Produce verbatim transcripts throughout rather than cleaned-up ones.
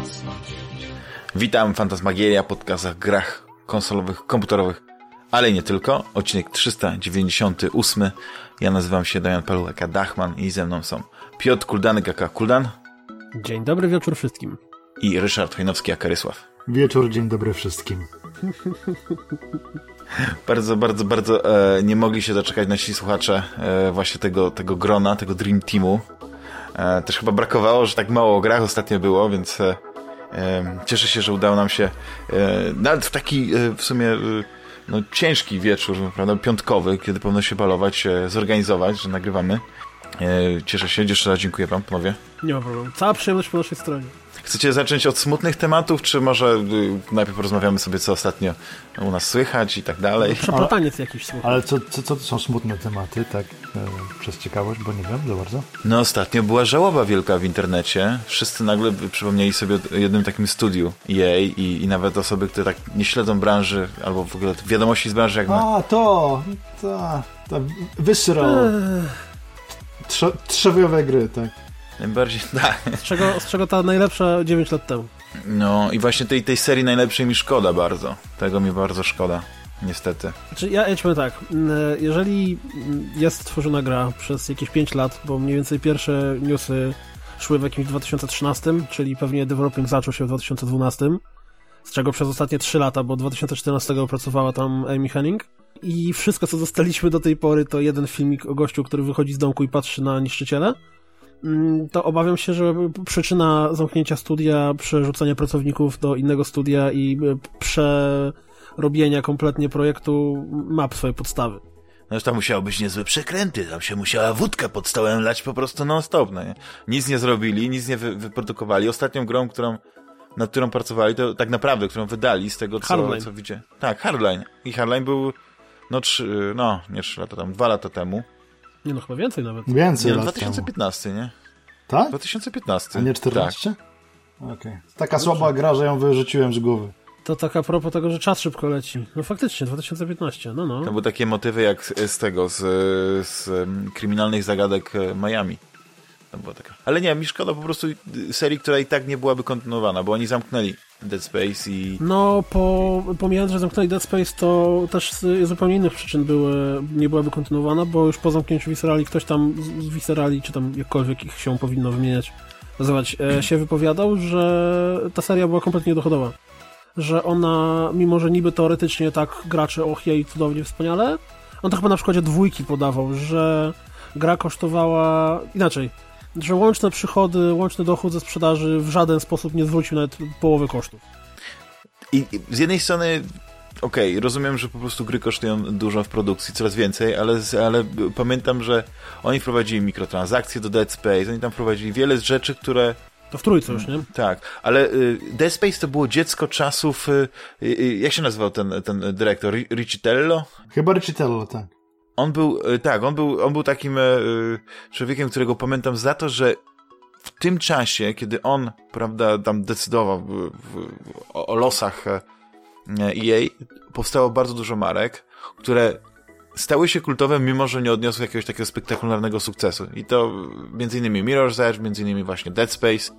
Witam, Fantasmagieria, podcast o grach konsolowych, komputerowych, ale nie tylko. Odcinek trzysta dziewięćdziesiąty ósmy. Ja nazywam się Damian Paluch, aka Dachman, i ze mną są Piotr Kuldanek, aka Kuldan. Dzień dobry, wieczór wszystkim. I Ryszard Chojnowski, aka Rysław. Wieczór, dzień dobry wszystkim. Bardzo, bardzo, bardzo e, nie mogli się doczekać nasi słuchacze e, właśnie tego, tego grona, tego Dream Teamu. E, też chyba brakowało, że tak mało o grach ostatnio było, więc e, e, cieszę się, że udało nam się e, nawet w taki e, w sumie e, no, ciężki wieczór, prawda, piątkowy, kiedy powinno się balować, e, zorganizować, że nagrywamy. E, cieszę się, jeszcze raz dziękuję wam, panowie. Nie ma problemu. Cała przyjemność po naszej stronie. Chcecie zacząć od smutnych tematów, czy może y, najpierw porozmawiamy sobie, co ostatnio u nas słychać i tak dalej? Przeplataniec jakiś smutny. Ale co, co, co to są smutne tematy, tak e, przez ciekawość, bo nie wiem za bardzo. No ostatnio była żałoba wielka w internecie. Wszyscy nagle przypomnieli sobie o jednym takim studiu E A i, i nawet osoby, które tak nie śledzą branży, albo w ogóle wiadomości z branży, jak A, my. to! To, to Visceral. Trze- Trzewiowe gry, tak. Najbardziej, tak. Z czego, z czego ta najlepsza dziewięć lat temu. No i właśnie tej, tej serii najlepszej mi szkoda bardzo. Tego mi bardzo szkoda, niestety. Znaczy, ja, ja ci powiem tak, jeżeli jest tworzona gra przez jakieś pięć lat, bo mniej więcej pierwsze newsy szły w jakimś dwa tysiące trzynastym, czyli pewnie developing zaczął się w dwa tysiące dwunastym, z czego przez ostatnie trzy lata, bo dwa tysiące czternastego pracowała tam Amy Hennig, i wszystko, co dostaliśmy do tej pory, to jeden filmik o gościu, który wychodzi z domku i patrzy na niszczyciele, to obawiam się, że przyczyna zamknięcia studia, przerzucenia pracowników do innego studia i przerobienia kompletnie projektu ma swoje podstawy. No już tam musiało być niezłe przekręty, tam się musiała wódka pod stołem lać po prostu non-stop, no nie? Nic nie zrobili, nic nie wy- wyprodukowali. Ostatnią grą, którą, nad którą pracowali, to tak naprawdę, którą wydali z tego, co, co widzicie. Tak, Hardline. I Hardline był, no trzy, no nie trzy lata temu, dwa lata temu. Nie no, chyba więcej nawet. Więcej Nie, lat dwa tysiące piętnasty, temu. nie? Tak? dwa tysiące piętnasty. A nie czternaście? Tak. Okej. Okay. Taka słaba gra, że ją wyrzuciłem z głowy. To tak a propos tego, że czas szybko leci. No faktycznie, dwa tysiące piętnaście, no no. To były takie motywy jak z, z tego, z, z um, kryminalnych zagadek Miami. To była taka. Ale nie, mi szkoda po prostu serii, która i tak nie byłaby kontynuowana, bo oni zamknęli Dead Space i... No, po, pomijając, że zamknęli Dead Space, to też z zupełnie innych przyczyn były, nie byłaby kontynuowana, bo już po zamknięciu Viscerali ktoś tam z, z Viscerali, czy tam jakkolwiek ich się powinno wymieniać, nazywać, e, się wypowiadał, że ta seria była kompletnie niedochodowa. Że ona, mimo że niby teoretycznie tak gracze, och jej, cudownie, wspaniale, on to chyba na przykładzie dwójki podawał, że gra kosztowała inaczej, że łączne przychody, łączny dochód ze sprzedaży w żaden sposób nie zwrócił nawet połowy kosztów. I, i z jednej strony okej, okay, rozumiem, że po prostu gry kosztują dużo w produkcji, coraz więcej, ale, ale pamiętam, że oni wprowadzili mikrotransakcje do Dead Space, oni tam wprowadzili wiele rzeczy, które... To w trójce już, nie? Tak, ale y, Dead Space to było dziecko czasów... Y, y, jak się nazywał ten, ten dyrektor? Riccitello? Chyba Riccitello, tak. On był, tak, on był, on był takim y, człowiekiem, którego pamiętam za to, że w tym czasie, kiedy on, prawda, tam decydował w, w, o, o losach E A, powstało bardzo dużo marek, które stały się kultowe, mimo że nie odniosły jakiegoś takiego spektakularnego sukcesu. I to między innymi Mirror's Edge, między innymi właśnie Dead Space.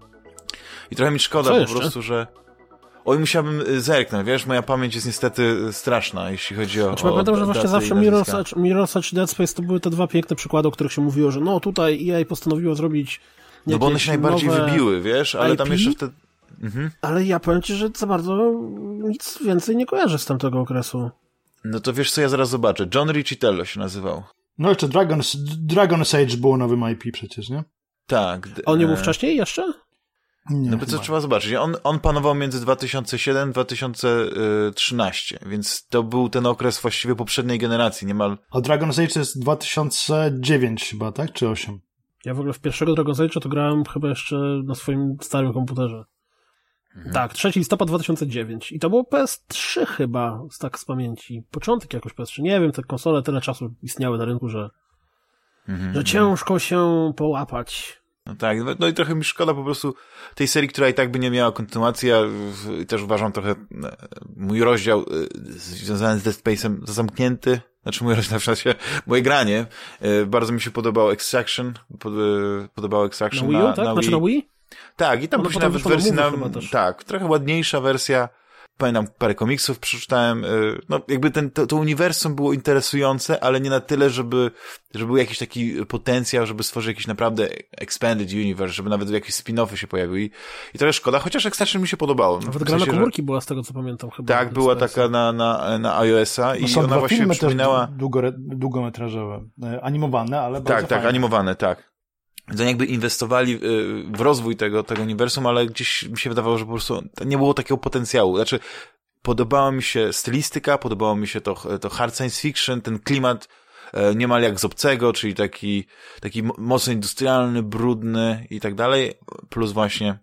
I trochę mi szkoda po prostu, że oj, musiałbym zerknąć, wiesz, moja pamięć jest niestety straszna, jeśli chodzi o... Znaczy, pamiętam, że właśnie zawsze Mirror's Edge, Mirror's Edge i Dead Space to były te dwa piękne przykłady, o których się mówiło, że no tutaj E A postanowiło zrobić no bo one się najbardziej wybiły, wiesz, ale I P, tam jeszcze wtedy... Mhm. Ale ja powiem ci, że za bardzo nic więcej nie kojarzę z tamtego okresu. No to wiesz co, ja zaraz zobaczę. John Riccitello się nazywał. No jeszcze Dragon's, Dragon's Age było nowym I P przecież, nie? Tak. A on nie był wcześniej jeszcze? Nie, no bo co trzeba zobaczyć. On, on panował między dwa tysiące siódmy a dwa tysiące trzynaście, więc to był ten okres właściwie poprzedniej generacji, niemal. A Dragon's Age jest dwa tysiące dziewiąty chyba, tak? Czy osiem? Ja w ogóle w pierwszego Dragon's Age'a to grałem chyba jeszcze na swoim starym komputerze. Mhm. Tak, trzeciego listopada dwa tysiące dziewiąty. I to było P S trzy chyba, tak z pamięci. Początek jakoś P S trzy. Nie wiem, te konsole tyle czasu istniały na rynku, że, mhm, że ciężko się połapać. No tak, no i trochę mi szkoda po prostu tej serii, która i tak by nie miała kontynuacji. Ja też uważam trochę mój rozdział związany z Dead Space'em za zamknięty. Znaczy mój rozdział w sensie, moje granie. Bardzo mi się podobało Extraction. Podobało Extraction na Wii U, na, tak? na Znaczy Wii. na Wii? Tak, i tam Ono później potem nawet wyszło na wersja, Movie na, chyba też. tak, trochę ładniejsza wersja. Pamiętam, parę komiksów przeczytałem, y, no jakby ten, to, to uniwersum było interesujące, ale nie na tyle, żeby, żeby był jakiś taki potencjał, żeby stworzyć jakiś naprawdę expanded universe, żeby nawet jakieś spin-offy się pojawiły i, i trochę szkoda, chociaż Extraction mi się podobało. Nawet W gra na sensie, że- komórki była z tego, co pamiętam chyba. Tak, była taka na, na, na iOS-a i No są ona dwa właśnie filmy przypominała... też długo, długometrażowe, e, animowane, ale bardzo Tak, tak, fajne. animowane, tak. Więc oni jakby inwestowali y, w rozwój tego, tego uniwersum, ale gdzieś mi się wydawało, że po prostu nie było takiego potencjału. Znaczy, podobała mi się stylistyka, podobało mi się to, to hard science fiction, ten klimat e, niemal jak z Obcego, czyli taki, taki mo- mocno industrialny, brudny i tak dalej, plus właśnie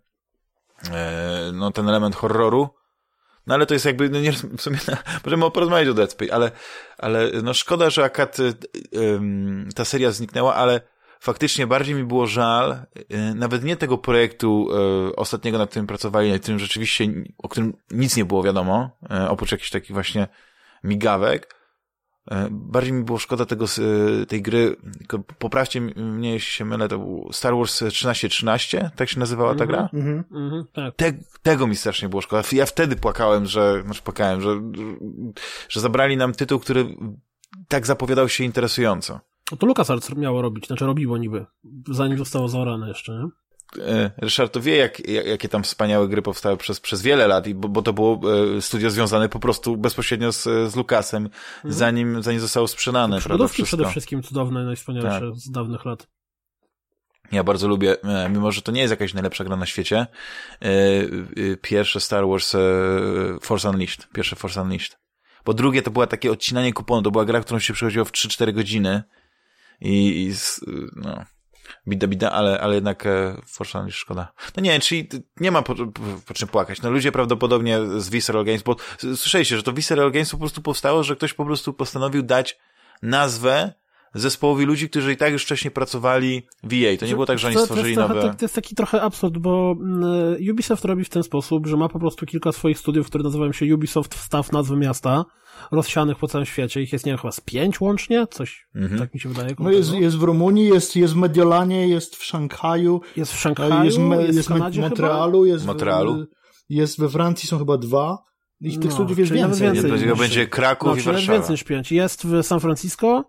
e, no ten element horroru. No ale to jest jakby, no nie, w sumie na, możemy porozmawiać o Dead Space, ale, ale no szkoda, że akad y, y, ta seria zniknęła, ale faktycznie bardziej mi było żal, y, nawet nie tego projektu y, ostatniego, nad którym pracowali, nad którym rzeczywiście, o którym nic nie było wiadomo, y, oprócz jakichś takich właśnie migawek. Y, bardziej mi było szkoda tego, y, tej gry, tylko poprawcie mnie, jeśli się mylę, to był Star Wars trzynaście trzynaście, tak się nazywała ta gra? Mhm. Mhm, tak. Te, tego mi strasznie było szkoda. Ja wtedy płakałem, że, znaczy płakałem, że, że zabrali nam tytuł, który tak zapowiadał się interesująco. No to LucasArts miało robić, znaczy robiło niby, zanim zostało zaorane jeszcze, nie? E, Ryszard to wie, jak, jak, jakie tam wspaniałe gry powstały przez, przez wiele lat, i bo, bo to było e, studio związane po prostu bezpośrednio z, z Lucasem, mhm. zanim, zanim zostało sprzedane. Przygodówki przede wszystkim cudowne, najwspanialsze tak. z dawnych lat. Ja bardzo lubię, mimo że to nie jest jakaś najlepsza gra na świecie, pierwsze Star Wars Force Unleashed, pierwsze Force Unleashed. Bo drugie to była takie odcinanie kuponu, to była gra, którą się przechodziło w trzy cztery godziny i, i no, bida, bida, ale, ale jednak Force Unleashed szkoda. No nie, czyli nie ma po, po, po czym płakać. No ludzie prawdopodobnie z Visceral Games, bo słyszeliście, że to Visceral Games po prostu powstało, że ktoś po prostu postanowił dać nazwę zespołowi ludzi, którzy i tak już wcześniej pracowali w E A. To nie było tak, że oni to, stworzyli to jest nowe... Trochę, to jest taki trochę absurd, bo Ubisoft robi w ten sposób, że ma po prostu kilka swoich studiów, które nazywają się Ubisoft Wstaw nazwy miasta, rozsianych po całym świecie. Ich jest, nie wiem, chyba z pięć łącznie? Coś, mhm. tak mi się wydaje. No jest, jest w Rumunii, jest, jest w Mediolanie, jest w Szanghaju. Jest w Szanghaju, jest, me, jest, jest w Kanadzie w Montrealu, jest, Montrealu. W, jest we Francji, są chyba dwa. Ich tych no, studiów jest więcej. więcej będzie, niż, będzie Kraków no, i Warszawa. Jest więcej niż pięć. Jest w San Francisco,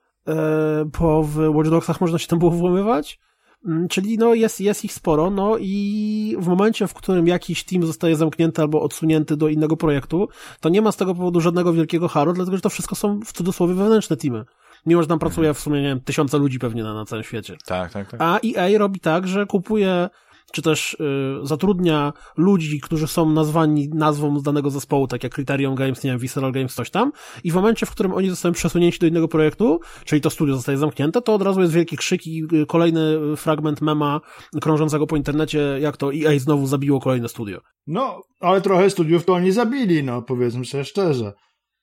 bo w Watch Dogsach można się tam było włamywać, czyli no jest, jest ich sporo, no i w momencie, w którym jakiś team zostaje zamknięty albo odsunięty do innego projektu, to nie ma z tego powodu żadnego wielkiego haru, dlatego że to wszystko są w cudzysłowie wewnętrzne teamy. Mimo, że tam pracuje w sumie, nie wiem, tysiące ludzi pewnie na, na całym świecie. Tak, tak, tak. A E A robi tak, że kupuje czy też y, zatrudnia ludzi, którzy są nazwani nazwą z danego zespołu, tak jak Criterion Games, nie wiem, Visceral Games, coś tam, i w momencie, w którym oni zostają przesunięci do innego projektu, czyli to studio zostaje zamknięte, to od razu jest wielki krzyk i y, kolejny fragment mema krążącego po internecie, jak to E A znowu zabiło kolejne studio. No, ale trochę studiów to oni zabili, no, powiedzmy sobie szczerze.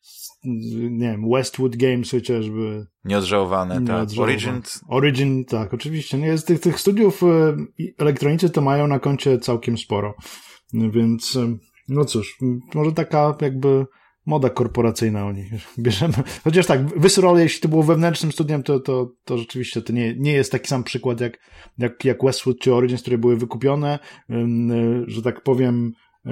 Nie wiem, Westwood Games chociażby. Nieodżałowane, tak. Nieodżałowane. Origin. Origin, tak, oczywiście. Nie, z tych, tych studiów elektronicy to mają na koncie całkiem sporo. Więc, no cóż, może taka jakby moda korporacyjna u nich. Bierzemy. Chociaż tak, Visceral, jeśli to było wewnętrznym studiem, to, to, to rzeczywiście to nie, nie jest taki sam przykład jak, jak, jak Westwood czy Origins, które były wykupione, że tak powiem,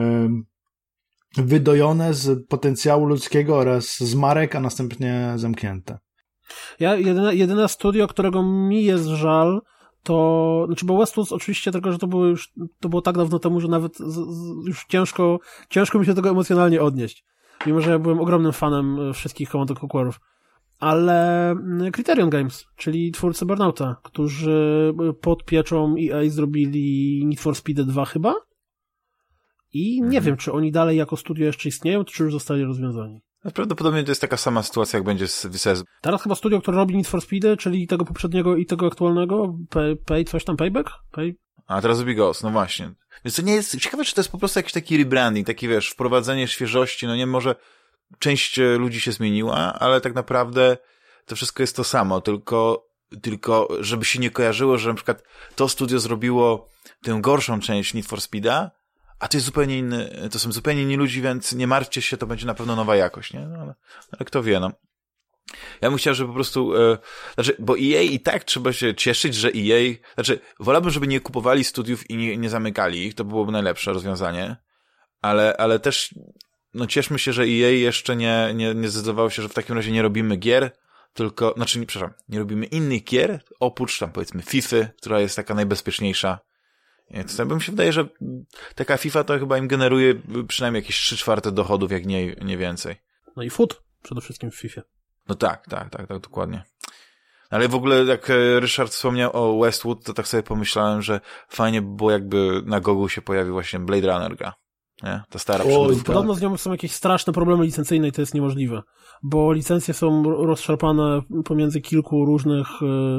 wydojone z potencjału ludzkiego oraz z marek, a następnie zamknięte. Ja, jedyne, jedyne studio, którego mi jest żal, to, znaczy, bo Westwood oczywiście, tylko że to było już, to było tak dawno temu, że nawet z, z, już ciężko, ciężko mi się do tego emocjonalnie odnieść. Mimo, że ja byłem ogromnym fanem wszystkich Command and Conquerorów. Ale Criterion Games, czyli twórcy Burnouta, którzy pod pieczą E A zrobili Need for Speed dwa chyba? I nie mhm. wiem, czy oni dalej jako studio jeszcze istnieją, czy już zostali rozwiązani. Prawdopodobnie to jest taka sama sytuacja, jak będzie z Visceral. Teraz chyba studio, które robi Need for Speedy, czyli tego poprzedniego i tego aktualnego, Pay, pay coś tam, Payback? Pay... A teraz robi Ghost, no właśnie. Więc to nie jest, ciekawe, czy to jest po prostu jakiś taki rebranding, taki, wiesz, wprowadzenie świeżości, no nie, może część ludzi się zmieniła, ale tak naprawdę to wszystko jest to samo, tylko, tylko żeby się nie kojarzyło, że na przykład to studio zrobiło tę gorszą część Need for Speeda, a to jest zupełnie inny, to są zupełnie inni ludzie, więc nie martwcie się, to będzie na pewno nowa jakość, nie? No, ale, ale kto wie, no. Ja bym chciał, żeby po prostu, e, znaczy, bo E A i tak trzeba się cieszyć, że E A, znaczy, wolałbym, żeby nie kupowali studiów i nie, nie zamykali ich, to byłoby najlepsze rozwiązanie, ale, ale też, no cieszmy się, że E A jeszcze nie, nie, nie zdecydowało się, że w takim razie nie robimy gier, tylko, znaczy, nie, przepraszam, nie robimy innych gier, oprócz tam powiedzmy FIFA, która jest taka najbezpieczniejsza. To bym się wydaje, że taka FIFA to chyba im generuje przynajmniej jakieś trzy czwarte dochodów, jak nie, nie więcej. No i foot przede wszystkim w FIFA. No tak, tak, tak, tak, dokładnie. Ale w ogóle jak Ryszard wspomniał o Westwood, to tak sobie pomyślałem, że fajnie by było, jakby na Gogu się pojawił właśnie Blade Runner gra. Nie? Ta stara przygodówka. Podobno z nią są jakieś straszne problemy licencyjne i to jest niemożliwe, bo licencje są rozszarpane pomiędzy kilku różnych,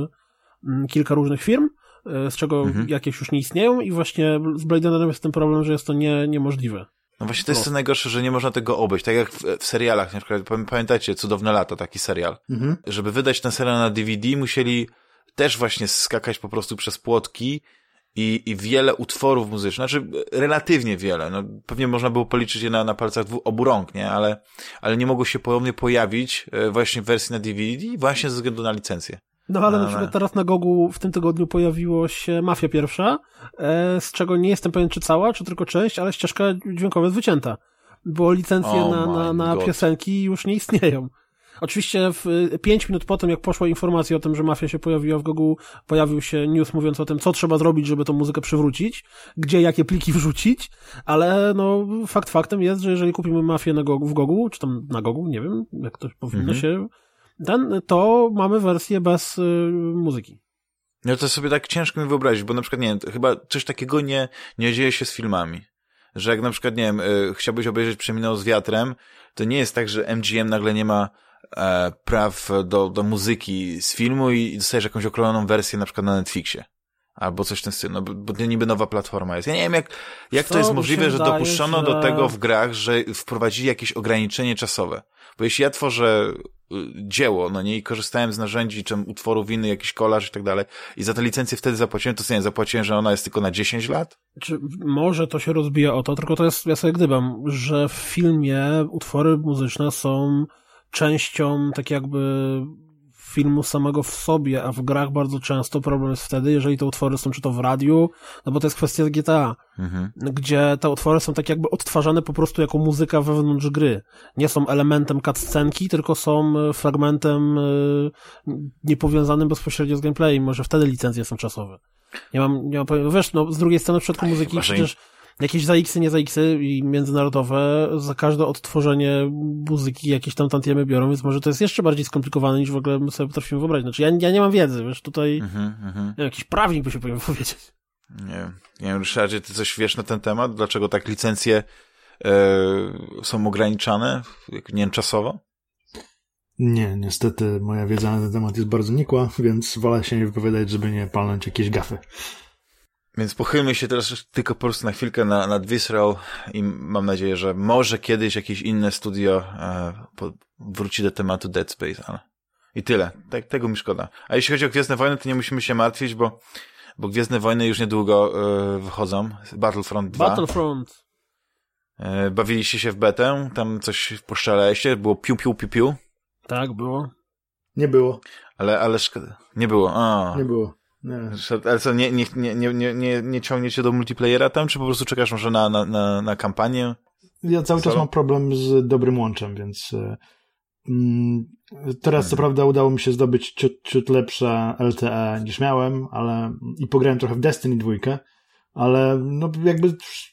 kilka różnych firm, z czego mhm. jakieś już nie istnieją i właśnie z Blade Runnerem jest ten problem, że jest to nie, niemożliwe. No właśnie to jest to najgorsze, że nie można tego obejść. Tak jak w, w serialach, na przykład pamiętajcie, Cudowne Lato, taki serial. Mhm. Żeby wydać ten serial na D V D, musieli też właśnie skakać po prostu przez płotki i, i wiele utworów muzycznych, znaczy relatywnie wiele, no pewnie można było policzyć je na, na palcach dwu, obu rąk, nie, ale, ale nie mogło się ponownie pojawić właśnie w wersji na D V D właśnie ze względu na licencję. No ale na, na przykład teraz na Gogu w tym tygodniu pojawiło się Mafia pierwsza, e, z czego nie jestem pewien czy cała, czy tylko część, ale ścieżka dźwiękowa jest wycięta, bo licencje oh na, na, na piosenki już nie istnieją. Oczywiście w pięć minut po tym, jak poszła informacja o tym, że Mafia się pojawiła w Gogu, pojawił się news mówiąc o tym, co trzeba zrobić, żeby tą muzykę przywrócić, gdzie jakie pliki wrzucić, ale no fakt faktem jest, że jeżeli kupimy Mafię na Gogu, w Gogu, czy tam na Gogu, nie wiem, jak to powinno mm-hmm. się... Ten, to mamy wersję bez y, muzyki. No to sobie tak ciężko mi wyobrazić, bo na przykład, nie wiem, chyba coś takiego nie, nie dzieje się z filmami. Że jak na przykład, nie wiem, y, chciałbyś obejrzeć Przeminął z wiatrem, to nie jest tak, że M G M nagle nie ma e, praw do, do muzyki z filmu i, i dostajesz jakąś okrojoną wersję na przykład na Netflixie. Albo coś w tym stylu, no bo, bo niby nowa platforma jest. Ja nie wiem, jak, jak to jest możliwe, że dopuszczono że... do tego w grach, że wprowadzili jakieś ograniczenie czasowe. Bo jeśli ja tworzę dzieło, no nie, i korzystałem z narzędzi, czym utworów innych, jakiś kolaż i tak dalej, i za tę licencję wtedy zapłaciłem, to sobie zapłaciłem, że ona jest tylko na dziesięć lat? Czy może to się rozbija o to, tylko to jest, ja sobie gdybam, że w filmie utwory muzyczne są częścią tak jakby filmu samego w sobie, a w grach bardzo często problem jest wtedy, jeżeli te utwory są czy to w radiu, no bo to jest kwestia z G T A, mhm. gdzie te utwory są tak jakby odtwarzane po prostu jako muzyka wewnątrz gry. Nie są elementem cutscenki, tylko są fragmentem y, niepowiązanym bezpośrednio z gameplayem. Może wtedy licencje są czasowe. Nie mam, nie mam pojęcia. Wiesz, no z drugiej strony w przypadku Aj, muzyki przecież jakieś za X-y, nie za X-y i międzynarodowe za każde odtworzenie muzyki jakieś tam tantiemy biorą, więc może to jest jeszcze bardziej skomplikowane niż w ogóle my sobie potrafimy wyobrazić. Znaczy ja, ja nie mam wiedzy, wiesz, tutaj mm-hmm, mm-hmm. Nie, jakiś prawnik by się powinien powiedzieć. Nie, nie wiem, Ryszardzie, ty coś wiesz na ten temat? Dlaczego tak licencje e, są ograniczane, nie wiem, czasowo? Nie, niestety moja wiedza na ten temat jest bardzo nikła, więc wolę się nie wypowiadać, żeby nie palnąć jakieś gafy. Więc pochylmy się teraz tylko po prostu na chwilkę nad, nad Visceral i mam nadzieję, że może kiedyś jakieś inne studio e, po, wróci do tematu Dead Space, ale i tyle. Tak, tego mi szkoda. A jeśli chodzi o Gwiezdne Wojny, to nie musimy się martwić, bo, bo Gwiezdne Wojny już niedługo e, wychodzą. Battlefront dwa. Battlefront. E, bawiliście się w betę, tam coś poszczalaliście, było piu, piu, piu, piu. Tak, było. Nie było. Ale, ale szkoda. Nie było. A. Nie było. Nie. Ale co, nie, nie, nie, nie, nie, nie ciągniecie do multiplayera tam, czy po prostu czekasz może na, na, na, na kampanię? Ja cały Solo? czas mam problem z dobrym łączem, więc mm, teraz hmm. co prawda udało mi się zdobyć ciut, ciut lepsze L T E niż miałem, ale i pograłem trochę w Destiny dwa, ale no jakby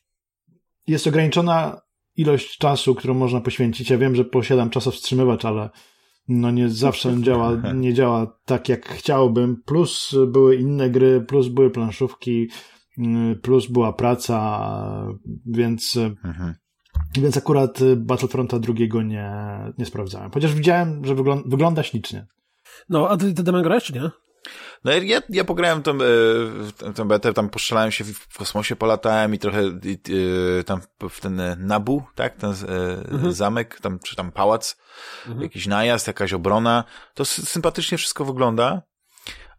jest ograniczona ilość czasu, którą można poświęcić. Ja wiem, że posiadam czasowstrzymywacz, ale no nie zawsze działa, nie działa tak, jak chciałbym. Plus były inne gry, plus były planszówki, plus była praca, więc mhm. więc akurat Battlefronta drugiego nie, nie sprawdzałem. Chociaż widziałem, że wygląda, wygląda ślicznie. No, a ty, ty demem grałeś, czy nie? No ja, ja pograłem tą, tą betę, tam postrzelałem się w kosmosie, polatałem i trochę i, i, tam w ten Nabu, tak, ten mhm. zamek, tam, czy tam pałac, mhm. jakiś najazd, jakaś obrona, to sympatycznie wszystko wygląda,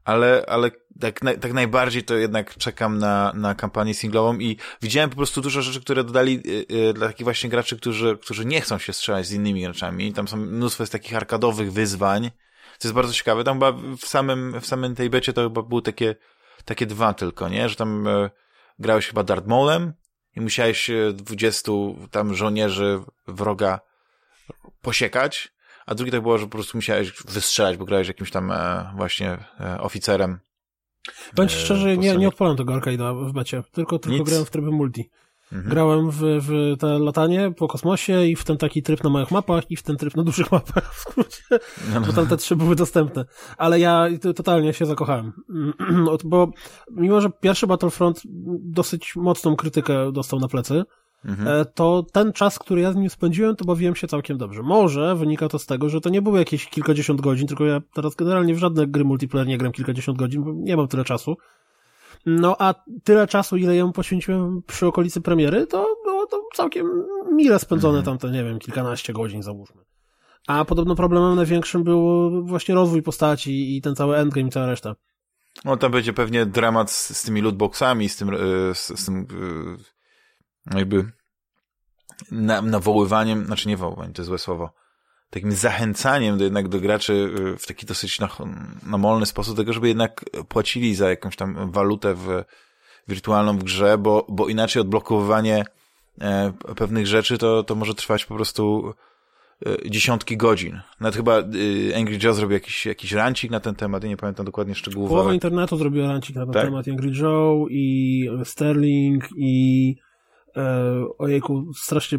ale, ale tak, na, tak najbardziej to jednak czekam na, na kampanię singlową i widziałem po prostu dużo rzeczy, które dodali yy, yy, dla takich właśnie graczy, którzy, którzy nie chcą się strzelać z innymi graczami. Tam są mnóstwo jest takich arkadowych wyzwań, co jest bardzo ciekawe. Tam chyba w samym, w samym tej becie to chyba były takie, takie dwa tylko, nie? Że tam yy, grałeś chyba Darth Maulem i musiałeś dwudziestu tam żołnierzy wroga posiekać, a drugi tak było, że po prostu musiałeś wystrzelać, bo grałeś jakimś tam e, właśnie e, oficerem. Bądź e, szczerze, nie, nie odpalam tego arcade'a w becie, tylko, tylko grałem w trybie multi. Mhm. Grałem w, w te latanie po kosmosie i w ten taki tryb na małych mapach i w ten tryb na dużych mapach, w skrócie, no, no. Bo tam te trzy były dostępne. Ale ja totalnie się zakochałem. Bo mimo, że pierwszy Battlefront dosyć mocną krytykę dostał na plecy, mhm. to ten czas, który ja z nim spędziłem, to bawiłem się całkiem dobrze. Może wynika to z tego, że to nie było jakieś kilkadziesiąt godzin, tylko ja teraz generalnie w żadne gry multiplayer nie gram kilkadziesiąt godzin, bo nie mam tyle czasu. No a tyle czasu, ile ja mu poświęciłem przy okolicy premiery, to było to całkiem mile spędzone mhm. tamte, nie wiem, kilkanaście godzin załóżmy. A podobno problemem największym był właśnie rozwój postaci i ten cały endgame i cała reszta. No tam będzie pewnie dramat z, z tymi lootboxami, z tym, z, z tym jakby na, nawoływaniem, znaczy nie woływaniem, to jest złe słowo, takim zachęcaniem do, jednak do graczy w taki dosyć namolny sposób tego, żeby jednak płacili za jakąś tam walutę w, wirtualną w grze, bo, bo inaczej odblokowywanie e, pewnych rzeczy to, to może trwać po prostu e, dziesiątki godzin. Nawet chyba e, Angry Joe zrobił jakiś, jakiś rancik na ten temat, ja nie pamiętam dokładnie szczegółowo. Połowa internetu zrobiła rancik na ten tak? temat. Angry Joe i Sterling i e, ojejku, strasznie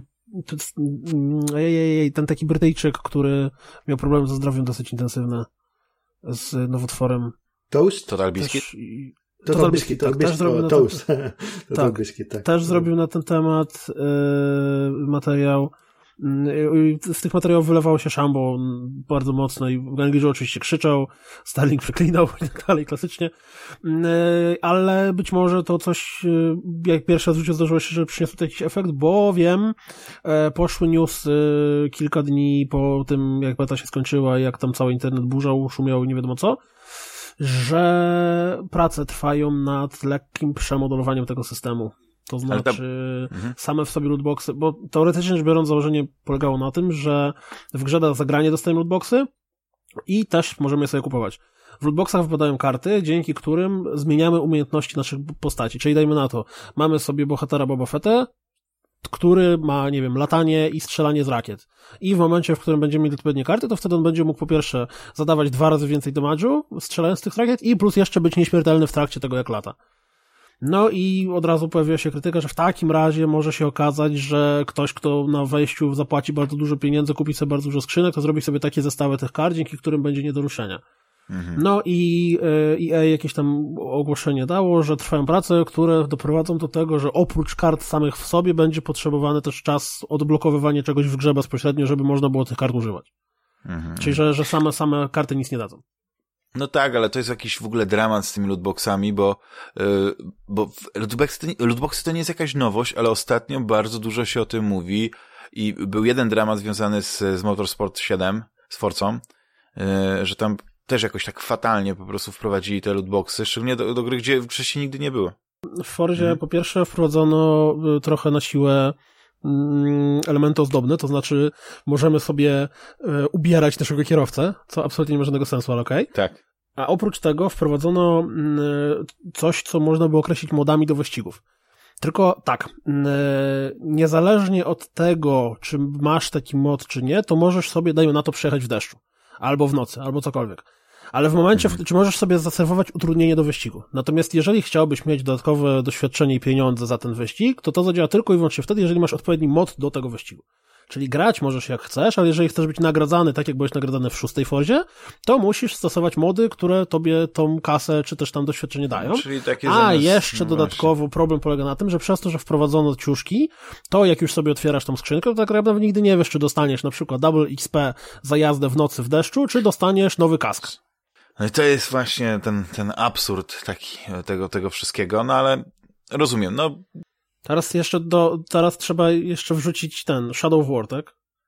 Ojej, ten taki Brytyjczyk, który miał problemy ze zdrowiem dosyć intensywne z nowotworem. Toast? Total Biscuit? Total Biscuit, tak. Też zrobił Toast. Total Biscuit, tak. Też zrobił na ten temat yy, materiał. Z tych materiałów wylewało się szambo bardzo mocno i Angry Joe oczywiście krzyczał, Starling przeklinał i tak dalej, klasycznie, ale być może to coś, jak pierwsze w życiu zdarzyło się, że przyniosło jakiś efekt, bo wiem, poszły newsy kilka dni po tym, jak beta się skończyła, jak tam cały internet burzał, szumiał i nie wiadomo co, że prace trwają nad lekkim przemodelowaniem tego systemu. To znaczy tam... same w sobie lootboxy, bo teoretycznie rzecz biorąc założenie polegało na tym, że w grze za zagranie dostajemy lootboxy i też możemy je sobie kupować. W lootboxach wypadają karty, dzięki którym zmieniamy umiejętności naszych postaci. Czyli dajmy na to, mamy sobie bohatera Boba Fettę, który ma, nie wiem, latanie i strzelanie z rakiet. I w momencie, w którym będziemy mieli odpowiednie karty, to wtedy on będzie mógł po pierwsze zadawać dwa razy więcej damage'u, strzelając z tych rakiet i plus jeszcze być nieśmiertelny w trakcie tego, jak lata. No i od razu pojawiła się krytyka, że w takim razie może się okazać, że ktoś, kto na wejściu zapłaci bardzo dużo pieniędzy, kupi sobie bardzo dużo skrzynek, to zrobi sobie takie zestawy tych kart, dzięki którym będzie nie do ruszenia. Mhm. No i E A jakieś tam ogłoszenie dało, że trwają prace, które doprowadzą do tego, że oprócz kart samych w sobie będzie potrzebowany też czas odblokowywania czegoś w grze bezpośrednio, żeby można było tych kart używać. Mhm. Czyli, że, że same, same karty nic nie dadzą. No tak, ale to jest jakiś w ogóle dramat z tymi lootboxami, bo, yy, bo lootboxy to, nie, lootboxy to nie jest jakaś nowość, ale ostatnio bardzo dużo się o tym mówi i był jeden dramat związany z, z Motorsport siedem, z Forcą, yy, że tam też jakoś tak fatalnie po prostu wprowadzili te lootboxy, szczególnie do, do gry, gdzie wcześniej nigdy nie było. W Forzie hmm. po pierwsze wprowadzono trochę na siłę elementy ozdobne, to znaczy możemy sobie e, ubierać naszego kierowcę, co absolutnie nie ma żadnego sensu, ale okej. Okay. Tak. A oprócz tego wprowadzono e, coś, co można było określić modami do wyścigów. Tylko tak, e, niezależnie od tego, czy masz taki mod, czy nie, to możesz sobie, dajmy na to, przejechać w deszczu. Albo w nocy, albo cokolwiek. Ale w momencie, w, czy możesz sobie zaserwować utrudnienie do wyścigu. Natomiast jeżeli chciałbyś mieć dodatkowe doświadczenie i pieniądze za ten wyścig, to to zadziała tylko i wyłącznie wtedy, jeżeli masz odpowiedni mod do tego wyścigu. Czyli grać możesz jak chcesz, ale jeżeli chcesz być nagradzany tak, jak byłeś nagradzany w szóstej Forzie, to musisz stosować mody, które tobie tą kasę, czy też tam doświadczenie dają. Czyli takie A zamiast... jeszcze no dodatkowo właśnie. Problem polega na tym, że przez to, że wprowadzono ciuszki, to jak już sobie otwierasz tą skrzynkę, to tak naprawdę nigdy nie wiesz, czy dostaniesz na przykład double X P za jazdę w nocy w deszczu, czy dostaniesz nowy kask. No i to jest właśnie ten, ten absurd taki tego, tego wszystkiego, no ale rozumiem, no. Teraz jeszcze do, teraz trzeba jeszcze wrzucić ten Shadow of War, tak?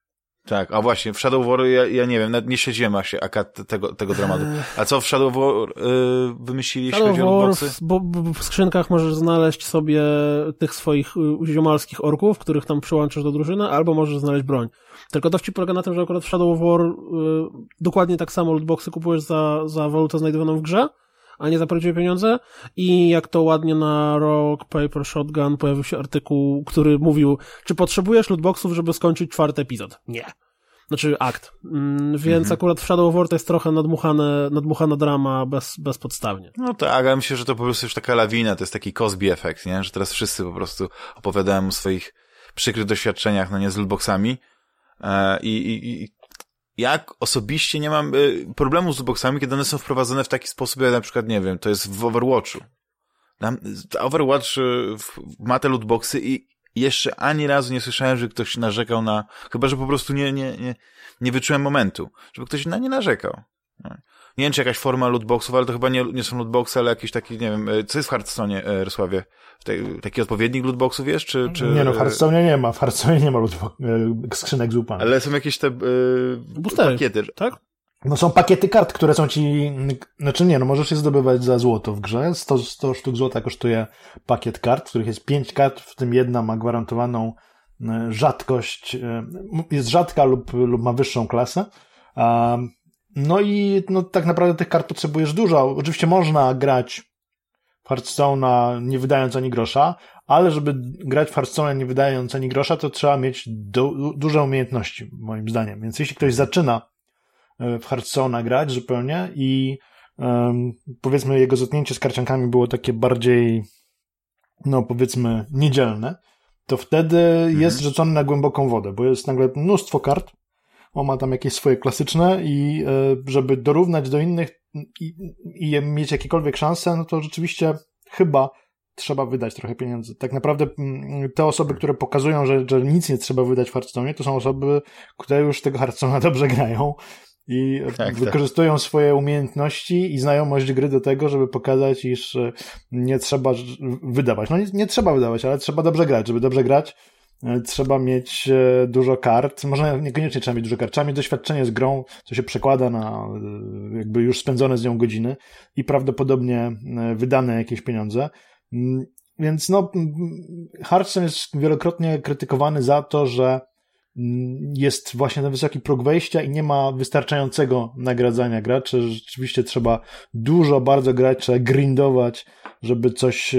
Tak, a właśnie, w Shadow War ja, ja nie wiem, nawet nie śledziłem właśnie akad tego, tego dramatu. A co w Shadow War yy, wymyślili, jeśli chodzi o lootboxy? Bo, bo w skrzynkach możesz znaleźć sobie tych swoich ziomalskich orków, których tam przyłączysz do drużyny, albo możesz znaleźć broń. Tylko dowcip polega na tym, że akurat w Shadow War yy, dokładnie tak samo lootboxy kupujesz za, za walutę znajdowaną w grze, a nie za prawdziwe pieniądze. I jak to ładnie na Rock Paper Shotgun pojawił się artykuł, który mówił, czy potrzebujesz lootboxów, żeby skończyć czwarty epizod? Nie. Znaczy akt. Mm, więc mhm. akurat w Shadow War to jest trochę nadmuchane, nadmuchana drama bez, bezpodstawnie. No tak, ale myślę, że to po prostu już taka lawina, to jest taki Cosby efekt, nie? Że teraz wszyscy po prostu opowiadają o swoich przykrych doświadczeniach, no nie, z lootboxami. E, i, i, i jak osobiście nie mam y, problemu z lootboxami, kiedy one są wprowadzone w taki sposób, jak na przykład, nie wiem, to jest w Overwatchu. Tam, Overwatch y, ma te lootboxy i jeszcze ani razu nie słyszałem, że ktoś narzekał na... Chyba, że po prostu nie, nie, nie, nie wyczułem momentu, żeby ktoś na nie narzekał. Nie wiem, czy jakaś forma lootboxów, ale to chyba nie, nie są lootboxy, ale jakieś takie, nie wiem, co jest w Hearthstone'ie, Rysławie? Taki odpowiednik lootboxów jest, czy, czy... Nie no, w Hearthstone'ie nie ma, w Hearthstone'ie nie ma lootbox, skrzynek z łupami. Ale są jakieś te yy, pakiety, tak? No są pakiety kart, które są ci... Znaczy nie, no możesz je zdobywać za złoto w grze. sto, sto sztuk złota kosztuje pakiet kart, w których jest pięć kart, w tym jedna ma gwarantowaną rzadkość, jest rzadka lub, lub ma wyższą klasę. No i no, tak naprawdę tych kart potrzebujesz dużo. Oczywiście można grać w Hearthstone'a nie wydając ani grosza, ale żeby grać w Hearthstone'a nie wydając ani grosza, to trzeba mieć do, duże umiejętności, moim zdaniem. Więc jeśli ktoś zaczyna w Hearthstone'a grać zupełnie i um, powiedzmy jego zetknięcie z karciankami było takie bardziej, no powiedzmy niedzielne, to wtedy mhm. jest rzucony na głęboką wodę, bo jest nagle mnóstwo kart, on ma tam jakieś swoje klasyczne i żeby dorównać do innych i, i mieć jakiekolwiek szanse, no to rzeczywiście chyba trzeba wydać trochę pieniędzy. Tak naprawdę te osoby, które pokazują, że, że nic nie trzeba wydać w Hearthstone'ie, to są osoby, które już tego Hearthstone'a dobrze grają i tak, wykorzystują tak. swoje umiejętności i znajomość gry do tego, żeby pokazać, iż nie trzeba wydawać. No nie, nie trzeba wydawać, ale trzeba dobrze grać. Żeby dobrze grać, trzeba mieć dużo kart. Może niekoniecznie trzeba mieć dużo kart. Trzeba mieć doświadczenie z grą, co się przekłada na jakby już spędzone z nią godziny i prawdopodobnie wydane jakieś pieniądze. Więc no, Hearthstone jest wielokrotnie krytykowany za to, że jest właśnie ten wysoki próg wejścia i nie ma wystarczającego nagradzania graczy. Rzeczywiście trzeba dużo bardzo grać, trzeba grindować, żeby coś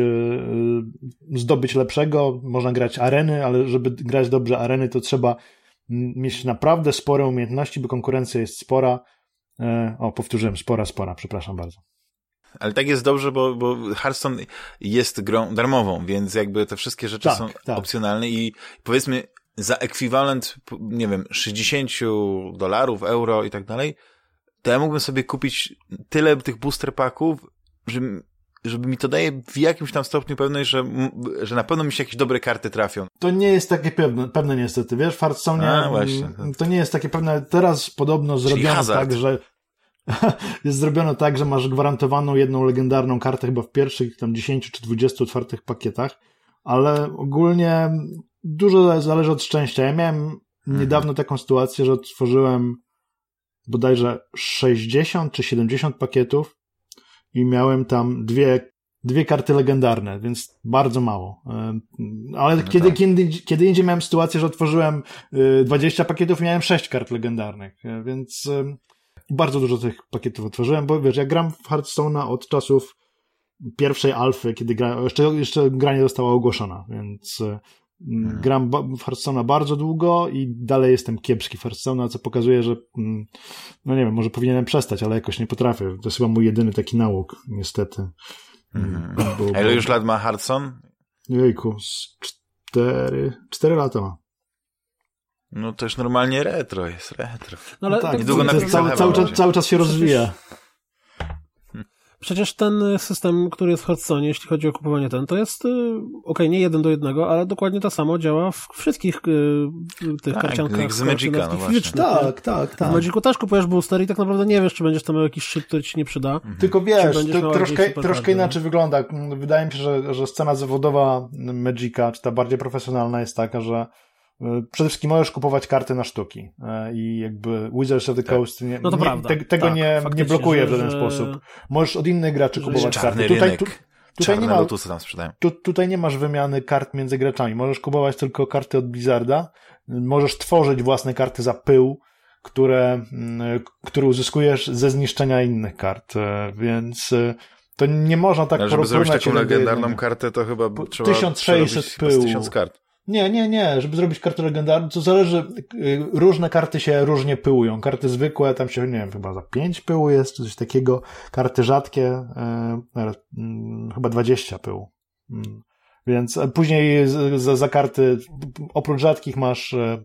zdobyć lepszego. Można grać areny, ale żeby grać dobrze areny, to trzeba mieć naprawdę spore umiejętności, bo konkurencja jest spora. O, powtórzyłem, spora, spora, przepraszam bardzo. Ale tak jest dobrze, bo, bo Hearthstone jest grą darmową, więc jakby te wszystkie rzeczy tak, są tak. opcjonalne i powiedzmy za ekwiwalent, nie wiem, sześćdziesiąt dolarów, euro i tak dalej, to ja mógłbym sobie kupić tyle tych booster packów, że, żeby mi to daje w jakimś tam stopniu pewność, że, że na pewno mi się jakieś dobre karty trafią. To nie jest takie pewne, pewne niestety, wiesz, w Hearthstone'ie to nie jest takie pewne, teraz podobno zrobiono tak, że jest zrobione tak, że masz gwarantowaną jedną legendarną kartę chyba w pierwszych tam dziesięciu czy dwudziestu otwartych pakietach, ale ogólnie dużo zależy od szczęścia. Ja miałem mhm. niedawno taką sytuację, że otworzyłem bodajże sześćdziesiąt czy siedemdziesiąt pakietów i miałem tam dwie, dwie karty legendarne, więc bardzo mało. Ale no kiedy, tak. kiedy, kiedy indziej miałem sytuację, że otworzyłem dwadzieścia pakietów i miałem sześć kart legendarnych, więc bardzo dużo tych pakietów otworzyłem, bo wiesz, ja gram w Hearthstone'a od czasów pierwszej alfy, kiedy gra, jeszcze, jeszcze gra nie została ogłoszona, więc hmm. gram w Hearthstone'a bardzo długo i dalej jestem kiepski w Hearthstone'a, co pokazuje, że no nie wiem, może powinienem przestać, ale jakoś nie potrafię. To jest chyba mój jedyny taki nauk, niestety. Hmm. Bo, bo... A ile już lat ma Hearthstone? Jejku, z cztery, cztery lata ma. No to już normalnie retro jest, retro. No ale no tak, niedługo to, to cały, cały, czas, cały czas się rozwija. Przecież ten system, który jest w Hearthstone, jeśli chodzi o kupowanie ten, to jest, okej, okay, nie jeden do jednego, ale dokładnie to samo działa w wszystkich y, tych tak, karciankach z Magica, no fizycznych. Tak, tak, tak. W Magicu też kupujesz booster i tak naprawdę nie wiesz, czy będziesz tam miał jakiś szyb, który ci nie przyda. Mhm. Tylko wiesz, to troszkę, troszkę inaczej wygląda. Wydaje mi się, że, że scena zawodowa Magica, czy ta bardziej profesjonalna jest taka, że Przede wszystkim możesz kupować karty na sztuki i jakby Wizards of the Coast nie, no to nie, prawda. te, tego tak, nie, nie blokuje w żaden że... sposób. Możesz od innych graczy kupować czarny karty. Rynek. Tutaj, tu, tutaj, Czarne nie ma, lotusy tam sprzedają. tu, tutaj nie masz wymiany kart między graczami. Możesz kupować tylko karty od Blizzarda. Możesz tworzyć własne karty za pył, które, które uzyskujesz ze zniszczenia innych kart, więc to nie można tak porównać. Żeby zrobić taką legendarną jednego. kartę, to chyba trzeba tysiąc sześćset pyłu. tysiąc kart. Nie, nie, nie. Żeby zrobić kartę legendarną, to zależy, różne karty się różnie pyłują. Karty zwykłe, tam się, nie wiem, chyba za pięć pyłu jest, czy coś takiego. Karty rzadkie, e, e, chyba dwadzieścia pyłu. Mm. Więc później za, za karty, oprócz rzadkich masz e,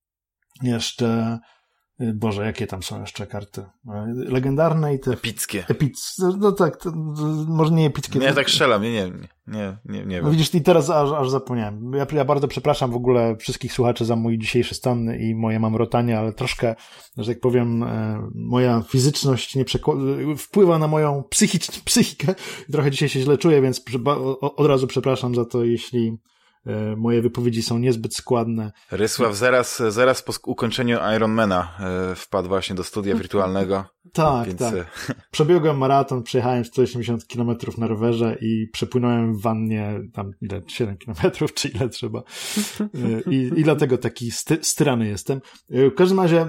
jeszcze, Boże, jakie tam są jeszcze karty? Legendarne i te... Epickie. Epickie. No tak, to, może nie epickie. Nie, ja tak strzelam, nie, nie, nie, nie, nie no widzisz, i teraz aż, aż zapomniałem. Ja, ja bardzo przepraszam w ogóle wszystkich słuchaczy za mój dzisiejszy stan i moje mamrotanie, ale troszkę, że tak powiem, e, moja fizyczność nie przekł- wpływa na moją psychicz- psychikę i trochę dzisiaj się źle czuję, więc przy, o, od razu przepraszam za to, jeśli moje wypowiedzi są niezbyt składne. Rysław zaraz, zaraz po ukończeniu Ironmana e, wpadł właśnie do studia wirtualnego. Tak, więc... tak. Przebiegłem maraton, przejechałem sto osiemdziesiąt kilometrów na rowerze i przepłynąłem w wannie tam ile, siedem kilometrów, czy ile trzeba. I, i dlatego taki sty, styrany jestem. W każdym razie,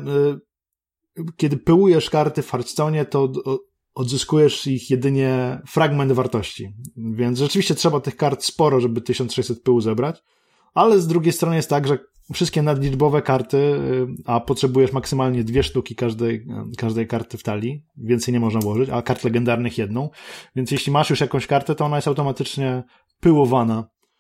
kiedy pyłujesz karty w Hearthstone'ie, to odzyskujesz ich jedynie fragment wartości. Więc rzeczywiście trzeba tych kart sporo, żeby tysiąc sześćset pyłu zebrać, ale z drugiej strony jest tak, że wszystkie nadliczbowe karty, a potrzebujesz maksymalnie dwie sztuki każdej, każdej karty w talii, więcej nie można włożyć, a kart legendarnych jedną, więc jeśli masz już jakąś kartę, to ona jest automatycznie pyłowana.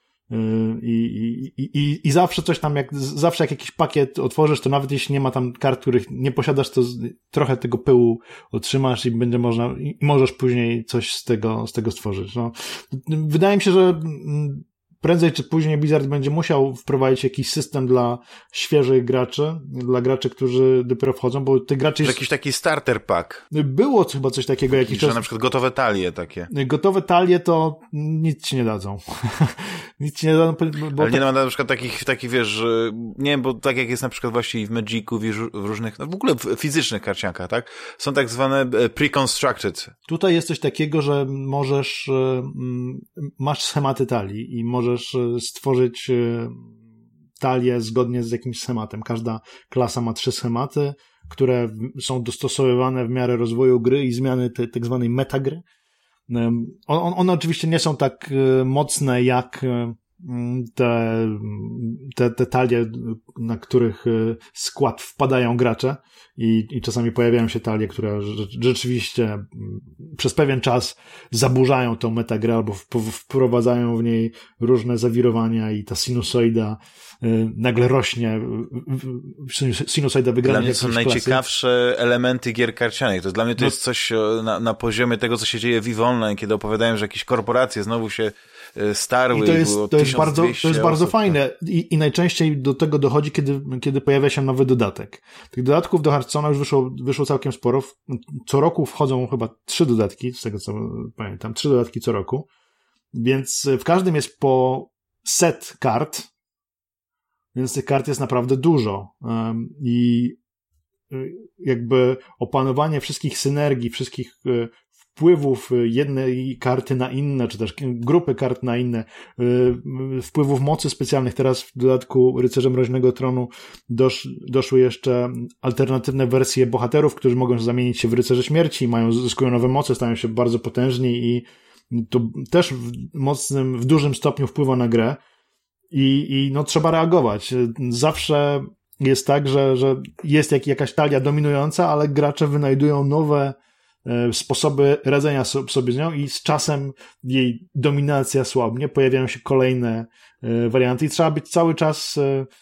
I, i, i, i zawsze coś tam, jak zawsze jak jakiś pakiet otworzysz, to nawet jeśli nie ma tam kart, których nie posiadasz, to z, trochę tego pyłu otrzymasz i będzie można, i możesz później coś z tego, z tego stworzyć. No, wydaje mi się, że prędzej czy później Blizzard będzie musiał wprowadzić jakiś system dla świeżych graczy, dla graczy, którzy dopiero wchodzą, bo tych graczy jest... Jakiś taki starter pack. Było chyba coś takiego. Jakiś że czas... na przykład gotowe talie takie. Gotowe talie to nic ci nie dadzą. nic ci nie dadzą. Bo Ale nie tak... ma na przykład takich, takich wiesz, nie wiem, bo tak jak jest na przykład właśnie i w Magicu, w różnych, no w ogóle w fizycznych karciankach, tak? Są tak zwane pre-constructed. Tutaj jest coś takiego, że możesz, masz schematy talii i możesz stworzyć talię zgodnie z jakimś schematem. Każda klasa ma trzy schematy, które są dostosowywane w miarę rozwoju gry i zmiany tej tak zwanej metagry. On, one oczywiście nie są tak mocne jak te, te, te talie, na których skład wpadają gracze i, i czasami pojawiają się talie, które rzeczywiście przez pewien czas zaburzają tą metagrę albo wprowadzają w niej różne zawirowania i ta sinusoida nagle rośnie, sinusoida wygrania. Dla mnie są najciekawsze klasy. Elementy gier karcianych. To dla mnie to no. jest coś na, na poziomie tego, co się dzieje w EVE Online, kiedy opowiadają, że jakieś korporacje znowu się starły. I to jest, to jest bardzo, to jest bardzo osób, fajne I, i najczęściej do tego dochodzi, kiedy, kiedy pojawia się nowy dodatek. Tych dodatków do Hearthstone'a już wyszło, wyszło całkiem sporo. Co roku wchodzą chyba trzy dodatki, z tego co pamiętam, trzy dodatki co roku. Więc w każdym jest po set kart, więc tych kart jest naprawdę dużo. Um, I jakby opanowanie wszystkich synergii, wszystkich wpływów jednej karty na inne, czy też grupy kart na inne, wpływów mocy specjalnych. Teraz w dodatku Rycerze Mroźnego Tronu dosz, doszły jeszcze alternatywne wersje bohaterów, którzy mogą zamienić się w Rycerze Śmierci, mają, zyskują nowe moce, stają się bardzo potężni i to też w mocnym, w dużym stopniu wpływa na grę i, i no trzeba reagować. Zawsze jest tak, że, że jest jak, jakaś talia dominująca, ale gracze wynajdują nowe sposoby radzenia sobie z nią i z czasem jej dominacja słabnie, pojawiają się kolejne warianty i trzeba być cały czas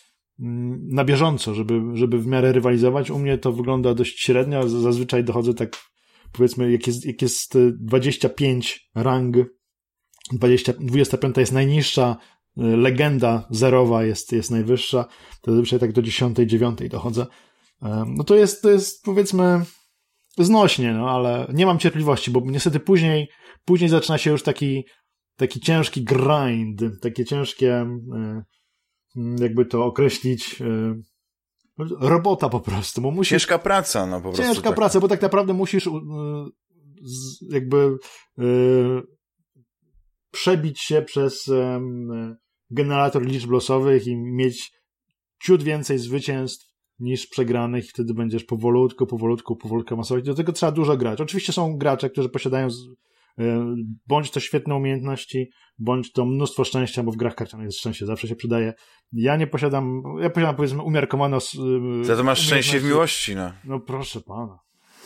na bieżąco, żeby, żeby w miarę rywalizować. U mnie to wygląda dość średnio, zazwyczaj dochodzę tak, powiedzmy, jak jest, jak jest dwadzieścia pięć rang, dwadzieścia, dwadzieścia pięć jest najniższa, legenda zerowa jest, jest najwyższa, to zazwyczaj tak do dziesiątej, dziewiątej dochodzę. No to jest, to jest powiedzmy znośnie, no ale nie mam cierpliwości, bo niestety później, później zaczyna się już taki, taki ciężki grind, takie ciężkie, jakby to określić, robota po prostu. Bo musisz, ciężka praca, no po prostu. Ciężka tak. praca, bo tak naprawdę musisz jakby przebić się przez generator liczb losowych i mieć ciut więcej zwycięstw niż przegranych i wtedy będziesz powolutku, powolutku, powolutku masować. Do tego trzeba dużo grać. Oczywiście są gracze, którzy posiadają z, y, bądź to świetne umiejętności, bądź to mnóstwo szczęścia, bo w grach karcianych jest szczęście, zawsze się przydaje. Ja nie posiadam, ja posiadam powiedzmy umiarkowane... Y, Za to masz szczęście w miłości, no. No proszę pana.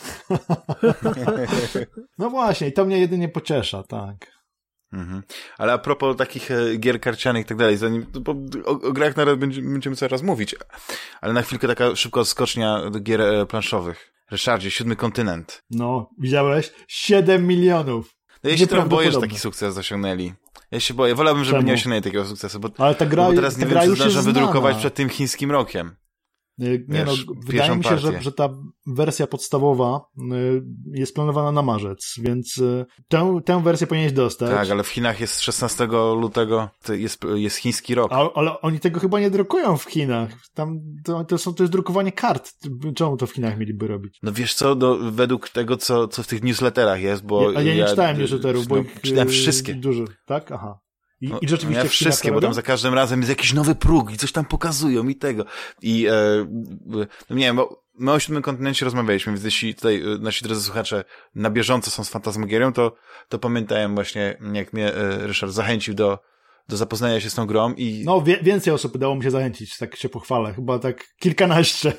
No właśnie, i to mnie jedynie pociesza, tak. Mhm. Ale a propos takich e, gier karcianych i tak dalej, zanim, bo o, o grach nawet będziemy, będziemy coraz mówić, ale na chwilkę taka szybka odskocznia do gier e, planszowych. Ryszardzie, Siódmy Kontynent. No, widziałeś? Siedem milionów. No ja się trochę boję, że taki sukces osiągnęli. Ja się boję, wolałbym, żeby Czemu? nie osiągnęli takiego sukcesu, bo, ale ta gra, no bo teraz ta nie gra wiem, już czy zdążę jest wydrukować znana. przed tym chińskim rokiem. Nie, Wiesz, no, wydaje mi się, że, że ta wersja podstawowa y, jest planowana na marzec, więc y, tę, tę wersję powinieneś dostać. Tak, ale w Chinach jest szesnastego lutego, to jest, jest chiński rok. A, ale oni tego chyba nie drukują w Chinach. Tam to, to, są, to jest drukowanie kart. Czemu to w Chinach mieliby robić? No wiesz co, do, według tego, co, co w tych newsletterach jest, bo... Ja, ja nie ja, czytałem newsletterów, bo no, ich, czytałem y, wszystkie. Dużo, tak? Aha. I, No, i rzeczywiście ja w Chinach wszystkie, bo tam za każdym razem jest jakiś nowy próg i coś tam pokazują i tego. I e, no nie wiem, bo my o Siódmym Kontynencie rozmawialiśmy, więc jeśli tutaj nasi drodzy słuchacze na bieżąco są z Fantasmagorią, to, to pamiętają właśnie, jak mnie e, Ryszard zachęcił do, do zapoznania się z tą grą i... No, wie, więcej osób udało mi się zachęcić, tak się pochwalę. Chyba tak kilkanaście.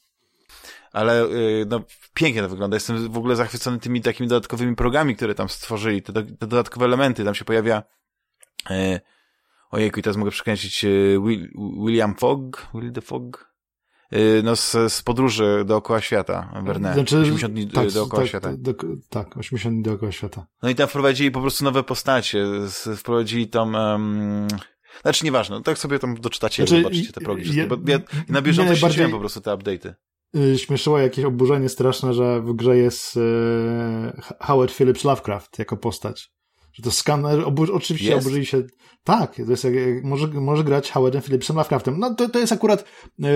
Ale no, pięknie to wygląda. Jestem w ogóle zachwycony tymi takimi dodatkowymi progami, które tam stworzyli, te, te dodatkowe elementy. Tam się pojawia e, ojejku, i teraz mogę przekręcić e, Will, William Fogg, Will the Fogg, e, no z, z podróży dookoła świata, Verne, znaczy, osiemdziesiąt dni tak, dookoła tak, świata. Do, tak, osiemdziesiąt dni dookoła świata. No i tam wprowadzili po prostu nowe postacie, z, wprowadzili tam... Um, znaczy nieważne, no tak sobie tam doczytacie znaczy, i zobaczycie te progi. Je, bo ja na bieżąco najbardziej... śledziłem po prostu te update'y. Śmieszyło jakieś oburzenie straszne, że w grze jest e, Howard Phillips Lovecraft jako postać. Że to skaner, obu, oczywiście jest? oburzyli się. Tak, to jest, może, może grać Howardem Phillipsem Lovecraftem. No to, to jest akurat, e,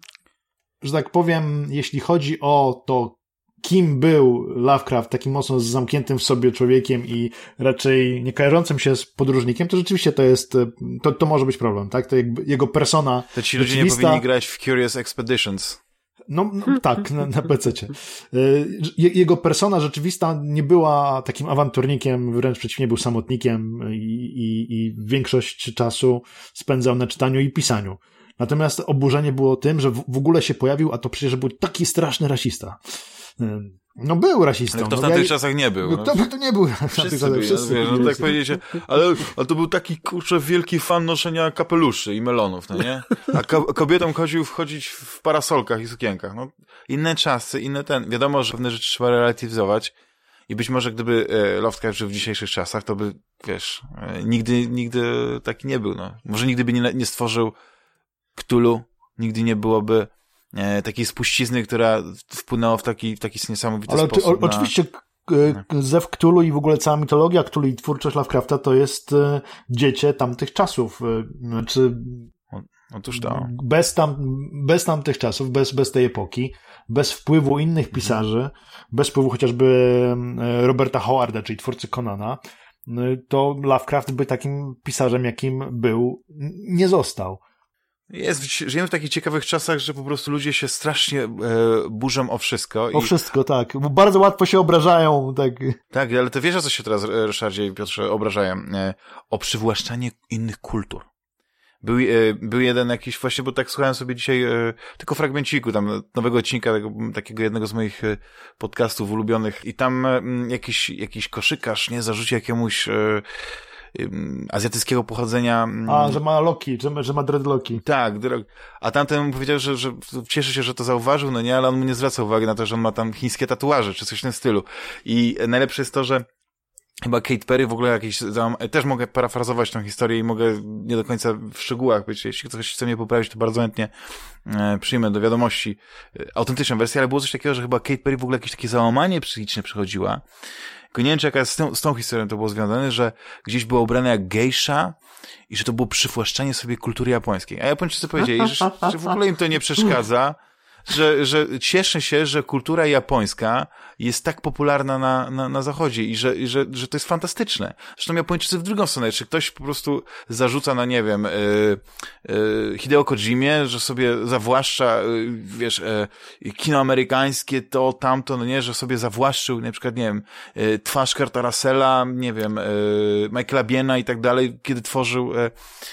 że tak powiem, jeśli chodzi o to, kim był Lovecraft, takim mocno zamkniętym w sobie człowiekiem i raczej nie kojarzącym się z podróżnikiem, to rzeczywiście to jest, to, to może być problem, tak? To jakby jego persona. To ci ludzie rzeczywista... nie powinni grać w Curious Expeditions. No, no tak, na, na pececie. Je, jego persona rzeczywista nie była takim awanturnikiem, wręcz przeciwnie, był samotnikiem i, i, i większość czasu spędzał na czytaniu i pisaniu. Natomiast oburzenie było tym, że w, w ogóle się pojawił, a to przecież był taki straszny rasista. No był rasistą. Ale kto w no, tamtych ja... czasach nie był? No, to, to nie był. Wszyscy czasach, byli, wszyscy no, wiesz, byli no tak powiedzieć, ale, ale to był taki, kurczę, wielki fan noszenia kapeluszy i melonów, no nie? A ko kobietom chodził wchodzić w parasolkach i sukienkach. No, inne czasy, inne ten. Wiadomo, że pewne rzeczy trzeba relatywizować i być może gdyby e, Lovecraft żył w dzisiejszych czasach, to by, wiesz, e, nigdy, nigdy taki nie był, no. Może nigdy by nie, nie stworzył Cthulhu, nigdy nie byłoby e, takiej spuścizny, która wpłynęła w taki, w taki niesamowity ale sposób. Ale o, na... oczywiście Zew Cthulhu i w ogóle cała mitologia Cthulhu i twórczość Lovecrafta to jest e, dziecię tamtych czasów. E, znaczy, Otóż to. Bez, tam, bez tamtych czasów, bez, bez tej epoki, bez wpływu innych pisarzy, mhm. bez wpływu chociażby Roberta Howarda, czyli twórcy Conana, to Lovecraft by takim pisarzem, jakim był, nie został. Jest, żyjemy w takich ciekawych czasach, że po prostu ludzie się strasznie e, burzą o wszystko. O i... wszystko, tak. Bo bardzo łatwo się obrażają. Tak, tak, ale to wiesz, o co się teraz, Ryszardzie i Piotrze, obrażają? E, o przywłaszczanie innych kultur. Był, e, był jeden jakiś, właśnie, bo tak słuchałem sobie dzisiaj e, tylko fragmenciku tam nowego odcinka tego, takiego jednego z moich e, podcastów ulubionych i tam e, jakiś, jakiś koszykarz, nie, zarzucił jakiemuś e, azjatyckiego pochodzenia. A, że ma loki, że, że ma dreadlocki. Tak, a tamten mu powiedział, że, że cieszy się, że to zauważył, no nie, ale on mu nie zwraca uwagi na to, że on ma tam chińskie tatuaże, czy coś w tym stylu. I najlepsze jest to, że chyba Kate Perry w ogóle jakieś, też mogę parafrazować tą historię i mogę nie do końca w szczegółach być, jeśli ktoś chce mnie poprawić, to bardzo chętnie e, przyjmę do wiadomości e, autentyczną wersję, ale było coś takiego, że chyba Kate Perry w ogóle jakieś takie załamanie psychiczne przechodziła. Tylko nie wiem, czy jaka z tą, z tą historią to było związane, że gdzieś była ubrana jak gejsza i że to było przywłaszczanie sobie kultury japońskiej. A Japończycy powiedzieli, że, że w ogóle im to nie przeszkadza, że, że cieszę się, że kultura japońska jest tak popularna na, na, na zachodzie i że, i że, że to jest fantastyczne. Zresztą Japończycy w drugą stronę, czy ktoś po prostu zarzuca na, nie wiem, yy, yy, Hideo Kojimie, że sobie zawłaszcza, yy, wiesz, yy, kino amerykańskie, to, tamto, no nie, że sobie zawłaszczył, na przykład, nie wiem, yy, twarz Kurta Russella, nie wiem, yy, Michaela Biehna i tak dalej, kiedy tworzył yy,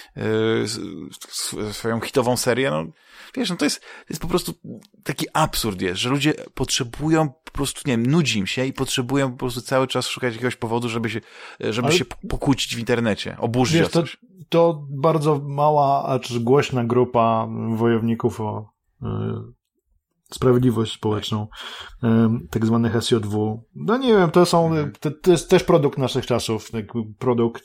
yy, swoją hitową serię, no. Wiesz, no to jest, to jest po prostu taki absurd, jest, że ludzie potrzebują po prostu, nie wiem, nudzi im się i potrzebują po prostu cały czas szukać jakiegoś powodu, żeby się, żeby Ale... się pokłócić w internecie, oburzyć Wiesz, o coś. To, to bardzo mała, acz głośna grupa wojowników o y, sprawiedliwość społeczną, y, tak zwanych S J W. No nie wiem, to są, mhm. to, to jest też produkt naszych czasów, tak, produkt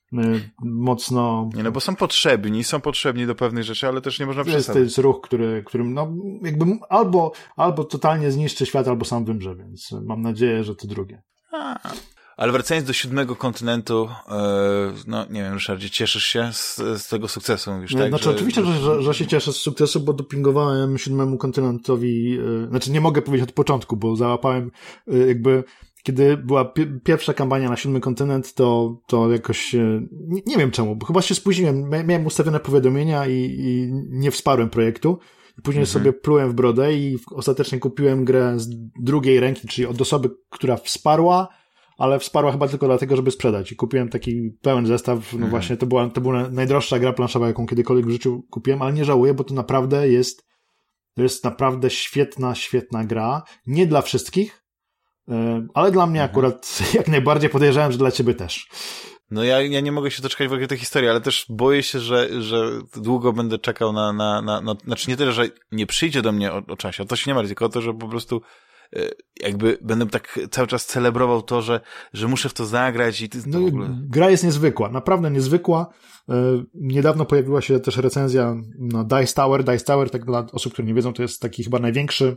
mocno... Nie, no bo są potrzebni, są potrzebni do pewnych rzeczy, ale też nie można przestać. To jest ruch, który, którym no jakby albo, albo totalnie zniszczy świat, albo sam wymrze, więc mam nadzieję, że to drugie. A, ale wracając do siódmego kontynentu, yy, no nie wiem, Ryszardzie, cieszysz się z, z tego sukcesu? Mówisz, tak, znaczy że, oczywiście, że, że, że się cieszę z sukcesu, bo dopingowałem siódmemu kontynentowi, yy, znaczy nie mogę powiedzieć od początku, bo załapałem yy, jakby kiedy była pi- pierwsza kampania na siódmy kontynent, to, to jakoś, nie, nie wiem czemu, bo chyba się spóźniłem, miałem ustawione powiadomienia i, i nie wsparłem projektu. I później mhm. sobie plułem w brodę i ostatecznie kupiłem grę z drugiej ręki, czyli od osoby, która wsparła, ale wsparła chyba tylko dlatego, żeby sprzedać. I kupiłem taki pełen zestaw, no mhm. właśnie, to była, to była najdroższa gra planszowa, jaką kiedykolwiek w życiu kupiłem, ale nie żałuję, bo to naprawdę jest, to jest naprawdę świetna, świetna gra. Nie dla wszystkich, ale dla mnie akurat jak najbardziej, podejrzewam, że dla ciebie też. No ja, ja nie mogę się doczekać w ogóle tej historii, ale też boję się, że, że długo będę czekał na, na, na, na znaczy nie tyle, że nie przyjdzie do mnie o, o czasie, o to się nie martwi, tylko o to, że po prostu jakby będę tak cały czas celebrował to, że, że muszę w to zagrać i to no, w ogóle... Gra jest niezwykła, naprawdę niezwykła. Niedawno pojawiła się też recenzja na Dice Tower. Dice Tower, tak dla osób, które nie wiedzą, to jest taki chyba największy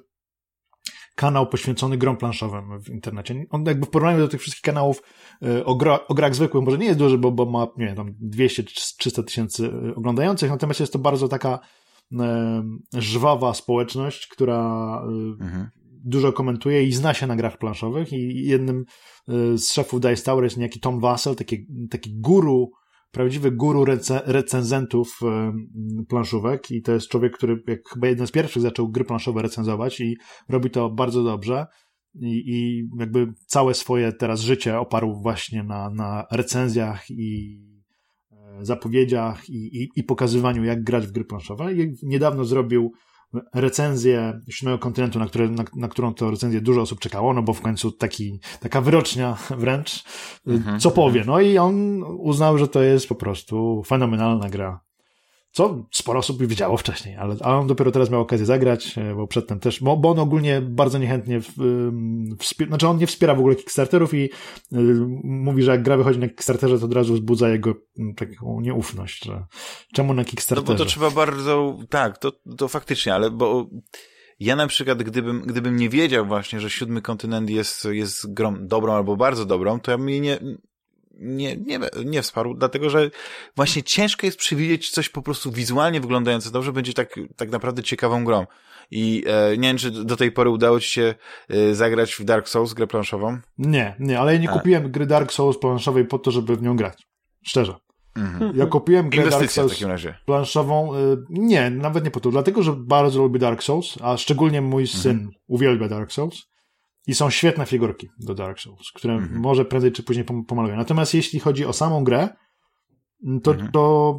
kanał poświęcony grom planszowym w internecie. On jakby w porównaniu do tych wszystkich kanałów o, gra, o grach zwykłych może nie jest duży, bo, bo ma, nie wiem, tam dwieście czy trzysta tysięcy oglądających, natomiast jest to bardzo taka e, żwawa społeczność, która e, mhm. dużo komentuje i zna się na grach planszowych i jednym e, z szefów Dice Tower jest niejaki Tom Wassel, taki, taki guru, prawdziwy guru rece- recenzentów e, planszówek i to jest człowiek, który jak chyba jeden z pierwszych zaczął gry planszowe recenzować i robi to bardzo dobrze i, i jakby całe swoje teraz życie oparł właśnie na, na recenzjach i e, zapowiedziach i, i, i pokazywaniu, jak grać w gry planszowe i niedawno zrobił recenzję siódmego kontynentu, na, które, na, na którą to recenzję dużo osób czekało, no bo w końcu taki, taka wyrocznia wręcz, mhm, co powie. No i on uznał, że to jest po prostu fenomenalna gra. Co sporo osób wiedziało wcześniej, ale, ale on dopiero teraz miał okazję zagrać, bo przedtem też, bo, bo on ogólnie bardzo niechętnie w, w, znaczy on nie wspiera w ogóle Kickstarterów i y, mówi, że jak gra wychodzi na Kickstarterze, to od razu wzbudza jego y, taką nieufność, że czemu na Kickstarterze? No bo to trzeba bardzo, tak, to, to faktycznie, ale bo ja na przykład, gdybym, gdybym nie wiedział właśnie, że siódmy kontynent jest, jest grą dobrą albo bardzo dobrą, to ja bym jej nie, nie, nie, nie wsparł, dlatego że właśnie ciężko jest przewidzieć coś po prostu wizualnie wyglądające dobrze, będzie tak, tak naprawdę ciekawą grą. I e, nie wiem, czy do tej pory udało ci się e, zagrać w Dark Souls, grę planszową? Nie, nie, ale ja nie A. kupiłem gry Dark Souls planszowej po to, żeby w nią grać. Szczerze. Mhm. Ja kupiłem grę Dark Souls w takim razie. planszową. Y, nie, nawet nie po to, dlatego, że bardzo lubię Dark Souls, a szczególnie mój mhm. syn uwielbia Dark Souls. I są świetne figurki do Dark Souls, które mm-hmm. może prędzej czy później pomaluję. Natomiast jeśli chodzi o samą grę, to, mm-hmm. to,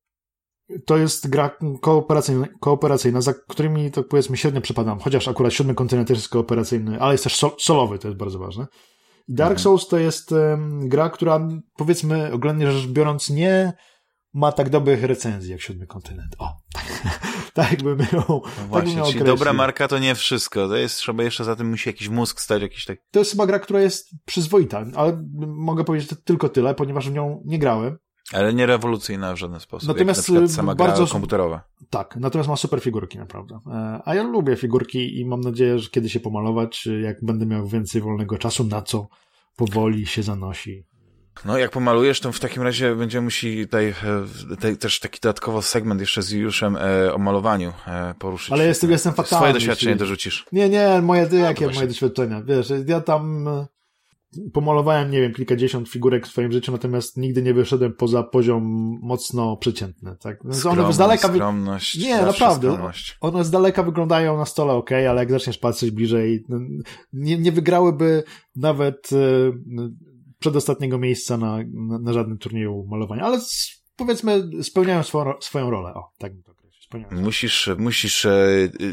to jest gra kooperacyjna, kooperacyjna, za którymi to powiedzmy średnio przepadam, chociaż akurat siódmy kontynent też jest kooperacyjny, ale jest też sol- solowy, to jest bardzo ważne. Dark mm-hmm. Souls to jest um, gra, która powiedzmy oględnie rzecz biorąc nie ma tak dobrych recenzji jak siódmy kontynent. O, tak. tak jakby miał... No tak właśnie, miał czyli określić. dobra marka to nie wszystko. To jest, trzeba jeszcze za tym musi jakiś mózg stać, jakiś tak... To jest chyba gra, która jest przyzwoita, ale mogę powiedzieć tylko tyle, ponieważ w nią nie grałem. Ale nie rewolucyjna w żaden sposób. Natomiast jak na przykład sama bardzo... gra komputerowa. Tak, natomiast ma super figurki, naprawdę. A ja lubię figurki i mam nadzieję, że kiedyś się pomalować, jak będę miał więcej wolnego czasu, na co powoli się zanosi. No, jak pomalujesz, to w takim razie będziemy musieli tutaj, tutaj też taki dodatkowo segment jeszcze z Juliuszem e, o malowaniu e, poruszyć. Ale jestem, jestem fatalny. Swoje doświadczenie jeśli... dorzucisz. Nie, nie, moje, No, jakie właśnie. moje doświadczenia? Wiesz, ja tam pomalowałem, nie wiem, kilkadziesiąt figurek w swoim życiu, natomiast nigdy nie wyszedłem poza poziom mocno przeciętny. Tak? Skromność, one z daleka wy... skromność. Nie, naprawdę. Skromność. One z daleka wyglądają na stole ok, ale jak zaczniesz patrzeć bliżej, nie, nie wygrałyby nawet e, przedostatniego miejsca na, na, na żadnym turnieju malowania, ale s, powiedzmy spełniają swoją, swoją rolę. O, tak bym to określił. Musisz, musisz e,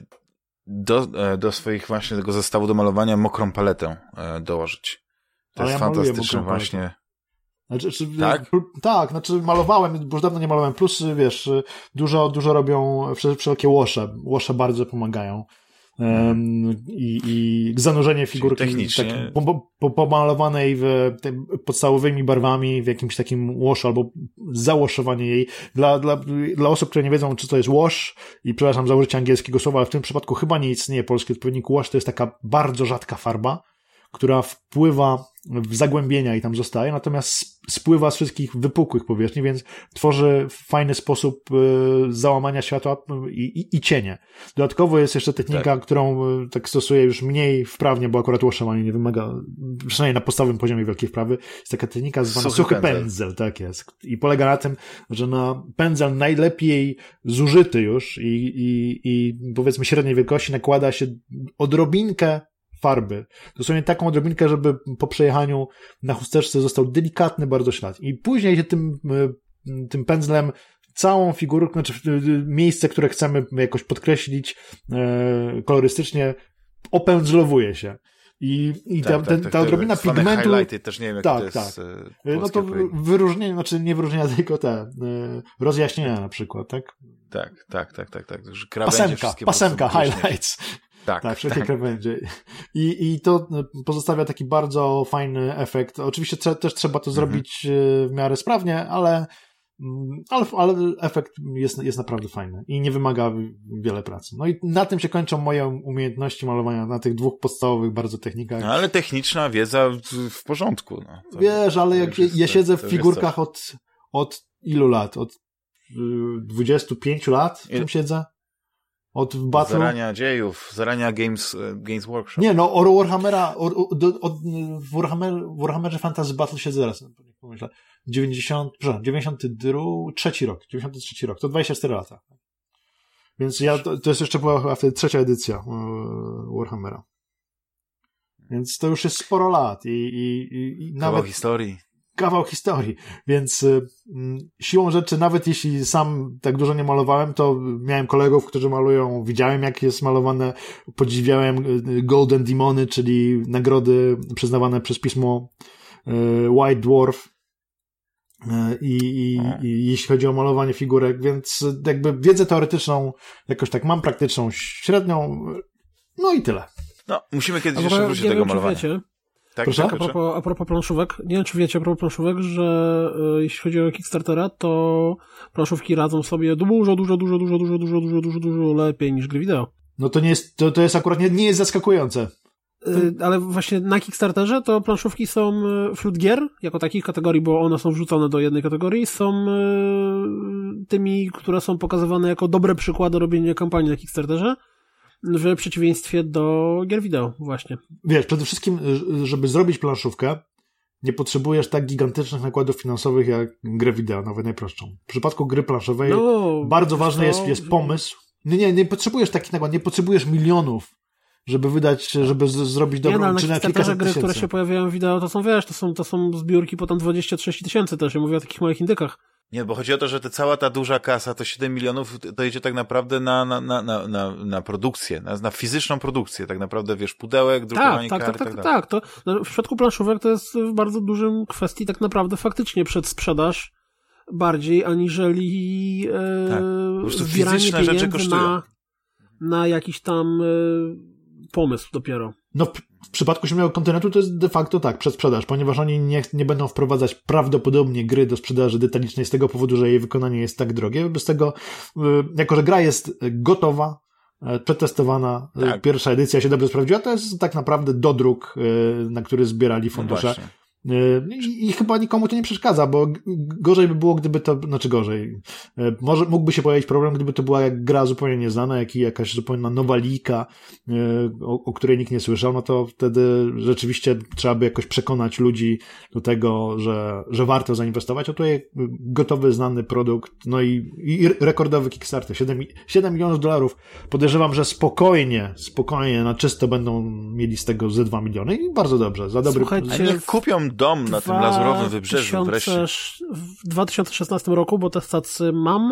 do, e, do swoich właśnie tego zestawu do malowania mokrą paletę e, dołożyć. To ale jest ja fantastyczne właśnie. Znaczy, czy, tak? Tak, znaczy malowałem, bo już dawno nie malowałem, plus wiesz, dużo, dużo robią wszelkie łosze. Łosze bardzo pomagają. Um, i, i zanurzenie figurki tak, po, po, pomalowanej w tym podstawowymi barwami w jakimś takim washu albo załoszowanie jej. Dla, dla, dla osób, które nie wiedzą, czy to jest wash i przepraszam za użycie angielskiego słowa, ale w tym przypadku chyba nie istnieje polski odpowiednik. Wash to jest taka bardzo rzadka farba, która wpływa w zagłębienia i tam zostaje, natomiast spływa z wszystkich wypukłych powierzchni, więc tworzy fajny sposób y, załamania światła i, i, i cienie. Dodatkowo jest jeszcze technika, tak. którą y, tak stosuję już mniej wprawnie, bo akurat washowanie nie wymaga, przynajmniej na podstawowym poziomie wielkiej wprawy, jest taka technika zwana suchy, suchy pędzel. pędzel. Tak jest. I polega na tym, że na pędzel najlepiej zużyty już i, i, i powiedzmy średniej wielkości nakłada się odrobinkę farby. Dosłownie taką odrobinkę, żeby po przejechaniu na chusteczce został delikatny bardzo ślad. I później się tym, tym pędzlem całą figurkę, znaczy miejsce, które chcemy jakoś podkreślić e, kolorystycznie, opędzlowuje się. I, i tak, ta, tak, ten, tak, ta odrobina tak, pigmentu... highlighty też nie wiem, jak tak, to jest tak. e, no to wyróżnienie, znaczy nie wyróżnienia, tylko te e, rozjaśnienia na przykład, tak? Tak, tak, tak, tak, tak. Pasemka, pasemka, highlights. Tak, tak, wszelkie tak. krawędzie. I, I to pozostawia taki bardzo fajny efekt. Oczywiście tre, też trzeba to zrobić mhm. w miarę sprawnie, ale, ale, ale efekt jest, jest naprawdę fajny i nie wymaga wiele pracy. No i na tym się kończą moje umiejętności malowania, na tych dwóch podstawowych bardzo technikach. No, ale techniczna wiedza w, w porządku. No. To, Wiesz, ale jak jest, ja siedzę w figurkach od, od ilu lat? Od dwudziestu pięciu lat w tym siedzę? Od Battle... Zarania dziejów, zarania Games, Games Workshop. Nie, no, o Warhammera, o, o, do, o, w Warhammer, Warhammerze Fantasy Battle siedzę zaraz, pomyślę, dziewięćdziesiąty, przepraszam, dziewięćdziesiąty trzeci rok, dziewięćdziesiąty trzeci rok, to dwadzieścia cztery lata. Więc ja, to, to jest jeszcze była chyba wtedy trzecia edycja uh, Warhammera. Więc to już jest sporo lat i, i, i, i Kawał nawet... historii. Kawał historii, więc y, siłą rzeczy, nawet jeśli sam tak dużo nie malowałem, to miałem kolegów, którzy malują, widziałem jak jest malowane, podziwiałem Golden Demony, czyli nagrody przyznawane przez pismo y, White Dwarf y, i, i, i jeśli chodzi o malowanie figurek, więc jakby wiedzę teoretyczną jakoś tak mam, praktyczną średnią, no i tyle. No, musimy kiedyś A jeszcze wrócić do tego malowania. Wiecie, Tak, Proszę? tak, A propos, a propos planszówek, nie wiem czy wiecie a propos planszówek, że y, jeśli chodzi o Kickstartera, to planszówki radzą sobie dużo, dużo, dużo, dużo, dużo, dużo, dużo, dużo, dużo lepiej niż gry wideo. No to nie jest, to, to jest akurat nie, nie jest zaskakujące. Y, ale właśnie na Kickstarterze to planszówki są wśród gier, jako takich kategorii, bo one są wrzucone do jednej kategorii, są y, tymi, które są pokazywane jako dobre przykłady robienia kampanii na Kickstarterze, w przeciwieństwie do gier wideo, właśnie. Wiesz, przede wszystkim, żeby zrobić planszówkę, nie potrzebujesz tak gigantycznych nakładów finansowych jak grę wideo, nawet najprostszą. W przypadku gry planszowej no, bardzo ważny to... jest, jest pomysł. Nie, nie, nie potrzebujesz takich nakładów, nie potrzebujesz milionów, żeby wydać, żeby z, zrobić dobrą, nie, no, czy na na kilkaset gry, tysięcy. które się pojawiają w wideo, to są, wiesz, to są, to są zbiórki potem dwadzieścia trzydzieści tysięcy też, ja mówię o takich małych indykach. Nie, bo chodzi o to, że te, cała ta duża kasa, to siedem milionów, to idzie tak naprawdę na, na, na, na, na, na produkcję, na, na fizyczną produkcję, tak naprawdę, wiesz, pudełek, drukowanie tak, tak, kart, tak, tak, tak, tak, to no, w przypadku planszówek to jest w bardzo dużym kwestii tak naprawdę faktycznie przedsprzedaż bardziej aniżeli e, tak. Po prostu zbieranie fizyczne rzeczy pieniędzy kosztują. na, na jakiś tam e, pomysł dopiero. No w, w przypadku Siódmego Kontynentu to jest de facto tak, przedsprzedaż, ponieważ oni nie, nie będą wprowadzać prawdopodobnie gry do sprzedaży detalicznej z tego powodu, że jej wykonanie jest tak drogie. Bez tego, jako że gra jest gotowa, przetestowana, tak. Pierwsza edycja się dobrze sprawdziła, to jest tak naprawdę dodruk, na który zbierali fundusze. No I, I chyba nikomu to nie przeszkadza, bo gorzej by było, gdyby to, znaczy gorzej, może mógłby się pojawić problem, gdyby to była gra zupełnie nieznana, jak i jakaś zupełnie nowa lika, o, o której nikt nie słyszał, no to wtedy rzeczywiście trzeba by jakoś przekonać ludzi do tego, że, że warto zainwestować, a tutaj gotowy, znany produkt, no i, i rekordowy Kickstarter, siedem milionów dolarów. Podejrzewam, że spokojnie, spokojnie, na czysto będą mieli z tego ze dwa miliony i bardzo dobrze, za dobry... Słuchajcie, niech kupią dom na tym lazurowym wybrzeżu wreszcie. W dwa tysiące szesnastym roku, bo te stacje mam,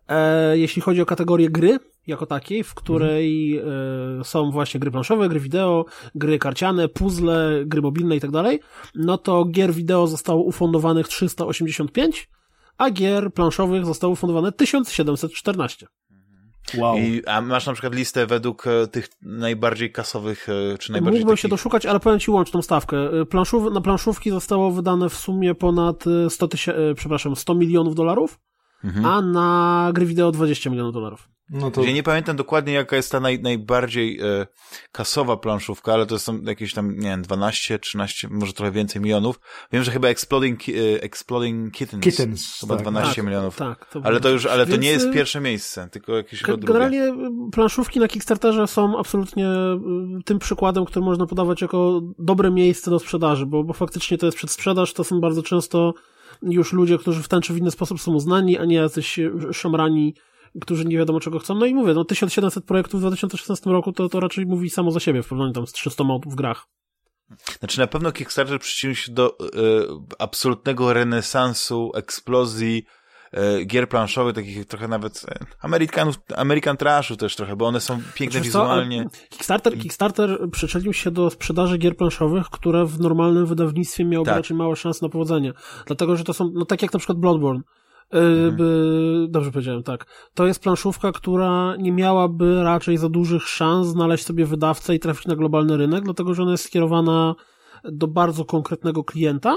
e, jeśli chodzi o kategorię gry jako takiej, w której mhm. e, są właśnie gry planszowe, gry wideo, gry karciane, puzzle, gry mobilne i tak dalej, no to gier wideo zostało ufundowanych trzysta osiemdziesiąt pięć, a gier planszowych zostało ufundowane tysiąc siedemset czternaście. Wow. I, a masz na przykład listę według e, tych najbardziej kasowych, e, czy najbardziej Mógłbym takich... się doszukać, ale powiem ci łączną stawkę. Planszów, na planszówki zostało wydane w sumie ponad sto tysięcy, przepraszam, sto milionów dolarów, mhm. a na gry wideo dwadzieścia milionów dolarów. No to... Ja nie pamiętam dokładnie, jaka jest ta naj, najbardziej e, kasowa planszówka, ale to są jakieś tam, nie wiem, dwanaście, trzynaście, może trochę więcej milionów. Wiem, że chyba Exploding, e, Exploding Kittens, Kittens chyba tak. dwanaście tak, milionów. Tak, to ale to już, ale Więc... to nie jest pierwsze miejsce, tylko jakieś chyba drugie. Generalnie planszówki na Kickstarterze są absolutnie tym przykładem, który można podawać jako dobre miejsce do sprzedaży, bo, bo faktycznie to jest przedsprzedaż, to są bardzo często już ludzie, którzy w ten czy w inny sposób są uznani, a nie jacyś szamrani, którzy nie wiadomo czego chcą. No i mówię, no tysiąc siedemset projektów w dwa tysiące szesnastym roku to, to raczej mówi samo za siebie w porównaniu tam z trzystoma w grach. Znaczy na pewno Kickstarter przyczynił się do y, absolutnego renesansu, eksplozji y, gier planszowych, takich trochę nawet y, Americanów, American Trashu też trochę, bo one są piękne wizualnie. Kickstarter, Kickstarter przyczynił się do sprzedaży gier planszowych, które w normalnym wydawnictwie miałyby tak. raczej małe szanse na powodzenie. Dlatego, że to są, no tak jak na przykład Bloodborne. Mhm. Dobrze powiedziałem, tak. To jest planszówka, która nie miałaby raczej za dużych szans znaleźć sobie wydawcę i trafić na globalny rynek, dlatego że ona jest skierowana do bardzo konkretnego klienta,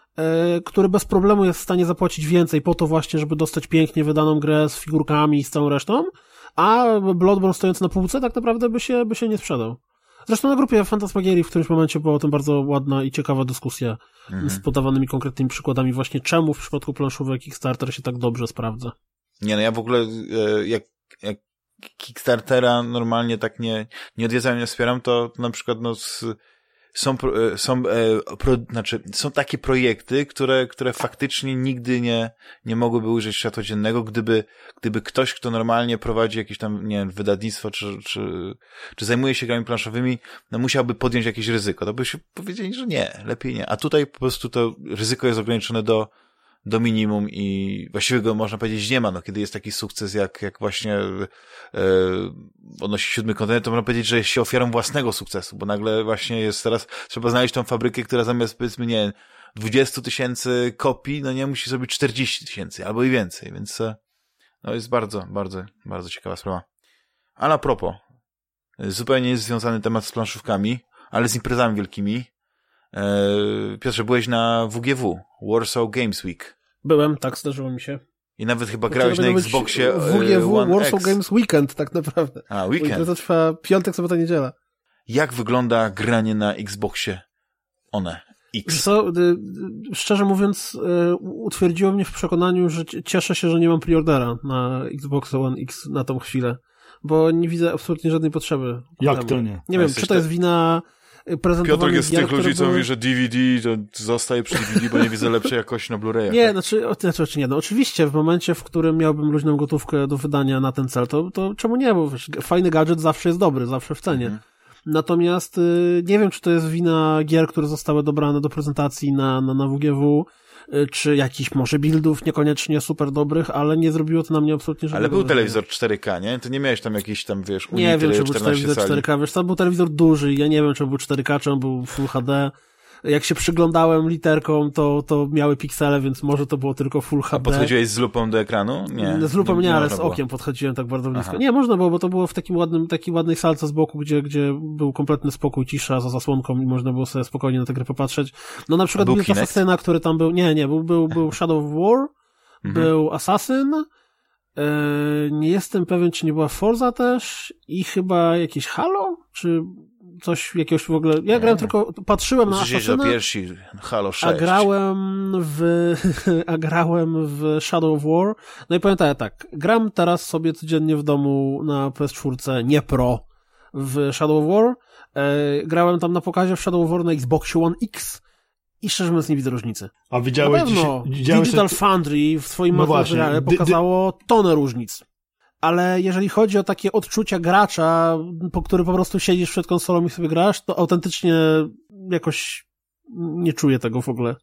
który bez problemu jest w stanie zapłacić więcej po to właśnie, żeby dostać pięknie wydaną grę z figurkami i z całą resztą, a Bloodborne stojący na półce tak naprawdę by się, by się nie sprzedał. Zresztą na grupie Fantasmagierii w którymś momencie była o tym bardzo ładna i ciekawa dyskusja mhm. z podawanymi konkretnymi przykładami właśnie czemu w przypadku planszówek Kickstarter się tak dobrze sprawdza. Nie, no ja w ogóle jak, jak Kickstartera normalnie tak nie, nie odwiedzam, nie wspieram, to na przykład no z, są, są, pro, znaczy, są takie projekty, które, które faktycznie nigdy nie, nie mogłyby ujrzeć światła dziennego, gdyby, gdyby ktoś, kto normalnie prowadzi jakieś tam, nie wiem, wydawnictwo, czy, czy, czy zajmuje się grami planszowymi, no musiałby podjąć jakieś ryzyko. To by się powiedzieli, że nie, lepiej nie. A tutaj po prostu to ryzyko jest ograniczone do, do minimum i właściwie go można powiedzieć nie ma, no kiedy jest taki sukces jak, jak właśnie e, odnosi Siódmy Kontynent, to można powiedzieć, że jest się ofiarą własnego sukcesu, bo nagle właśnie jest teraz, trzeba znaleźć tą fabrykę, która zamiast powiedzmy, nie wiem, dwadzieścia tysięcy kopii, no nie, musi zrobić czterdzieści tysięcy albo i więcej, więc no jest bardzo, bardzo, bardzo ciekawa sprawa. A na propos, zupełnie jest związany temat z planszówkami, ale z imprezami wielkimi. Piotrze, byłeś na W G W, Warsaw Games Week. Byłem, tak, zdarzyło mi się. I nawet chyba grałeś na Xboxie W G W One Warsaw X. Games Weekend, tak naprawdę. A, weekend. To trwa piątek, sobota, niedziela. Jak wygląda granie na Xboxie One X? Co, szczerze mówiąc, utwierdziło mnie w przekonaniu, że cieszę się, że nie mam preordera na Xbox One X na tą chwilę, bo nie widzę absolutnie żadnej potrzeby. Jak to nie? Nie wiem, czy to jest wina prezentowanych Piotr jest z gier, tych ludzi, co były... mówi, że D V D to zostaje przy D V D, bo nie widzę lepszej jakości na Blu-rayach. Nie, tak? znaczy, znaczy, znaczy nie, no oczywiście w momencie, w którym miałbym luźną gotówkę do wydania na ten cel, to, to czemu nie, bo fajny gadżet zawsze jest dobry, zawsze w cenie. Mhm. Natomiast y, nie wiem, czy to jest wina gier, które zostały dobrane do prezentacji na, na, na W G W, y, czy jakichś może buildów niekoniecznie super dobrych, ale nie zrobiło to na mnie absolutnie żadnego. Ale był wrażenia. telewizor cztery K, nie? To nie miałeś tam jakiś tam, wiesz, nie wiem, czy był czternaście telewizor cali. cztery K, wiesz, tam był telewizor duży, ja nie wiem, czy był cztery K, czy on był Full H D. jak się przyglądałem literkom, to, to miały piksele, więc może to było tylko Full H D. A podchodziłeś z lupą do ekranu? Nie. Z lupą nie, nie ale z było. okiem podchodziłem tak bardzo blisko. Aha. Nie, można było, bo to było w takim ładnym, takiej ładnej salce z boku, gdzie, gdzie był kompletny spokój, cisza za zasłonką i można było sobie spokojnie na tę grę popatrzeć. No na przykład Build Assassina, który tam był, nie, nie, był, był, był Shadow of War, mhm. był Assassin, yy, nie jestem pewien, czy nie była Forza też i chyba jakieś Halo, czy coś jakiegoś w ogóle, ja grałem tylko, patrzyłem na Assassina, pierwsi Halo sześć. A grałem w, a grałem w Shadow of War, no i pamiętaj tak, gram teraz sobie codziennie w domu na P S cztery, nie Pro, w Shadow of War, e, grałem tam na pokazie w Shadow of War na Xboxie One X i szczerze mówiąc nie widzę różnicy. A widziałeś... Na pewno, dziś, widziałeś Digital że... Foundry w swoim no materiale właśnie. pokazało dy, dy... tonę różnic. Ale jeżeli chodzi o takie odczucia gracza, po który po prostu siedzisz przed konsolą i sobie grasz, to autentycznie jakoś nie czuję tego w ogóle.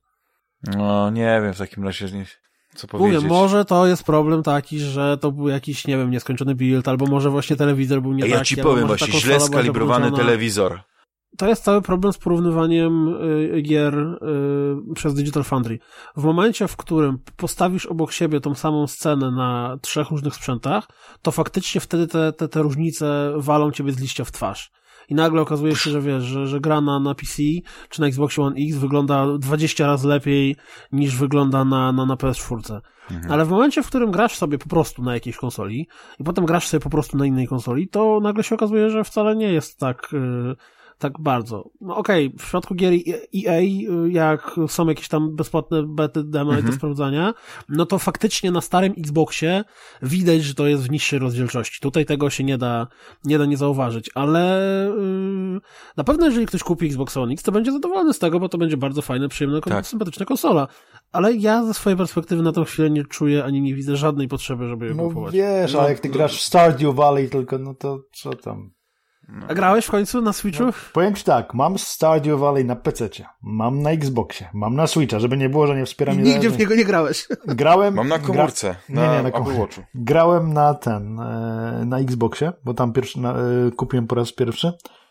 No, nie wiem, w takim razie nie, co powiedzieć. Mówię, może to jest problem taki, że to był jakiś, nie wiem, nieskończony build, albo może właśnie telewizor był nie A taki. ja ci powiem, właśnie źle skalibrowany telewizor. To jest cały problem z porównywaniem y, gier y, przez Digital Foundry. W momencie, w którym postawisz obok siebie tą samą scenę na trzech różnych sprzętach, to faktycznie wtedy te, te, te różnice walą ciebie z liścia w twarz. I nagle okazuje się, że wiesz, że, że gra na, na P C czy na Xbox One X wygląda dwadzieścia razy lepiej niż wygląda na, na, na P S cztery. Mhm. Ale w momencie, w którym grasz sobie po prostu na jakiejś konsoli i potem grasz sobie po prostu na innej konsoli, to nagle się okazuje, że wcale nie jest tak... Yy, tak bardzo. No okej, okay, w przypadku gier E A, jak są jakieś tam bezpłatne bety, demo mm-hmm. do sprawdzania, no to faktycznie na starym Xboxie widać, że to jest w niższej rozdzielczości. Tutaj tego się nie da nie da nie zauważyć, ale yy, na pewno jeżeli ktoś kupi Xbox One X, to będzie zadowolony z tego, bo to będzie bardzo fajna, przyjemna, tak. sympatyczna konsola. Ale ja ze swojej perspektywy na tą chwilę nie czuję, ani nie widzę żadnej potrzeby, żeby ją no kupować. Wiesz, no wiesz, a jak ty grasz w Stardew Valley tylko, no to co tam... No. A grałeś w końcu na Switchu? No, powiem ci tak, mam Stardew Valley na pececie, mam na Xboxie, mam na Switcha, żeby nie było, że nie wspieram... I nigdzie w niego nie grałeś. Grałem... Mam na komórce. Gra... Na nie, nie, na komórce. Grałem na ten, na Xboxie, bo tam pierwszy, na, kupiłem po raz pierwszy.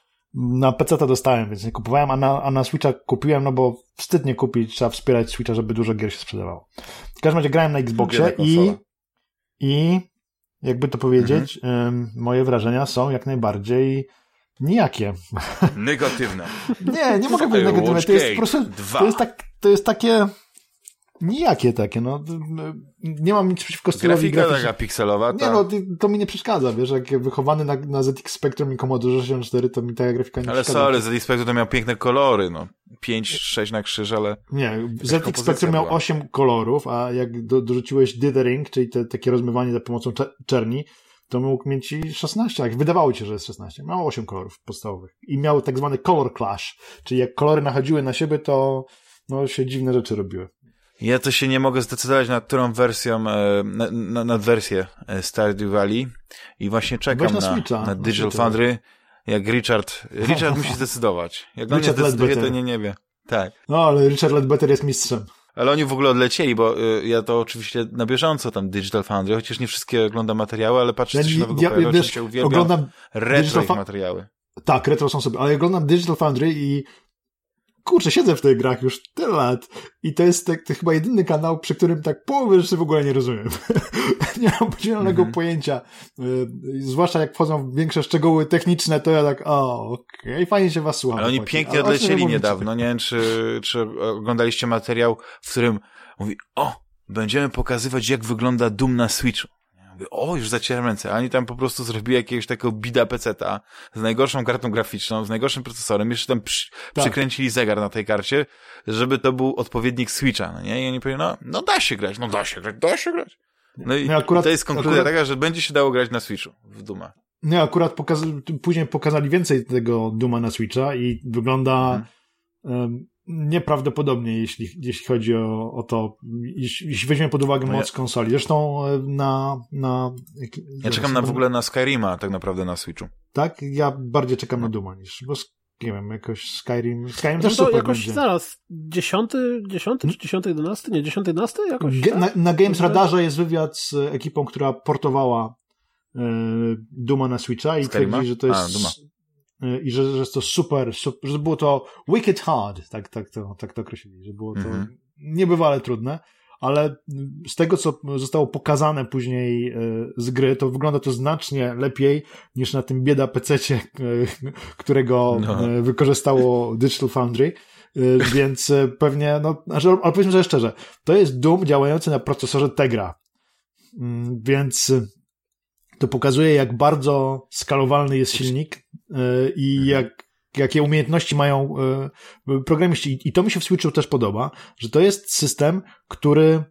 Na peceta dostałem, więc nie kupowałem, a na, a na Switcha kupiłem, no bo wstyd nie kupić, trzeba wspierać Switcha, żeby dużo gier się sprzedawało. W każdym razie grałem na Xboxie i... i jakby to powiedzieć, mhm. moje wrażenia są jak najbardziej nijakie. Negatywne. Nie, nie mogę powiedzieć negatywne. To jest po prostu, to jest, tak, to jest takie nijakie takie, no. Nie mam nic przeciwko stylowi grafika. Grafika taka pikselowa. Nie, no, to mi nie przeszkadza, wiesz, jak wychowany na, na Z X Spectrum i Commodore sześćdziesiąt cztery, to mi ta grafika nie ale przeszkadza. Ale sorry, Z X Spectrum to miał piękne kolory, no. pięć sześć na krzyż, ale... Nie, Z X Spectrum miał osiem kolorów, a jak do, dorzuciłeś dithering, czyli te, takie rozmywanie za pomocą czerni, to mógł mieć i szesnaście, jak wydawało ci się, że jest szesnaście. Miał osiem kolorów podstawowych. I miał tak zwany color clash, czyli jak kolory nachodziły na siebie, to no, się dziwne rzeczy robiły. Ja to się nie mogę zdecydować nad którą wersją, na, na, nad wersję Stardew Valley i właśnie czekam na, na, Switcha, na Digital na Foundry, jak Richard, Richard musi zdecydować. Jak on nie zdecyduje, to nie, nie wie. Tak. No, ale Richard Ledbetter jest mistrzem. Ale oni w ogóle odlecieli, bo y, ja to oczywiście na bieżąco tam Digital Foundry, chociaż nie wszystkie oglądam materiały, ale patrzę, co się nowego ja, pojawia, oczywiście uwielbiam oglądam retro ich materiały. Tak, retro są sobie, ale ja oglądam Digital Foundry i kurczę, siedzę w tych grach już tyle lat i to jest tak, to chyba jedyny kanał, przy którym tak połowy rzeczy w ogóle nie rozumiem. Nie mam podzielonego mm-hmm. pojęcia. Y, zwłaszcza jak wchodzą w większe szczegóły techniczne, to ja tak, o, okej, okay, fajnie się was słucha. Ale oni chodzi. pięknie ale odlecieli niedawno, nie wiem, czy, czy oglądaliście materiał, w którym mówi, o, będziemy pokazywać, jak wygląda Doom na Switchu. Mówię, o, już zacieram ręce. A oni tam po prostu zrobili jakiegoś takiego bida peceta z najgorszą kartą graficzną, z najgorszym procesorem. Jeszcze tam przy, tak. przykręcili zegar na tej karcie, żeby to był odpowiednik Switcha, no nie? I oni powiedzieli, no, no da się grać, no da się grać, da się grać. No i, no akurat, i to jest konkluzja akurat, taka, że będzie się dało grać na Switchu w Duma. Nie, akurat pokaz- później pokazali więcej tego Duma na Switcha i wygląda hmm. um, nieprawdopodobnie, jeśli, jeśli chodzi o, o to, jeśli, jeśli weźmiemy pod uwagę no moc ja... konsoli. Zresztą na... na ja czekam na w ogóle na Skyrima tak naprawdę na Switchu. Tak? Ja bardziej czekam na Duma niż... Bo nie wiem, jakoś Skyrim... Skyrim to też super jakoś będzie. Zaraz, dziesiąty, dziesiąty czy dziesiąty, jedenasty? Nie, dziesiąty, jedenasty jakoś? Ge- na, na Games Radarze jest wywiad z ekipą, która portowała e, Duma na Switcha i Skyrima? twierdzi, że to jest... A, Duma. i że, że jest to super, super, że było to wicked hard, tak, tak, to, tak to określili, że było to mm-hmm. niebywale trudne, ale z tego, co zostało pokazane później z gry, to wygląda to znacznie lepiej niż na tym bieda pececie, którego no. wykorzystało Digital Foundry, więc pewnie, no, ale powiedzmy sobie szczerze, to jest Doom działający na procesorze Tegra, więc to pokazuje, jak bardzo skalowalny jest silnik i jak, jakie umiejętności mają programiści. I to mi się w Switchu też podoba, że to jest system, który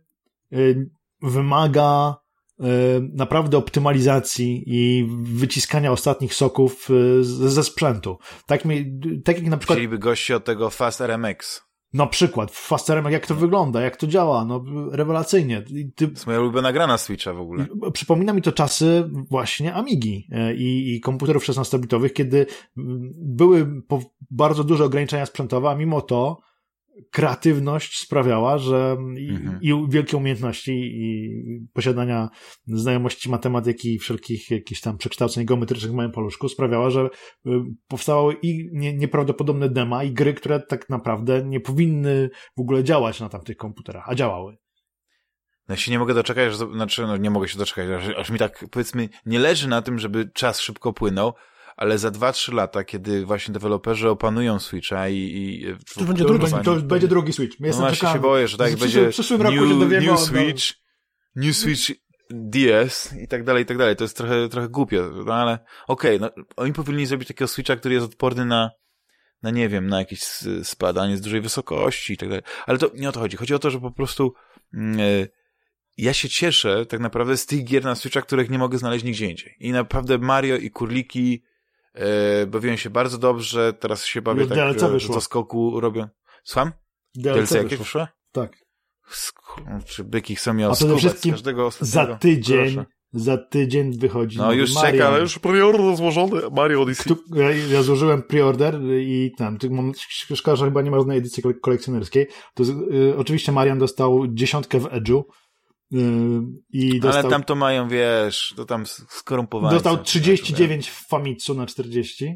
wymaga naprawdę optymalizacji i wyciskania ostatnich soków ze sprzętu. Tak, mi, tak jak na przykład... Chcieliby gości od tego Fast R M X. Na przykład, w Fast R M X, jak to wygląda, jak to działa, no rewelacyjnie. Ty... To jest moja ulubiona gra na Switcha w ogóle. Przypomina mi to czasy właśnie Amigi i, i komputerów szesnastobitowych, kiedy były bardzo duże ograniczenia sprzętowe, a mimo to kreatywność sprawiała, że i, mhm. i wielkie umiejętności i posiadania znajomości matematyki i wszelkich jakichś tam przekształceń geometrycznych w małym paluszku sprawiała, że powstawały i nie, nieprawdopodobne dema i gry, które tak naprawdę nie powinny w ogóle działać na tamtych komputerach, a działały. Ja się nie mogę doczekać, że, znaczy no nie mogę się doczekać, aż, aż mi tak powiedzmy nie leży na tym, żeby czas szybko płynął, ale za dwa trzy lata, kiedy właśnie deweloperzy opanują Switcha i... i to, będzie drugi, to będzie drugi Switch. Ja no właśnie się boję, że tak w będzie przyszłym roku new, się dowiemy new o, Switch, no... New Switch D S i tak dalej, i tak dalej. To jest trochę, trochę głupie, no ale okej, okay, no oni powinni zrobić takiego Switcha, który jest odporny na, na nie wiem, na jakieś spadanie z dużej wysokości i tak dalej. Ale to nie o to chodzi. Chodzi o to, że po prostu yy, ja się cieszę tak naprawdę z tych gier na Switcha, których nie mogę znaleźć nigdzie indziej. I naprawdę Mario i Kurliki Yy, bawiłem się bardzo dobrze, teraz się bawię już tak, D L C że, wyszło. że to skoku robię. Słucham? D L C, D L C jakie wyszło? Tak. Sk- czy byki chcą miał A przede wszystkim każdego za tydzień, proszę. za tydzień wychodzi No już Mario. czeka, ale już preorder złożony, Mario Odyssey. Ja, ja złożyłem preorder i tam, mam, szkoda, że chyba nie ma żadnej edycji kolekcjonerskiej. To y, oczywiście Marian dostał dziesiątkę w Edge'u. I dostał, ale tam to mają, wiesz, to tam skorumpowane. Dostał trzydzieści dziewięć w Famitsu na czterdzieści.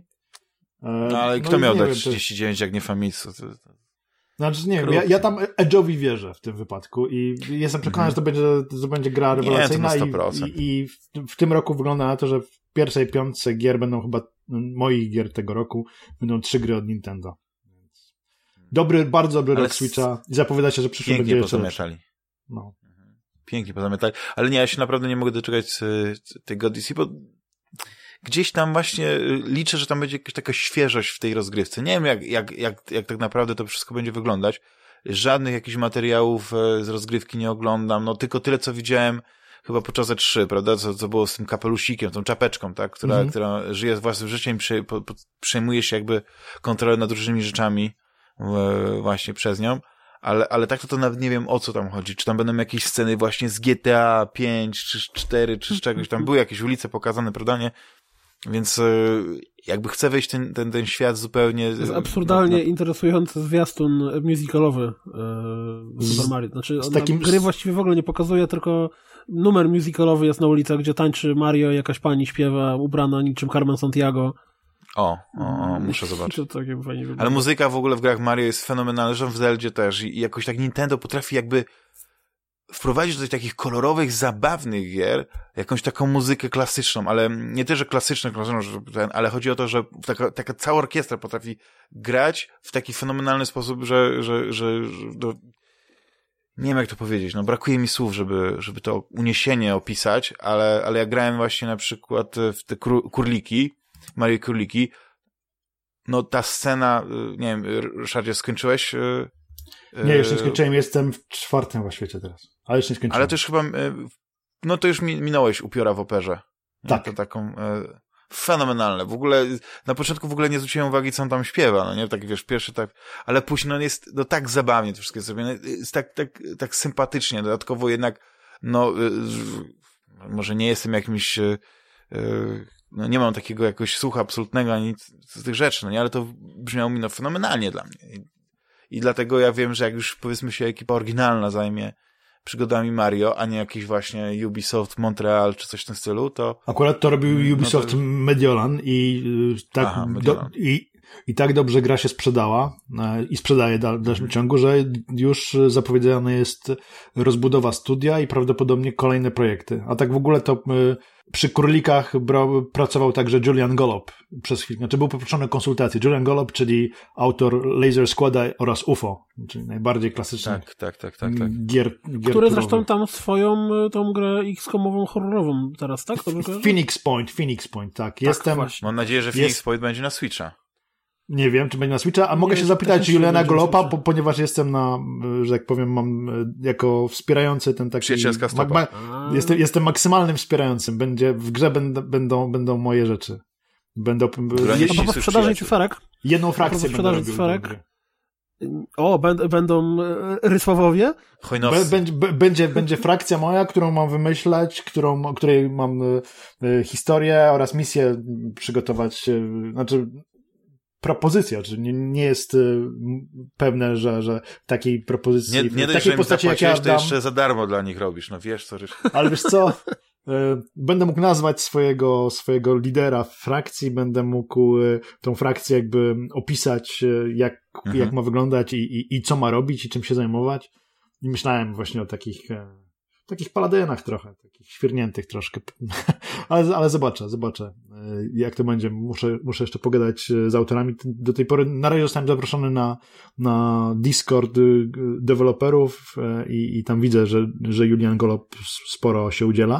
No ale kto no, miał dać trzydzieści dziewięć, jak nie Famitsu? To, to... Znaczy nie wiem, ja, ja tam Edge'owi wierzę w tym wypadku i jestem przekonany, mm. że to będzie, to będzie gra rewelacyjna nie, to i, i, i w, w tym roku wygląda na to, że w pierwszej piątce gier będą chyba, moich gier tego roku, będą trzy gry od Nintendo. Dobry, bardzo dobry ale rok Switcha i zapowiada się, że przyszły będzie jeszcze lepszy. No. Pięknie pozamiatali. Ale nie, ja się naprawdę nie mogę doczekać tego D C, bo gdzieś tam właśnie liczę, że tam będzie jakaś taka świeżość w tej rozgrywce. Nie wiem, jak, jak, jak, jak tak naprawdę to wszystko będzie wyglądać. Żadnych jakichś materiałów z rozgrywki nie oglądam. No tylko tyle, co widziałem chyba podczas E trzy, prawda? Co, co było z tym kapelusikiem, tą czapeczką, tak? Która, mhm. która żyje własnym życiem i przy, po, po, przejmuje się jakby kontrolę nad różnymi rzeczami e, właśnie przez nią. Ale, ale tak to, to nawet nie wiem, o co tam chodzi. Czy tam będą jakieś sceny właśnie z G T A pięć, czy cztery, czy z czegoś. Tam były jakieś ulice pokazane, prawda, nie? Więc jakby chcę wejść ten, ten, ten świat zupełnie... To jest absurdalnie na, na... interesujący zwiastun musicalowy e, Super Mario. Znaczy, on takim... gry właściwie w ogóle nie pokazuje, tylko numer musicalowy jest na ulicach, gdzie tańczy Mario, jakaś pani śpiewa, ubrana niczym Carmen Sandiego. O, o, o, muszę zobaczyć. To tak fajnie wygląda. Ale muzyka w ogóle w grach Mario jest fenomenalna, że w Zeldzie też i jakoś tak Nintendo potrafi jakby wprowadzić do tych takich kolorowych, zabawnych gier jakąś taką muzykę klasyczną, ale nie też, że klasyczną, ale chodzi o to, że taka, taka cała orkiestra potrafi grać w taki fenomenalny sposób, że, że, że, że do... nie wiem jak to powiedzieć, no brakuje mi słów, żeby, żeby to uniesienie opisać, ale, ale jak grałem właśnie na przykład w te kurliki, Mario Króliki, no ta scena, nie wiem, Ryszardzie, skończyłeś? Nie, jeszcze nie skończyłem, jestem w czwartym na świecie teraz, ale jeszcze nie skończyłem. Ale to już chyba, no to już minąłeś upiora w operze. Tak. To taką, fenomenalne. W ogóle, na początku w ogóle nie zwróciłem uwagi, co on tam śpiewa, no nie, tak wiesz, pierwszy tak, ale później no jest, no tak zabawnie to wszystko jest zrobione, jest tak, tak, tak sympatycznie, dodatkowo jednak, no, może nie jestem jakimś, no nie mam takiego jakoś słucha absolutnego ani z tych rzeczy, no nie, ale to brzmiało mi no fenomenalnie dla mnie. I, i dlatego ja wiem, że jak już powiedzmy się ekipa oryginalna zajmie przygodami Mario, a nie jakiś właśnie Ubisoft Montreal czy coś w tym stylu, to... Akurat to robił Ubisoft no to... Mediolan i tak, Aha, do, i, i tak dobrze gra się sprzedała e, i sprzedaje w dalszym mhm. ciągu, że już zapowiedziana jest rozbudowa studia i prawdopodobnie kolejne projekty. A tak w ogóle to e, przy Królikach bra, pracował także Julian Gollop przez chwilę. Znaczy był poproszony konsultacje. Julian Gollop, czyli autor Laser Squada oraz U F O, czyli najbardziej klasyczny tak, tak, tak, tak, tak. gier, gier Który zresztą tam swoją tą grę X-komową horrorową teraz, tak? Dobrze Phoenix Point, Phoenix Point, tak. Jestem, tak mam nadzieję, że Phoenix jest... Point będzie na Switcha. Nie wiem, czy będzie na Switcha, a mogę nie, się zapytać Juliana Gollopa, po, ponieważ jestem na, że tak powiem, mam jako wspierający ten taki... Przyjacielska stopa. Ma, ma, jestem, jestem maksymalnym wspierającym. Będzie, w grze będą, będą, będą moje rzeczy. Będą... A propos sprzedaży cyferek? Jedną frakcję będę robił. Cyferek. O, b- będą Rysławowie? Będzie, będzie, będzie frakcja moja, którą mam wymyślać, którą, której mam y, historię oraz misję przygotować. Y, znaczy... propozycja, czyli nie, nie jest y, pewne, że, że takiej propozycji... Nie, nie w dość, takiej postaci jak ja to dam, jeszcze za darmo dla nich robisz, no wiesz co... Ale wiesz co, y, będę mógł nazwać swojego, swojego lidera frakcji, będę mógł y, tą frakcję jakby opisać, y, jak, mhm. jak ma wyglądać i, i, i co ma robić i czym się zajmować. I myślałem właśnie o takich... Y, takich paladynach trochę, takich świrniętych troszkę. ale, ale zobaczę, zobaczę, jak to będzie. Muszę, muszę jeszcze pogadać z autorami. Do tej pory na razie zostałem zaproszony na, na Discord deweloperów i, i tam widzę, że, że Julian Gollop sporo się udziela.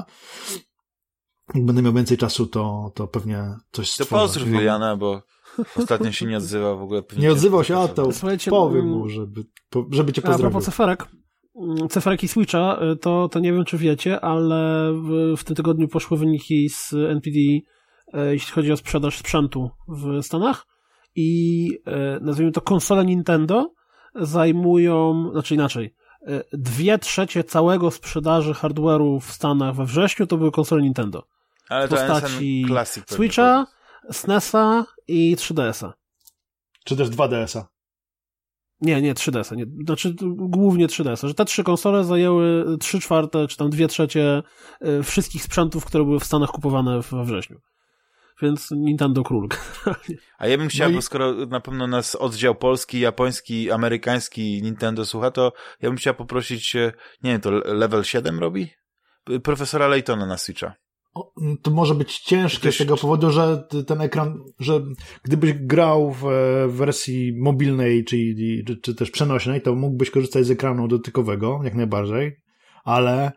Jak będę miał więcej czasu, to, to pewnie coś stworzę. To pozdrów Juliana, bo ostatnio się nie odzywa w ogóle. Nie odzywał się, a to Słuchajcie, powiem mu, żeby, żeby cię pozdrowił. A propos cyferek, cyferki Switcha, to, to nie wiem, czy wiecie, ale w, w tym tygodniu poszły wyniki z N P D, jeśli chodzi o sprzedaż sprzętu w Stanach i nazwijmy to konsole Nintendo zajmują, znaczy inaczej, dwie trzecie całego sprzedaży hardware'u w Stanach we wrześniu to były konsole Nintendo. Ale w postaci to Classic Switcha, S N E S-a i trzy D S-a. Czy też dwa D S-a. Nie, nie, trzy D S-a. Nie, znaczy głównie trzy D S-a. Że te trzy konsole zajęły trzy czwarte, czy tam dwie trzecie wszystkich sprzętów, które były w Stanach kupowane we wrześniu. Więc Nintendo król. A ja bym chciał, no i... bo skoro na pewno nas oddział polski, japoński, amerykański Nintendo słucha, to ja bym chciał poprosić, nie wiem, to Level siedem robi? Profesora Laytona na Switcha. O, to może być ciężkie z tego powodu, że ten ekran, że gdybyś grał w wersji mobilnej, czy, czy, czy też przenośnej, to mógłbyś korzystać z ekranu dotykowego, jak najbardziej, ale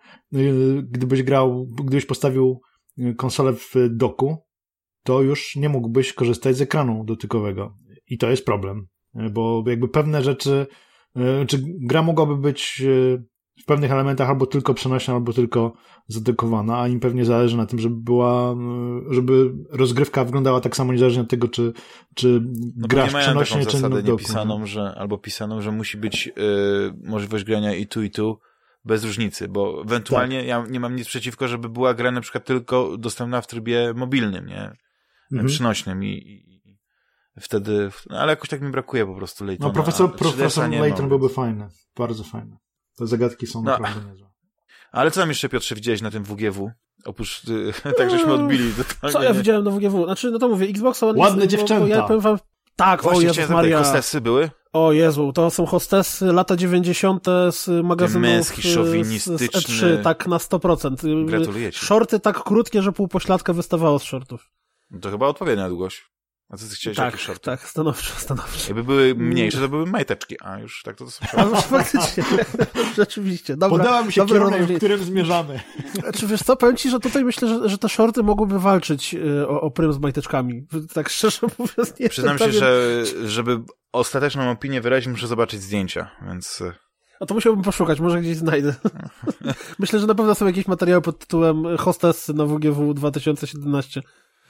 gdybyś grał, gdybyś postawił konsolę w doku, to już nie mógłbyś korzystać z ekranu dotykowego. I to jest problem, bo jakby pewne rzeczy, czy gra mogłaby być w pewnych elementach albo tylko przenośna, albo tylko zadekowana, a im pewnie zależy na tym, żeby była, żeby rozgrywka wyglądała tak samo niezależnie od tego, czy, czy no grasz przenośnie, czy zasadę niepisaną, że, albo pisaną, że musi być yy, możliwość grania i tu, i tu, bez różnicy, bo ewentualnie tak. Ja nie mam nic przeciwko, żeby była gra na przykład tylko dostępna w trybie mobilnym, nie? Mhm. Przenośnym i, i wtedy, no, ale jakoś tak mi brakuje po prostu Laytona. No profesor, profesor Layton byłby fajny, bardzo fajny. Te zagadki są no. naprawdę niezłe. Ale co tam jeszcze, Piotrze, widziałeś na tym W G W? Oprócz, y, tak żeśmy odbili. Totalnie. Co ja widziałem na W G W? Znaczy, no to mówię, Xbox One... Ładne jest, dziewczęta. Bo, bo ja powiem wam, tak, właśnie, o Jezus Maria. Hostessy były? O Jezu, to są hostessy lata dziewięćdziesiąte z magazynów męski, szowinistyczny. z E trzy, tak na sto procent. Gratuluję ci. Shorty tak krótkie, że półpośladka wystawało z shortów. No to chyba odpowiednia długość. A co ty chciałeś, tak, jakie shorty? Tak, stanowczo, stanowczo. Jakby były mniejsze, to były majteczki. A już tak to, to są shorty. A już faktycznie, rzeczywiście. Dobra, Podoba mi się kierunek, w którym zmierzamy. Znaczy, wiesz co, powiem ci, że tutaj myślę, że, że te shorty mogłyby walczyć o, o prym z majteczkami. Tak szczerze mówiąc, nie Przyznam się, że żeby ostateczną opinię wyrazić, muszę zobaczyć zdjęcia, więc... A to musiałbym poszukać, może gdzieś znajdę. Myślę, że na pewno są jakieś materiały pod tytułem Hostessy na W G W dwa tysiące siedemnaście.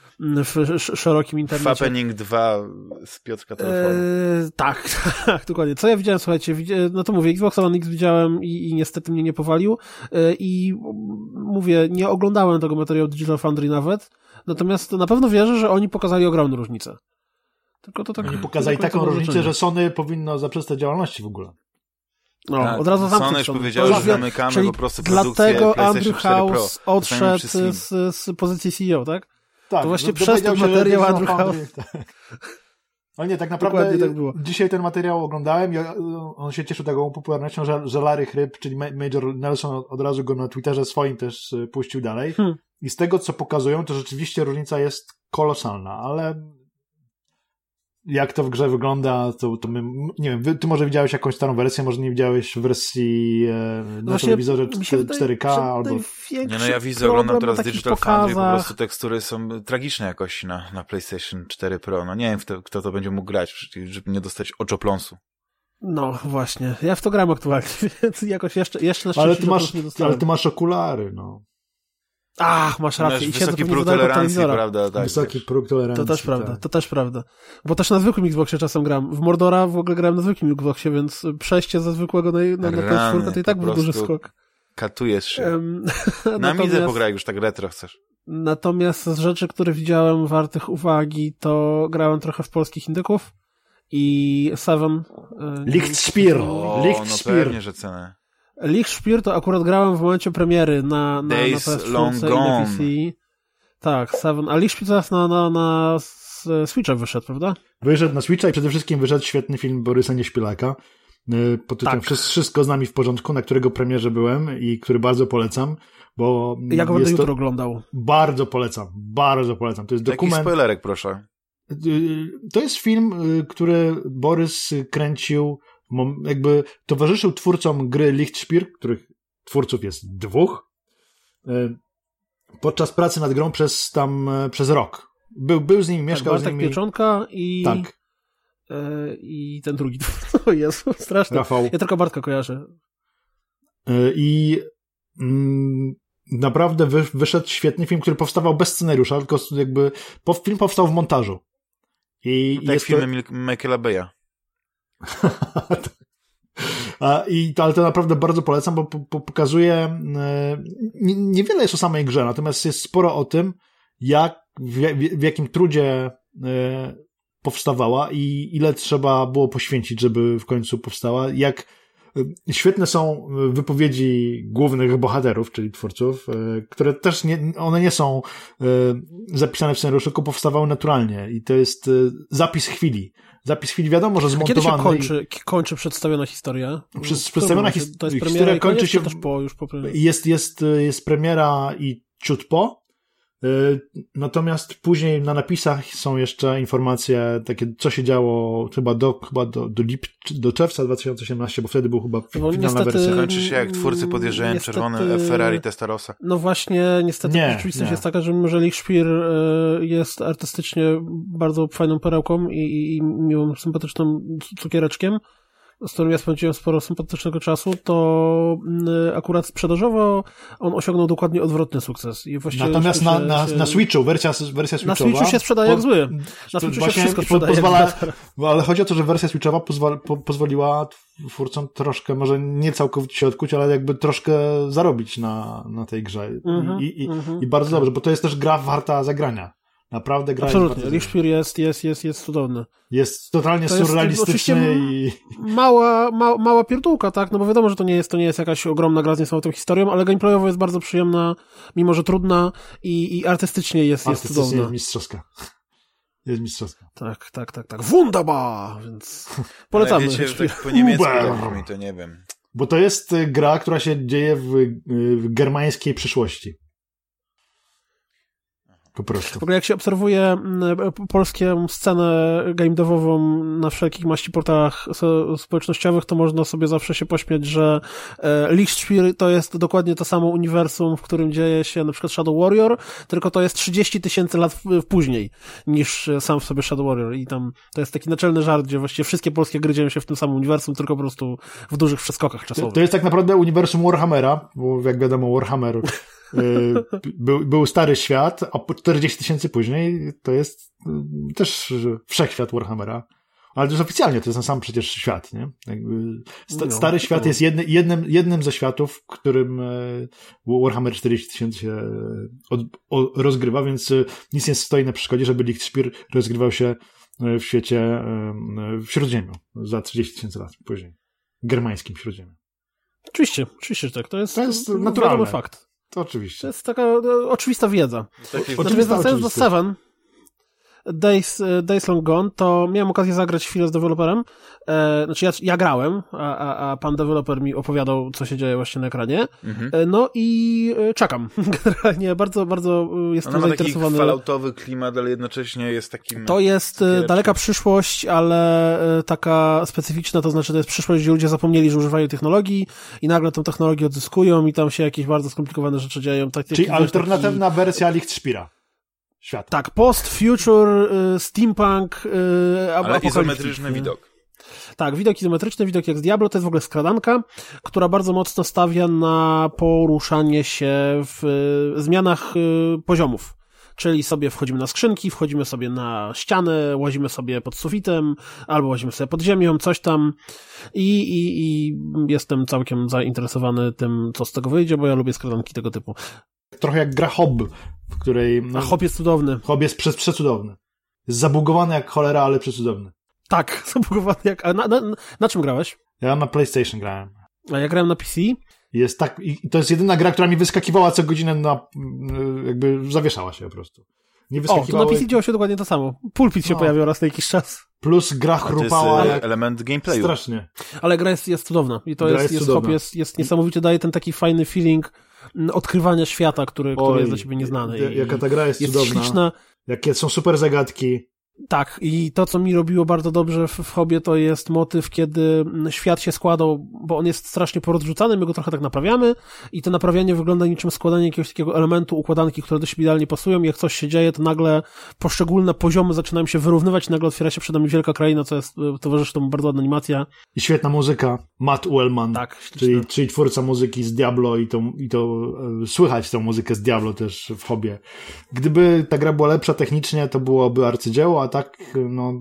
W sz- szerokim internecie. Fappening dwa z Piotrka telefonu. Eee, tak, tak, dokładnie. Co ja widziałem, słuchajcie, widzi- no to mówię, Xbox One X widziałem i, i niestety mnie nie powalił eee, i mówię, nie oglądałem tego materiału Digital Foundry nawet, natomiast na pewno wierzę, że oni pokazali ogromną różnicę. Tylko to tak... Oni pokazali taką różnicę, że Sony powinno zaprzestać działalności w ogóle. No, tak, od razu zamknąć. Sony już powiedziały, że zamykamy czyli po prostu produkcję dlatego PlayStation Andrew cztery Pro. House odszedł z, z pozycji C E O, tak? Tak. To właśnie do, przez ten materiał Andrew House... Tak. Ale nie, tak naprawdę tak było. Dzisiaj ten materiał oglądałem i on się cieszył taką popularnością, że, że Larry Hryb, czyli Major Nelson od razu go na Twitterze swoim też puścił dalej. Hmm. I z tego, co pokazują, to rzeczywiście różnica jest kolosalna, ale jak to w grze wygląda, to, to my, nie wiem, ty może widziałeś jakąś starą wersję, może nie widziałeś wersji e, na Właśnie telewizorze cztery K albo... Nie, no ja widzę, oglądam teraz Digital Foundry, po prostu tekstury są tragiczne jakości na, na PlayStation cztery Pro. No nie wiem, kto, kto to będzie mógł grać, żeby nie dostać oczopląsu. No właśnie, ja w to gram aktualnie, więc jakoś jeszcze, jeszcze na szczęście ale ty masz, ale ty masz okulary, no. Ach, masz rację. Masz I wysoki próg tolerancji, prawda? Tak, wysoki wiesz. próg tolerancji. To też prawda, tak. to też prawda. Bo też na zwykłym Xboxie czasem gram. W Mordora w ogóle grałem na zwykłym Xboxie, więc przejście ze zwykłego na, na, na P S cztery to i tak był duży skok. Katujesz się. Um, na natomiast, Midze pograj już tak retro chcesz. Natomiast z rzeczy, które widziałem wartych uwagi, to grałem trochę w polskich indyków i Seven. Lichtspiel. O, Lichtspiel. No pewnie, że cenę. Lichtspiel to akurat grałem w momencie premiery na, na, na P S cztery i na P C. Tak, Seven. A Lichtspiel teraz na, na, na Switcha wyszedł, prawda? Wyszedł na Switcha i przede wszystkim wyszedł świetny film Borysa Nieśpielaka pod tytułem tak. Wszystko z nami w porządku, na którego premierze byłem i który bardzo polecam, bo ja go będę jutro oglądał. Bardzo polecam, bardzo polecam. To jest dokument... Taki spoilerek, proszę. To jest film, który Borys kręcił, jakby towarzyszył twórcom gry Lichtspiel, których twórców jest dwóch, podczas pracy nad grą przez tam, przez rok. Był, był z nimi, mieszkał tak, z nimi. Pieczonka i... Tak. Yy, I ten drugi. O Jezu, straszne. Rafał. Ja tylko Bartka kojarzę. Yy, I mm, naprawdę wy, wyszedł świetny film, który powstawał bez scenariusza, tylko jakby po, film powstał w montażu. I tak jest filmy to... Michaela Beya. A, I to, ale to naprawdę bardzo polecam, bo po, po, pokazuje e, nie, niewiele jest o samej grze, natomiast jest sporo o tym, jak, w, w, w jakim trudzie e, powstawała i ile trzeba było poświęcić, żeby w końcu powstała. Jak e, świetne są wypowiedzi głównych bohaterów, czyli twórców, e, które też nie, one nie są e, zapisane w scenariuszu, tylko powstawały naturalnie i to jest e, zapis chwili. Zapis chwili, wiadomo, że zmontowany. Kiedy się kończy, i... kończy przedstawiona historia? Przez, przedstawiona his... To jest historia kończy koniec, się... Też po, już po jest, jest, jest premiera i ciut po. Natomiast później na napisach są jeszcze informacje takie, co się działo chyba do, chyba do, do, lip, do czerwca dwa tysiące osiemnastego, bo wtedy był chyba no, finalna niestety, wersja. Kończy się jak twórcy podjeżdżają niestety, czerwone Ferrari Testarossa. No właśnie, niestety nie, rzeczywistość nie. jest taka, że mimo że Lichtspiel jest artystycznie bardzo fajną perełką i, i, i miłym, sympatycznym cukiereczkiem, z którym ja spędziłem sporo sympatycznego czasu, to akurat sprzedażowo on osiągnął dokładnie odwrotny sukces. I Natomiast na, na, się... na Switchu, wersja, wersja Switchowa... Na Switchu się sprzedaje po, jak zły. Na Switchu się wszystko sprzedaje pozwala, jak ale chodzi o to, że wersja Switchowa pozwala, po, pozwoliła twórcom troszkę, może nie całkowicie się odkuć, ale jakby troszkę zarobić na, na tej grze. Mm-hmm, I, i, mm-hmm. I bardzo dobrze, bo to jest też gra warta zagrania. Naprawdę gra Absolutnie. Lichtspiel jest, jest, jest, jest cudowny. Jest totalnie to surrealistyczny jest i... Mała, ma, mała pierdółka, tak? No bo wiadomo, że to nie jest, to nie jest jakaś ogromna gra z niesamowitą historią, ale gameplayowo jest bardzo przyjemna, mimo że trudna i, i artystycznie jest, jest artystycznie cudowna. jest mistrzowska. Jest mistrzowska. Tak, tak, tak, tak. Wunderbar! Więc polecamy. Ale wiecie, tak po niemiecku to brzmi, to nie wiem. Bo to jest gra, która się dzieje w, w germańskiej przyszłości. Po prostu. W ogóle jak się obserwuje polską scenę game devową na wszelkich maści portalach społecznościowych, to można sobie zawsze się pośmiać, że Lichtspiel to jest dokładnie to samo uniwersum, w którym dzieje się na przykład Shadow Warrior, tylko to jest trzydzieści tysięcy lat później niż sam w sobie Shadow Warrior i tam to jest taki naczelny żart, gdzie właściwie wszystkie polskie gry dzieją się w tym samym uniwersum, tylko po prostu w dużych przeskokach czasowych. To jest tak naprawdę uniwersum Warhammera, bo jak wiadomo Warhammer Był, był stary świat, a po czterdzieści tysięcy później to jest też wszechświat Warhammera. Ale to jest oficjalnie, to jest ten sam przecież świat, nie? Jakby sta, no, stary świat jest jedny, jednym, jednym ze światów, w którym Warhammer czterdzieści tysięcy się od, o, rozgrywa, więc nic nie stoi na przeszkodzie, żeby Lichtspiel rozgrywał się w świecie w Śródziemiu za trzydzieści tysięcy lat później. Germańskim Śródziemiu. Oczywiście, oczywiście, że tak. To jest, to jest naturalny fakt. To oczywiście. To jest taka no, oczywista wiedza. Natomiast wracając do Seven, Days, Days Long Gone, to miałem okazję zagrać chwilę z deweloperem. E, znaczy ja, ja grałem, a, a, a pan deweloper mi opowiadał, co się dzieje właśnie na ekranie. Mhm. E, no i e, czekam. Generalnie bardzo, bardzo jestem Ona ma zainteresowany. Taki falloutowy klimat, ale jednocześnie jest takim... To jest cukiereczkiem. Daleka przyszłość, ale taka specyficzna, to znaczy to jest przyszłość, gdzie ludzie zapomnieli, że używają technologii i nagle tą technologię odzyskują i tam się jakieś bardzo skomplikowane rzeczy dzieją. Tak, Czyli taki, alternatywna taki... wersja Lichtspira. Świat. Tak, post-future, y, steampunk, y, ale izometryczny widok. Tak, widok izometryczny, widok jak z Diablo, to jest w ogóle skradanka, która bardzo mocno stawia na poruszanie się w y, zmianach y, poziomów. Czyli sobie wchodzimy na skrzynki, wchodzimy sobie na ścianę, łazimy sobie pod sufitem, albo łazimy sobie pod ziemią, coś tam i, i, i jestem całkiem zainteresowany tym, co z tego wyjdzie, bo ja lubię skradanki tego typu. Trochę jak gra Hob, w której... No, A Hob jest cudowny. Hob jest prze, przecudowny. Jest zabugowany jak cholera, ale przecudowny. Tak, zabugowany jak... A na, na, na czym grałeś? Ja na PlayStation grałem. A ja grałem na P C. Jest tak... I to jest jedyna gra, która mi wyskakiwała co godzinę na... jakby zawieszała się po prostu. Nie wyskakiwała... O, to na P C działo się dokładnie to samo. Pulpit się no. pojawiał raz na jakiś czas. Plus gra chrupała. To jest jak... element gameplayu. Strasznie. Ale gra jest, jest cudowna. I to gra jest, jest, jest, hop, jest, jest niesamowicie, daje ten taki fajny feeling odkrywania świata, który, Oj, który jest dla ciebie nieznany. I, jaka ta gra jest, jest cudowna. Śliczna. Jakie są super zagadki. Tak, i to, co mi robiło bardzo dobrze w, w Hobie, to jest motyw, kiedy świat się składał, bo on jest strasznie porozrzucany, my go trochę tak naprawiamy i to naprawianie wygląda niczym składanie jakiegoś takiego elementu układanki, które do siebie idealnie pasują i jak coś się dzieje, to nagle poszczególne poziomy zaczynają się wyrównywać i nagle otwiera się przed nami wielka kraina, co jest, towarzyszy temu bardzo ładna animacja. I świetna muzyka. Matt Uelman, tak, czyli, czyli twórca muzyki z Diablo i to, i to e, słychać tą muzykę z Diablo też w Hobie. Gdyby ta gra była lepsza technicznie, to byłoby arcydzieło, a tak, no,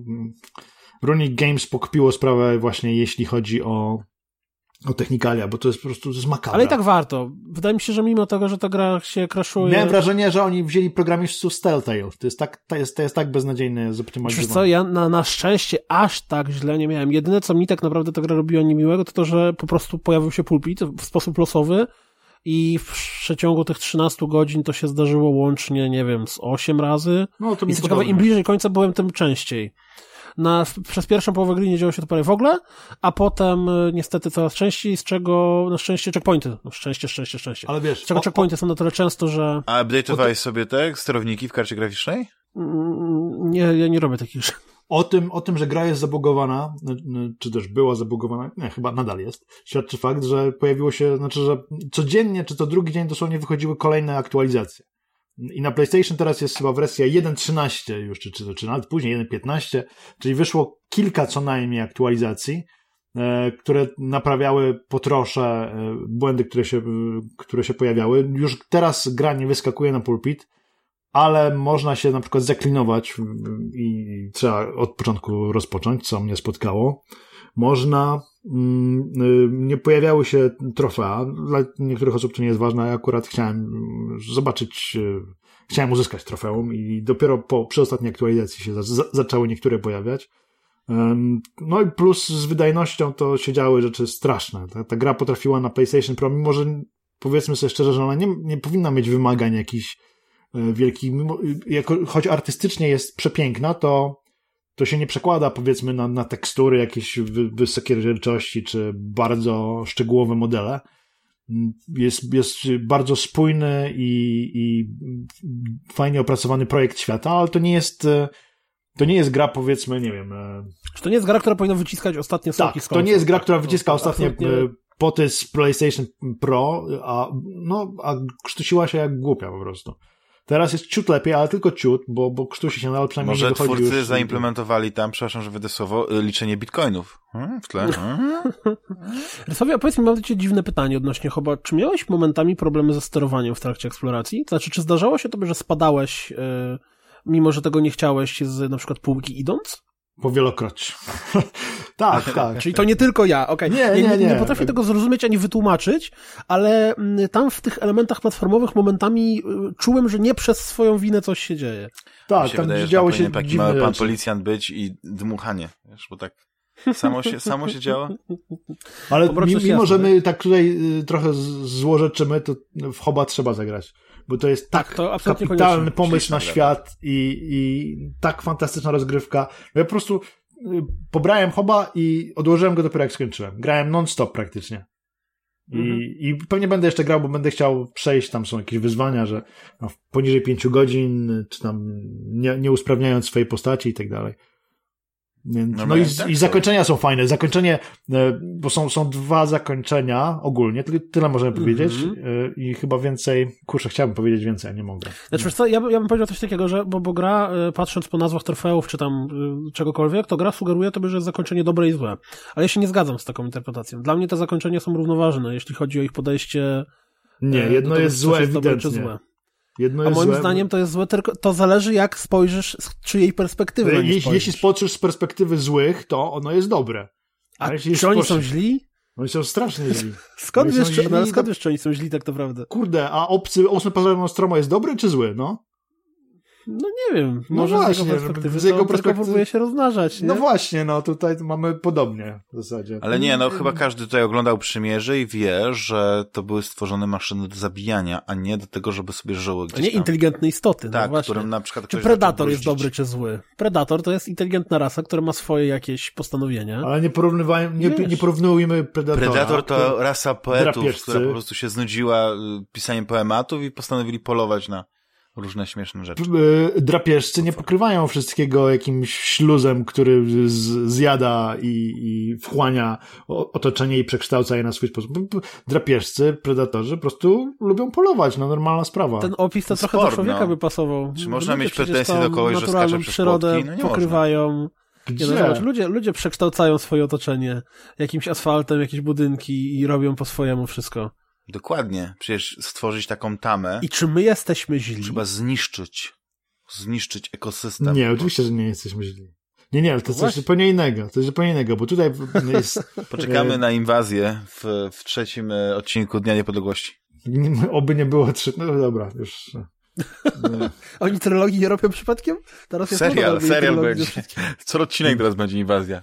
Runic Games pokpiło sprawę właśnie jeśli chodzi o, o technikalia, bo to jest po prostu, to jest makabra. Ale i tak warto. Wydaje mi się, że mimo tego, że ta gra się crashuje... Miałem wrażenie, że oni wzięli programistów z Telltale. To jest tak, to jest, to jest tak beznadziejne zoptymalizowane. Wiesz co, ja na, na szczęście aż tak źle nie miałem. Jedyne, co mi tak naprawdę ta gra robiła niemiłego, to to, że po prostu pojawił się pulpit w sposób losowy i w przeciągu tych trzynastu godzin to się zdarzyło łącznie, nie wiem, z osiem razy. No, to mi jest ciekawe, im bliżej końca byłem, tym częściej. Na, przez pierwszą połowę gry nie działo się to prawie w ogóle, a potem niestety coraz częściej, z czego na szczęście checkpointy. No, szczęście, szczęście, szczęście. Ale wiesz, z czego o, checkpointy o... są na tyle często, że... A update'owałeś sobie te sterowniki w karcie graficznej? Nie, ja nie robię takich rzeczy. O tym, o tym, że gra jest zabugowana, czy też była zabugowana, nie, chyba nadal jest, świadczy fakt, że pojawiło się, znaczy, że codziennie, czy to drugi dzień dosłownie wychodziły kolejne aktualizacje. I na PlayStation teraz jest chyba wersja jeden trzynaście już, czy, czy, czy nawet później jeden piętnaście, czyli wyszło kilka co najmniej aktualizacji, e, które naprawiały po trosze e, błędy, które się, e, które się pojawiały. Już teraz gra nie wyskakuje na pulpit, ale można się na przykład zaklinować i trzeba od początku rozpocząć, co mnie spotkało. Można, mm, nie pojawiały się trofea, dla niektórych osób to nie jest ważne, ja akurat chciałem zobaczyć, chciałem uzyskać trofeum i dopiero po, przy ostatniej aktualizacji się za, zaczęły niektóre pojawiać. No i plus z wydajnością to się działy rzeczy straszne. Ta, ta gra potrafiła na PlayStation Pro, mimo że powiedzmy sobie szczerze, że ona nie, nie powinna mieć wymagań jakichś wielkich, mimo, jako, choć artystycznie jest przepiękna, to to się nie przekłada, powiedzmy, na, na tekstury jakieś wy, wysokiej rozdzielczości, czy bardzo szczegółowe modele. Jest, jest bardzo spójny i, i fajnie opracowany projekt świata, ale to nie jest, to nie jest gra, powiedzmy, nie wiem... Czy to nie jest gra, która powinna wyciskać ostatnie soki tak, z konsol? To nie jest gra, która wyciska ostatnie absolutnie... poty z PlayStation Pro, a, no, a krztusiła się jak głupia po prostu. Teraz jest ciut lepiej, ale tylko ciut, bo, bo krztusi się, no, ale przynajmniej Może nie wychodzi twórcy już... zaimplementowali tam, przepraszam, że wyjdę słowo, liczenie bitcoinów. Hmm, w tle. Hmm. Rysławie, a powiedz mi, mam do ciebie dziwne pytanie odnośnie Hoba. Czy miałeś momentami problemy ze sterowaniem w trakcie eksploracji? To znaczy, czy zdarzało się tobie, że spadałeś, yy, mimo że tego nie chciałeś, z na przykład półki idąc? Powielokroć. tak, tak. Czyli to nie tylko ja, okej. Okay. Nie, nie, nie. Nie potrafię tego zrozumieć ani wytłumaczyć, ale tam w tych elementach platformowych momentami czułem, że nie przez swoją winę coś się dzieje. Tak, się tam wydaje, działo że się taki dziwne mały pan rzeczy. Policjant być i dmuchanie, wiesz, bo tak... Samo się, samo się działo? Ale mi, mimo, że my tak tutaj trochę złorzeczymy, to w Hobba trzeba zagrać. Bo to jest tak, tak to kapitalny koniecznie. pomysł na świat i, i tak fantastyczna rozgrywka. Ja po prostu pobrałem Hobba i odłożyłem go dopiero jak skończyłem. Grałem non-stop praktycznie. I, mhm. I pewnie będę jeszcze grał, bo będę chciał przejść, tam są jakieś wyzwania, że no, poniżej pięciu godzin, czy tam nie, nie usprawniając swojej postaci i tak dalej. No, no i, tak i zakończenia są fajne. Zakończenie, bo są, są dwa zakończenia ogólnie, tyle, tyle możemy powiedzieć mm-hmm. i chyba więcej, kurczę, chciałbym powiedzieć więcej, a nie mogę. Znaczy, wiesz co, ja, ja bym powiedział coś takiego, że bo, bo gra, patrząc po nazwach trofeów, czy tam czegokolwiek, to gra sugeruje tobie, że jest zakończenie dobre i złe. Ale ja się nie zgadzam z taką interpretacją. Dla mnie te zakończenia są równoważne, jeśli chodzi o ich podejście. Nie, jedno jest złe, ewidentnie. Złe. Jedno jest A moim złe, zdaniem to jest złe, tylko to zależy jak spojrzysz z czyjej perspektywy. Je, jeśli, jeśli spojrzysz z perspektywy złych, to ono jest dobre. A, A czy oni są źli? Oni są strasznie źli. Skąd wiesz, czy, no, skąd wiesz, czy oni są źli tak naprawdę? Kurde, a obcy ósmy pasażer Nostromo jest dobry czy zły, no? No nie wiem, no może właśnie, z jego perspektywy, z jego perspektywy próbuje się rozmnażać, nie? No właśnie, no tutaj mamy podobnie w zasadzie. Ale nie, no chyba każdy tutaj oglądał Przymierze i wie, że to były stworzone maszyny do zabijania, a nie do tego, żeby sobie żyły gdzieś tam. A nie inteligentne istoty, tak, no właśnie. którym na przykład czy Predator jest dobry czy zły? Predator to jest inteligentna rasa, która ma swoje jakieś postanowienia. Ale nie porównywajmy, nie, nie porównujmy Predatora. Predator to rasa poetów, drapieżcy. Która po prostu się znudziła pisaniem poematów i postanowili polować na różne śmieszne rzeczy. Drapieżcy nie pokrywają wszystkiego jakimś śluzem, który z, zjada i, i wchłania otoczenie i przekształca je na swój sposób. Drapieżcy, predatorzy po prostu lubią polować, no normalna sprawa. Ten opis to, to trochę sport, do człowieka no. by pasował. Czy można mieć pretensje do kogoś, że skacze przez przyrodę no nie pokrywają. Gdzie? Nie, no, zobacz, ludzie, ludzie przekształcają swoje otoczenie jakimś asfaltem, jakieś budynki i robią po swojemu wszystko. Dokładnie. Przecież stworzyć taką tamę... I czy my jesteśmy źli? Trzeba zniszczyć. Zniszczyć ekosystem. Nie, oczywiście, że nie jesteśmy źli. Nie, nie, ale to no coś właśnie. zupełnie innego. To jest zupełnie innego, bo tutaj jest... Poczekamy na inwazję w, w trzecim odcinku Dnia Niepodległości. Oby nie było trzy... No dobra, już... Oni trylogii nie robią przypadkiem? Teraz serial, serial będzie. Co odcinek teraz będzie inwazja.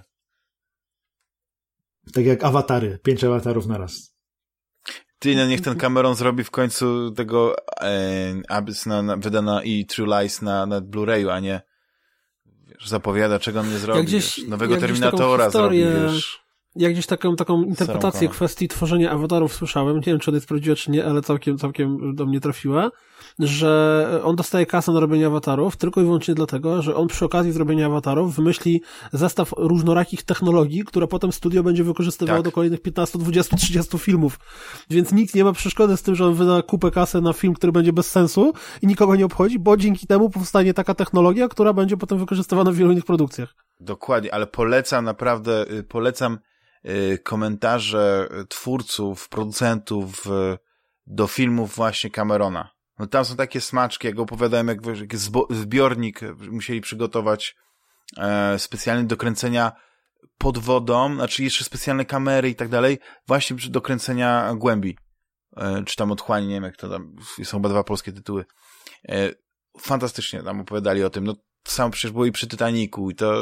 Tak jak awatary. Pięć awatarów naraz. Ty, no niech ten Cameron zrobi w końcu tego e, Abyss na, na, wyda na i True Lies na, na Blu-rayu, a nie wiesz, zapowiada, czego on nie zrobi. Gdzieś, wiesz, nowego Terminatora historię, zrobi, wiesz. Ja gdzieś taką, taką interpretację Sarą kwestii tworzenia awatarów słyszałem, nie wiem, czy ona jest prawdziwa, czy nie, ale całkiem, całkiem do mnie trafiła, że on dostaje kasę na robienie awatarów tylko i wyłącznie dlatego, że on przy okazji zrobienia awatarów wymyśli zestaw różnorakich technologii, które potem studio będzie wykorzystywało tak. do kolejnych piętnastu, dwudziestu, trzydziestu filmów. Więc nikt nie ma przeszkody z tym, że on wyda kupę kasy na film, który będzie bez sensu i nikogo nie obchodzi, bo dzięki temu powstanie taka technologia, która będzie potem wykorzystywana w wielu innych produkcjach. Dokładnie, ale polecam naprawdę, polecam komentarze twórców, producentów do filmów właśnie Camerona. No tam są takie smaczki, jak opowiadałem, jak, jak zbiornik musieli przygotować e, specjalnie do kręcenia pod wodą, znaczy jeszcze specjalne kamery i tak dalej, właśnie do kręcenia głębi. E, czy tam otchłani, nie wiem jak to tam, są chyba dwa polskie tytuły. E, fantastycznie tam opowiadali o tym. No samo przecież było i przy Titanicu i to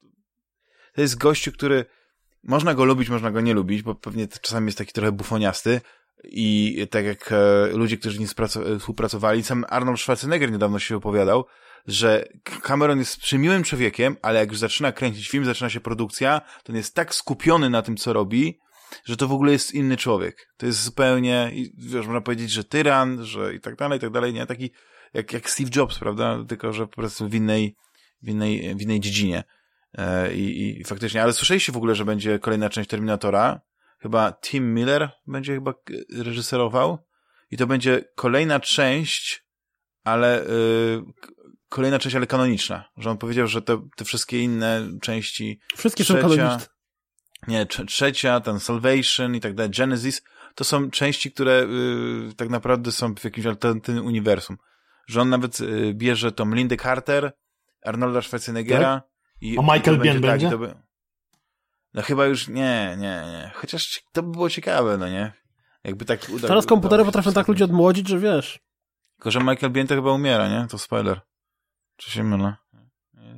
to jest gościu, który można go lubić, można go nie lubić, bo pewnie czasami jest taki trochę bufoniasty i tak jak e, ludzie, którzy nie współpracowali, sam Arnold Schwarzenegger niedawno się opowiadał, że Cameron jest przemiłym człowiekiem, ale jak już zaczyna kręcić film, zaczyna się produkcja, to on jest tak skupiony na tym, co robi, że to w ogóle jest inny człowiek. To jest zupełnie, wiesz, można powiedzieć, że tyran, że i tak dalej, i tak dalej, nie? Taki jak, jak Steve Jobs, prawda? Tylko, że po prostu w innej, w innej, w innej dziedzinie. I, i faktycznie, ale słyszeliście w ogóle, że będzie kolejna część Terminatora? Chyba Tim Miller będzie chyba reżyserował i to będzie kolejna część, ale yy, kolejna część, ale kanoniczna. Że on powiedział, że te, te wszystkie inne części wszystkie trzecia, są kanoniczne. Nie, trzecia, ten Salvation i tak dalej, Genesis, to są części, które yy, tak naprawdę są w jakimś alternatywnym uniwersum. Że on nawet yy, bierze tą Lindę Carter, Arnolda Schwarzeneggera, tak? I, A Michael Biehn będzie? Tak, by... No chyba już nie, nie, nie. Chociaż to by było ciekawe, no nie? Jakby tak uda... Teraz komputery potrafią tak ludzi odmłodzić, że wiesz. Tylko, że Michael Biehn to chyba umiera, nie? To spoiler. Czy się mylę?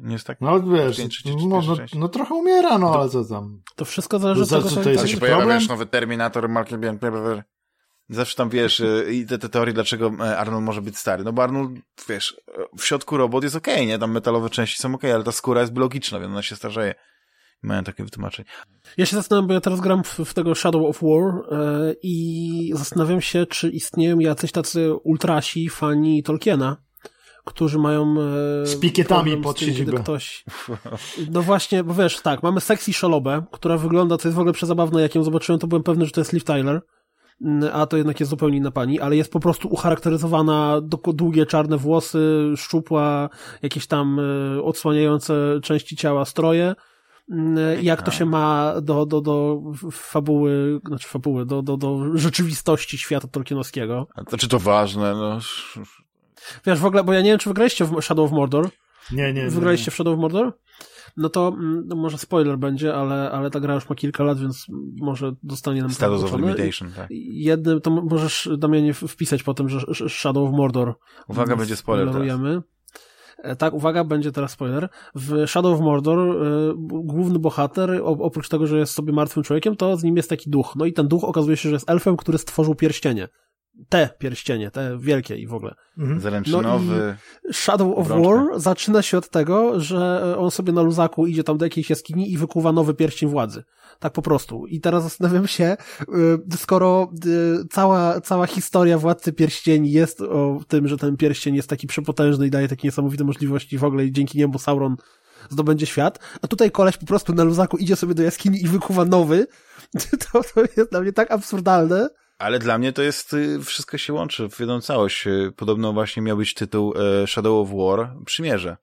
Nie jest tak? No wiesz, pięć, no, no, no trochę umiera, no, ale co tam? To wszystko zależy od tego, co co to jest Tak jakiś się pojawia, problem? wiesz, nowy Terminator, Mark zawsze tam, wiesz, i te, te teorie, dlaczego Arnold może być stary. No bo Arnold, wiesz, w środku robot jest okej, okay, nie? Tam metalowe części są okej, okay, ale ta skóra jest biologiczna, więc ona się starzeje. Mają takie wytłumaczenie. Ja się zastanawiam, bo ja teraz gram w, w tego Shadow of War yy, i zastanawiam się, czy istnieją jacyś tacy ultrasi, fani Tolkiena, którzy mają yy, z pikietami pod tym, siedzibę. Ktoś... No właśnie, bo wiesz, tak, mamy Sexy Shalobę, która wygląda, to jest w ogóle przezabawne, jak ją zobaczyłem, to byłem pewny, że to jest Liv Tyler, a to jednak jest zupełnie inna pani, ale jest po prostu ucharakteryzowana, długie czarne włosy, szczupła, jakieś tam yy, odsłaniające części ciała stroje. Jak to się ma do, do, do fabuły, znaczy fabuły, do, do, do rzeczywistości świata tolkienowskiego. A to czy to ważne, no... Wiesz, w ogóle, bo ja nie wiem, czy wygraliście w Shadow of Mordor. Nie, nie, nie. Wygraliście w Shadow of Mordor? No to no może spoiler będzie, ale, ale ta gra już ma kilka lat, więc może dostanie nam Status of Limitation, tak. Jednym, to możesz, Damianie, wpisać potem, że Shadow of Mordor. Uwaga, będzie spoiler teraz. Tak, uwaga, będzie teraz spoiler. W Shadow of Mordor y, główny bohater, oprócz tego, że jest sobie martwym człowiekiem, to z nim jest taki duch. No i ten duch okazuje się, że jest elfem, który stworzył pierścienie. Te pierścienie, te wielkie i w ogóle. Mhm. Zaręczynowy. No Shadow of War zaczyna się od tego, że on sobie na luzaku idzie tam do jakiejś jaskini i wykuwa nowy pierścień władzy. Tak po prostu. I teraz zastanawiam się, skoro cała, cała historia Władcy Pierścieni jest o tym, że ten pierścień jest taki przepotężny i daje takie niesamowite możliwości w ogóle i dzięki niemu Sauron zdobędzie świat, a tutaj koleś po prostu na luzaku idzie sobie do jaskini i wykuwa nowy, to, to jest dla mnie tak absurdalne. Ale dla mnie to jest, wszystko się łączy w jedną całość. Podobno właśnie miał być tytuł Shadow of War, Przymierze.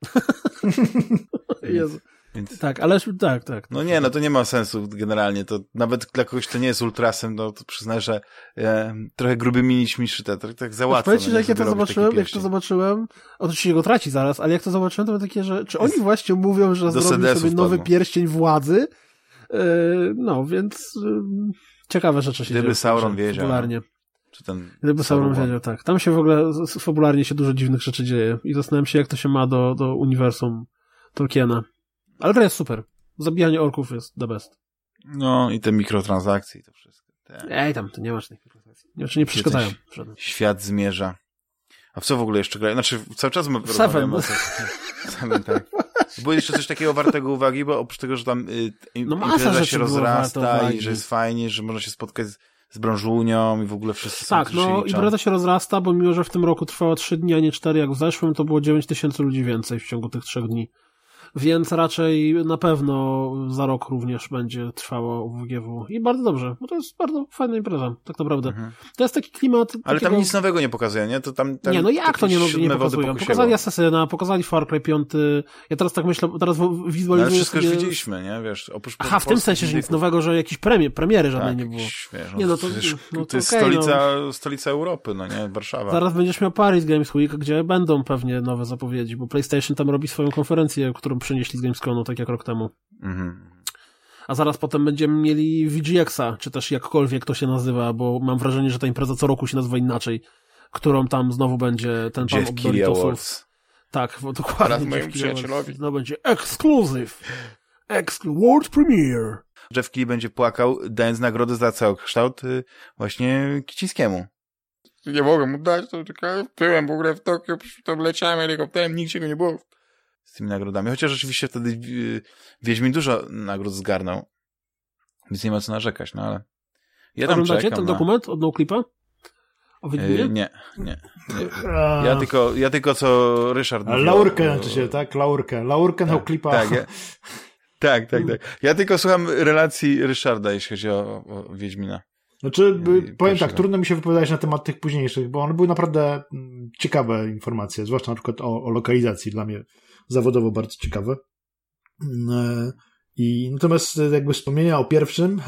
Jezu. Więc... Tak, ale tak, tak. No nie, no to nie ma sensu generalnie. To nawet dla kogoś, kto nie jest ultrasem, no to przyznaj, że e, trochę grubymi nićmi szyte, tak, tak załatwo. Powiem ci, no, że jak ja to zobaczyłem, jak to zobaczyłem, oczywiście go traci zaraz, ale jak to zobaczyłem, to było takie, że czy oni właśnie mówią, że zrobił sobie nowy pierścień władzy? Yy, no, więc yy, ciekawe rzeczy się Gdyby dzieją. Sauron wiedział. Fabularnie. Czy ten Gdyby Sauron wiedział, tak. Tam się w ogóle fabularnie się dużo dziwnych rzeczy dzieje i zastanawiam się, jak to się ma do, do uniwersum Tolkiena. Ale gra jest super. Zabijanie orków jest the best. No i te mikrotransakcje i to wszystko. Te... Ej, tam, to nie masz tych mikrotransakcji. Nie, czy nie przeszkadzają. Świat zmierza. A w co w ogóle jeszcze grają? Znaczy, cały czas my Seven. O Seven, tak. Było jeszcze coś takiego wartego uwagi, bo oprócz tego, że tam y, no impreza się rozrasta i że jest fajnie, że można się spotkać z, z branżunią i w ogóle wszyscy tak, są no impreza się rozrasta, bo mimo, że w tym roku trwała trzy dni, a nie cztery jak w zeszłym, to było dziewięć tysięcy ludzi więcej w ciągu tych trzech dni. Więc raczej na pewno za rok również będzie trwało W G W. I bardzo dobrze, bo to jest bardzo fajna impreza, tak naprawdę. Mhm. To jest taki klimat... Ale takiego... tam nic nowego nie pokazuje, nie? To tam, tam nie, no jak to nie, nie pokazują? Pokazali Assassina, pokazali Far Cry pięć. Ja teraz tak myślę, teraz wizualizuję... No, ale wszystko sobie... już widzieliśmy, nie? Wiesz, oprócz Aha, w tym sensie, że nic nowego, że jakiejś premiery, premiery żadnej tak, nie było. Wiesz, no, nie, no to, no, to, to jest okay, stolica, no. stolica Europy, no nie? Warszawa. Zaraz będziesz miał Paris Games Week, gdzie będą pewnie nowe zapowiedzi, bo PlayStation tam robi swoją konferencję, którą przynieśli z Gamescomu, tak jak rok temu. Mhm. A zaraz potem będziemy mieli V G X-a, czy też jakkolwiek to się nazywa, bo mam wrażenie, że ta impreza co roku się nazywa inaczej, którą tam znowu będzie ten pan od Doritosów. Tak, bo dokładnie. Teraz moim przyjacielowi. No będzie exclusive. Exclusive world premiere. Jeff Keighley będzie płakał, dając nagrodę za całokształt właśnie Kicińskiemu. Nie mogę mu dać, to tylko byłem w ogóle w Tokio, to leciałem helikopterem, nigdzie go nie było z tymi nagrodami. Chociaż rzeczywiście wtedy Wiedźmin dużo nagród zgarnął. Więc nie ma co narzekać, no ale ja tam oglądacie czekam ten na... dokument od NoClipa? O Wiedźminie? Yy, nie, nie, nie. Ja tylko, ja tylko co Ryszard mówił. Laurkę, znaczy się, tak? Laurkę. Laurkę tak, NoClipa. Tak, ja, tak, tak, tak. Ja tylko słucham relacji Ryszarda, jeśli chodzi o, o Wiedźmina. Znaczy, by, powiem tak, trudno mi się wypowiadać na temat tych późniejszych, bo one były naprawdę ciekawe informacje, zwłaszcza na przykład o, o lokalizacji, dla mnie zawodowo bardzo ciekawe. I natomiast jakby wspomnienia o pierwszym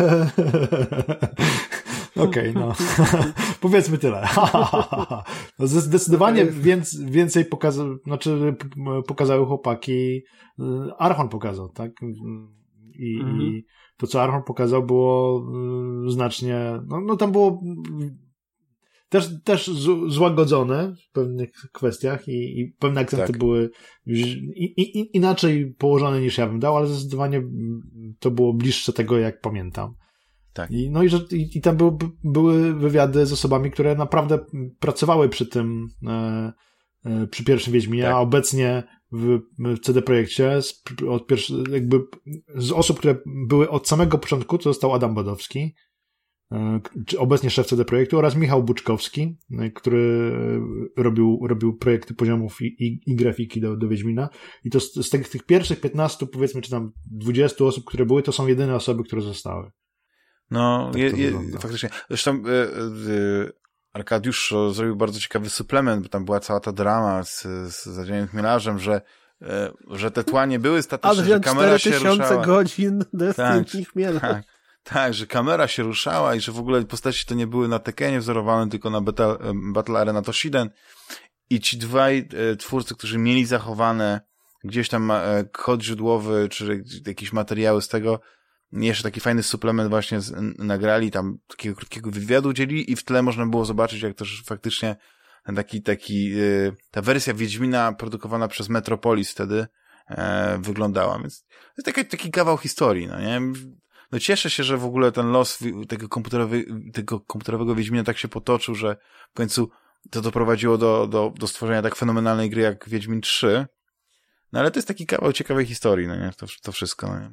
okej, okay, no powiedzmy tyle. No zdecydowanie więc, więcej pokaza- znaczy, pokazały chłopaki, Archon pokazał, tak? I, mhm. i to, co Archon pokazał, było y, znacznie, no, no tam było też, też z, złagodzone w pewnych kwestiach i, i pewne akcenty tak. były i, i, inaczej położone niż ja bym dał, ale zdecydowanie to było bliższe tego, jak pamiętam. Tak. I, no i, że, i, i tam były, były wywiady z osobami, które naprawdę pracowały przy tym, e, e, przy pierwszym Wiedźminie, tak. a obecnie w, w C D Projekcie z, od pierwszy, jakby z osób, które były od samego początku, to został Adam Badowski, e, obecnie szef C D Projektu, oraz Michał Buczkowski, e, który robił, robił projekty poziomów i, i, i grafiki do, do Wiedźmina. I to z, z tych, tych pierwszych piętnastu, powiedzmy, czy tam dwudziestu osób, które były, to są jedyne osoby, które zostały. No, tak je, je, faktycznie. Zresztą y, y, Arkadiusz zrobił bardzo ciekawy suplement, bo tam była cała ta drama z, z Zadzianym Chmielarzem, że, y, że te tła nie były statyczne, że kamera się ruszała. cztery tysiące godzin Destiny tak, Chmielarz. Tak, tak, że kamera się ruszała i że w ogóle postaci to nie były na Tekenie wzorowane, tylko na Battle, Battle Arena Toshiden. I ci dwaj y, twórcy, którzy mieli zachowane gdzieś tam y, kod źródłowy, czy jakieś materiały z tego, jeszcze taki fajny suplement właśnie z, nagrali, tam takiego krótkiego wywiadu udzielili i w tle można było zobaczyć, jak to faktycznie taki, taki, yy, ta wersja Wiedźmina produkowana przez Metropolis wtedy e, wyglądała. Więc to jest taki, taki kawał historii, no nie? No cieszę się, że w ogóle ten los tego, komputerowy, tego komputerowego Wiedźmina tak się potoczył, że w końcu to doprowadziło do, do, do stworzenia tak fenomenalnej gry jak Wiedźmin trzy. No ale to jest taki kawał ciekawej historii, no nie? To, to wszystko, no nie?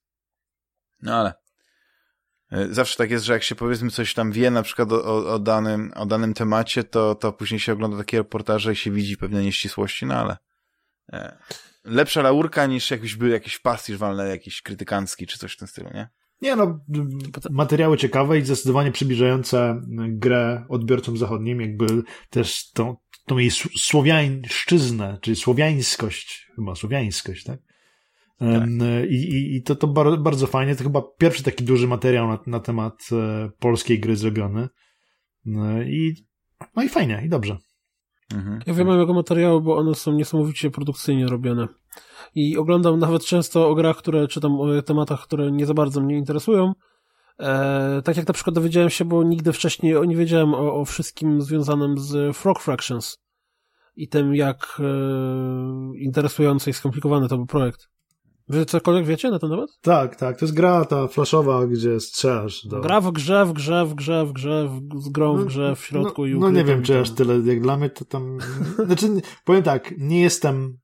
No ale zawsze tak jest, że jak się powiedzmy coś tam wie na przykład o, o, o, danym, o danym temacie, to, to później się ogląda takie reportaże i się widzi pewne nieścisłości, no ale e, lepsza laurka niż jakbyś był jakiś pastisz walny, jakiś krytykancki czy coś w tym stylu, nie? Nie no, materiały ciekawe i zdecydowanie przybliżające grę odbiorcom zachodnim, jakby też tą, tą jej słowiańszczyznę, czyli słowiańskość, chyba słowiańskość, tak? Tak. I, i, I to, to bardzo, bardzo fajnie. To chyba pierwszy taki duży materiał na, na temat e, polskiej gry zrobiony. I, no i fajnie, i dobrze. Mhm. Ja wiem jego materiały, bo one są niesamowicie produkcyjnie robione. I oglądam nawet często o grach, które czytam o tematach, które nie za bardzo mnie interesują. E, tak jak na przykład dowiedziałem się, bo nigdy wcześniej nie wiedziałem o, o wszystkim związanym z Frog Fractions i tym, jak e, interesujący i skomplikowany to był projekt. Wy cokolwiek wiecie na ten temat? Tak, tak. To jest gra ta flashowa, gdzie strzelasz. Do... Gra w grze, w grze, w grze, w grze, w... z grą w grze w środku no, i No nie wiem, czy aż tyle. Jak dla mnie to tam... Znaczy, powiem tak, nie jestem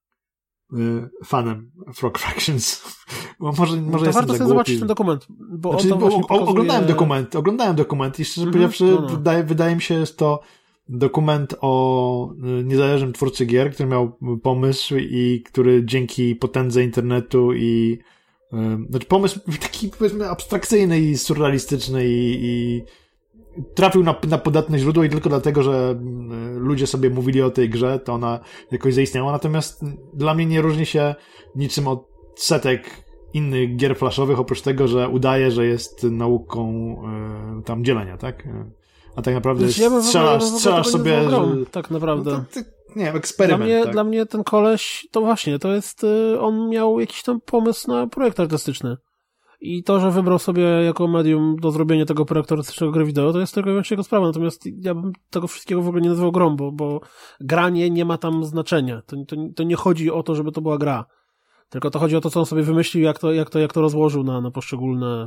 y, fanem Frog Fractions. Bo może, może to warto sobie zobaczyć ten dokument. Bo znaczy, on bo, pokazuje... Oglądałem dokument, oglądałem dokument i szczerze mm-hmm, powiedziawszy, no, no. Wydaje, wydaje mi się, że jest to dokument o niezależnym twórcy gier, który miał pomysł i który dzięki potędze internetu i yy, znaczy pomysł taki powiedzmy abstrakcyjny i surrealistyczny i, i trafił na, na podatne źródło i tylko dlatego, że ludzie sobie mówili o tej grze, to ona jakoś zaistniała, natomiast dla mnie nie różni się niczym od setek innych gier flashowych, oprócz tego, że udaje, że jest nauką yy, tam dzielenia, tak? A tak naprawdę znaczy, ja strzelasz, ja strzelasz sobie... Że... Tak naprawdę. No to, ty, nie wiem, eksperyment. Dla mnie, tak. dla mnie ten koleś, to właśnie, to jest, on miał jakiś tam pomysł na projekt artystyczny. I to, że wybrał sobie jako medium do zrobienia tego projektu artystycznego gry wideo, to jest tylko i wyłącznie jego sprawa. Natomiast ja bym tego wszystkiego w ogóle nie nazywał grą, bo, bo granie nie ma tam znaczenia. To, to, to nie chodzi o to, żeby to była gra. Tylko to chodzi o to, co on sobie wymyślił, jak to, jak to, jak to rozłożył na, na poszczególne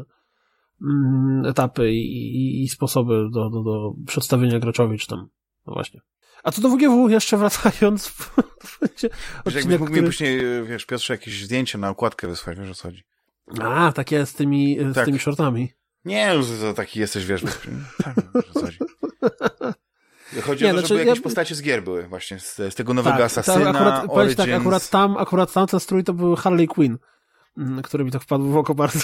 mm, etapy i, i, i sposoby do, do, do przedstawienia graczowi, czy tam. No właśnie. A co do W G W, jeszcze wracając w, w odcinek, jakbyś mógł który... mi później, wiesz, Piotrze, jakieś zdjęcie na okładkę wysłać, wiesz o co chodzi. A, takie z tymi, tak. z tymi shortami. Nie, to taki jesteś, wiesz, tak, wiesz o co chodzi. Chodzi nie, o to, znaczy, żeby jakieś ja... postacie z gier były właśnie, z, z tego nowego tak, Asasyna, akurat, Origins. Tak, akurat tam, akurat tam ten strój to był Harley Quinn, który mi tak wpadł w oko bardzo.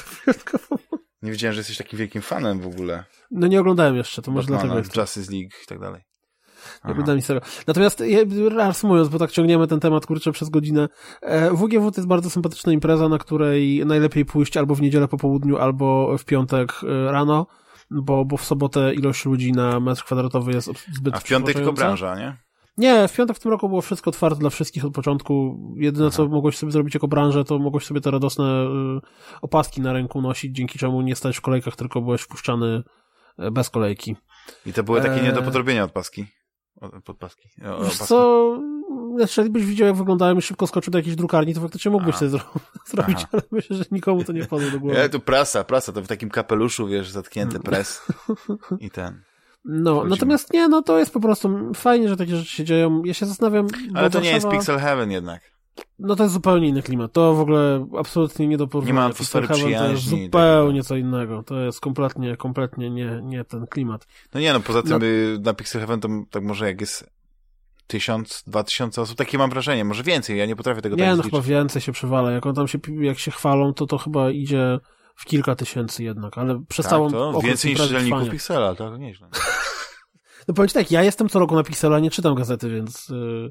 Nie wiedziałem, że jesteś takim wielkim fanem w ogóle. No nie oglądałem jeszcze, to może Batmana, dlatego jest. Justice League i tak dalej. Nie oglądałem nic tego. Natomiast, reasumując, bo tak ciągniemy ten temat, kurczę, przez godzinę, W G W to jest bardzo sympatyczna impreza, na której najlepiej pójść albo w niedzielę po południu, albo w piątek rano, bo, bo w sobotę ilość ludzi na metr kwadratowy jest zbyt A w piątek tylko branża, nie? Nie, w piątek w tym roku było wszystko otwarte dla wszystkich od początku. Jedyne, Aha. co mogłeś sobie zrobić jako branżę, to mogłeś sobie te radosne y, opaski na ręku nosić, dzięki czemu nie stać w kolejkach, tylko byłeś wpuszczany bez kolejki. I to były takie e... nie do podrobienia od paski. Pod paski. O, Wiesz paski. co, jeżeli byś widział, jak wyglądałem i szybko skoczył do jakiejś drukarni, to faktycznie mógłbyś A. sobie zro- zrobić, Aha. ale myślę, że nikomu to nie wpadło do głowy. Ja, tu prasa, prasa, to w takim kapeluszu, wiesz, zatknięty pres i ten. No, Chodzimy. Natomiast nie, no to jest po prostu fajnie, że takie rzeczy się dzieją. Ja się zastanawiam... Ale to Warszawa... nie jest Pixel Heaven jednak. No to jest zupełnie inny klimat. To w ogóle absolutnie nie do porównania. Nie ma atmosfery przyjaźni. To jest zupełnie co innego. To jest kompletnie, kompletnie nie, nie ten klimat. No nie, no poza tym no. na Pixel Heaven to tak może jak jest tysiąc, dwa tysiące osób, takie mam wrażenie, może więcej, ja nie potrafię tego nie, tak no zliczyć. chyba więcej się przewala. Jak on tam się, jak się chwalą, to to chyba idzie w kilka tysięcy jednak, ale przez tak, całą to więcej niż czytelników Pixela, to nieźle. No powiem ci tak, ja jestem co roku na Pixelu, a nie czytam gazety, więc... Yy...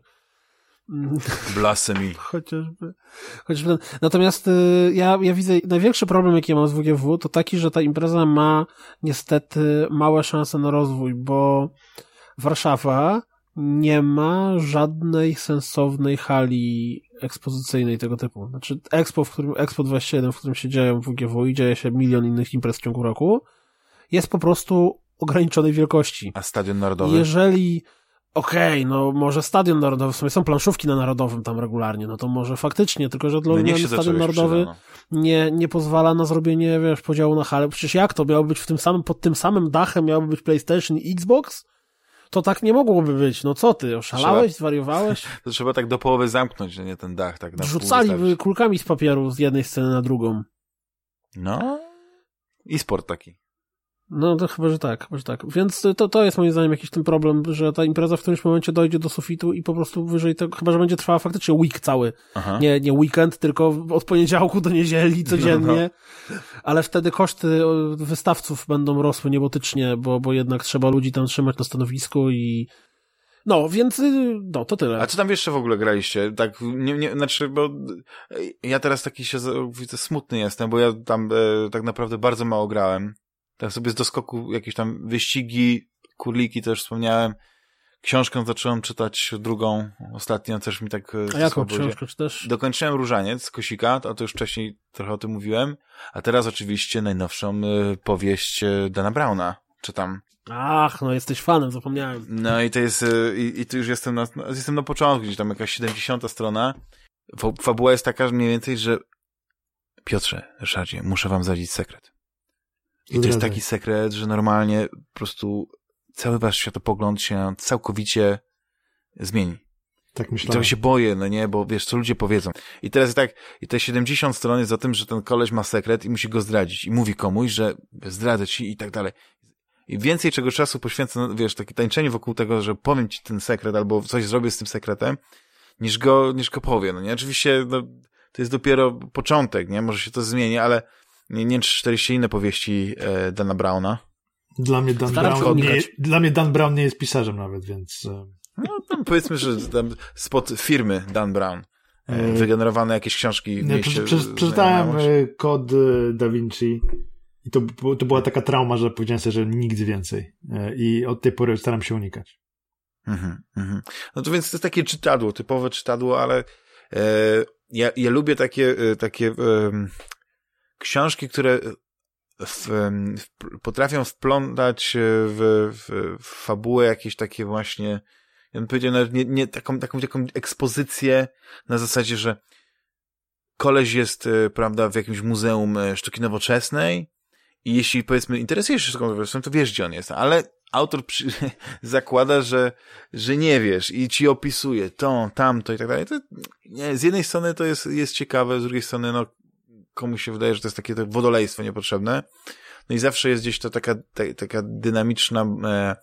Blasphemy. Chociażby. Chociażby ten. Natomiast yy, ja, ja widzę, największy problem, jaki ja mam z W G W, to taki, że ta impreza ma niestety małe szanse na rozwój, bo Warszawa nie ma żadnej sensownej hali ekspozycyjnej tego typu. Znaczy Expo, w którym, Expo dwadzieścia jeden, w którym się dzieją W G W i dzieje się milion innych imprez w ciągu roku, jest po prostu ograniczonej wielkości. A Stadion Narodowy? Jeżeli okej, okay, no może Stadion Narodowy, w sumie są planszówki na Narodowym tam regularnie, no to może faktycznie, tylko że dla mnie no Stadion Narodowy przyda, no. nie, nie pozwala na zrobienie, wiesz, podziału na hale. Przecież jak to miało być w tym samym, pod tym samym dachem miałoby być PlayStation i Xbox? To tak nie mogłoby być. No co ty, oszalałeś, trzeba, zwariowałeś? To trzeba tak do połowy zamknąć, że nie ten dach. Tak na Rzucali kulkami z papieru z jednej sceny na drugą. No. I sport taki. No to chyba, że tak, chyba, że tak. Więc to, to jest moim zdaniem jakiś ten problem, że ta impreza w którymś momencie dojdzie do sufitu i po prostu wyżej tego, chyba, że będzie trwała faktycznie week cały. Nie, nie weekend, tylko od poniedziałku do niedzieli codziennie. No, no. Ale wtedy koszty wystawców będą rosły niebotycznie, bo, bo jednak trzeba ludzi tam trzymać na stanowisku i no, więc no, to tyle. A co tam jeszcze w ogóle graliście? Tak, nie, nie, znaczy, bo ja teraz taki się widzę smutny jestem, bo ja tam e, tak naprawdę bardzo mało grałem. Tak sobie z doskoku jakieś tam wyścigi, kurliki też wspomniałem. Książkę zacząłem czytać, drugą, ostatnią też mi tak... A jaką książkę czytasz? Dokończyłem Różaniec Kosika, to, to już wcześniej trochę o tym mówiłem, a teraz oczywiście najnowszą y, powieść Dana Browna czytam. Ach, no jesteś fanem, zapomniałem. No i to jest, y, i, i tu już jestem na, jestem na początku, gdzieś tam jakaś siedemdziesiąta strona. Fabuła jest taka mniej więcej, że Piotrze, Ryszardzie, muszę wam zdradzić sekret. I to jest taki sekret, że normalnie po prostu cały wasz światopogląd się całkowicie zmieni. Tak myślałem. I trochę się boję, no nie, bo wiesz, co ludzie powiedzą. I teraz tak, i te siedemdziesiąt stron jest o tym, że ten koleś ma sekret i musi go zdradzić. I mówi komuś, że zdradzę ci i tak dalej. I więcej czego czasu poświęcę, wiesz, takie tańczenie wokół tego, że powiem ci ten sekret albo coś zrobię z tym sekretem, niż go, niż go powie, no nie. Oczywiście, no, to jest dopiero początek, nie, może się to zmieni, ale nie, nie czytaliście inne powieści e, Dana Browna. Dla mnie Dan Brown nie, dla mnie Dan Brown nie jest pisarzem nawet, więc... No tam powiedzmy, że tam spod firmy Dan Brown e, wygenerowane jakieś książki w nie, mieście. Prze, prze, przeczytałem kod Da Vinci i to, to była taka trauma, że powiedziałem sobie, że nigdy więcej. I od tej pory staram się unikać. Mhm, mhm. No to więc to jest takie czytadło, typowe czytadło, ale e, ja, ja lubię takie, e, takie e, książki, które w, w, potrafią wplątać w, w, w fabułę jakieś takie właśnie, ja bym powiedział, nawet nie, nie taką, taką, taką ekspozycję na zasadzie, że koleś jest, prawda, w jakimś muzeum sztuki nowoczesnej i jeśli, powiedzmy, interesujesz się sztuką nowoczesną, to wiesz, gdzie on jest, ale autor przy, zakłada, że, że nie wiesz i ci opisuje to, tamto i tak dalej. To, nie, z jednej strony to jest, jest ciekawe, z drugiej strony, no, komuś się wydaje, że to jest takie to wodolejstwo niepotrzebne. No i zawsze jest gdzieś to taka, ta, taka dynamiczna e,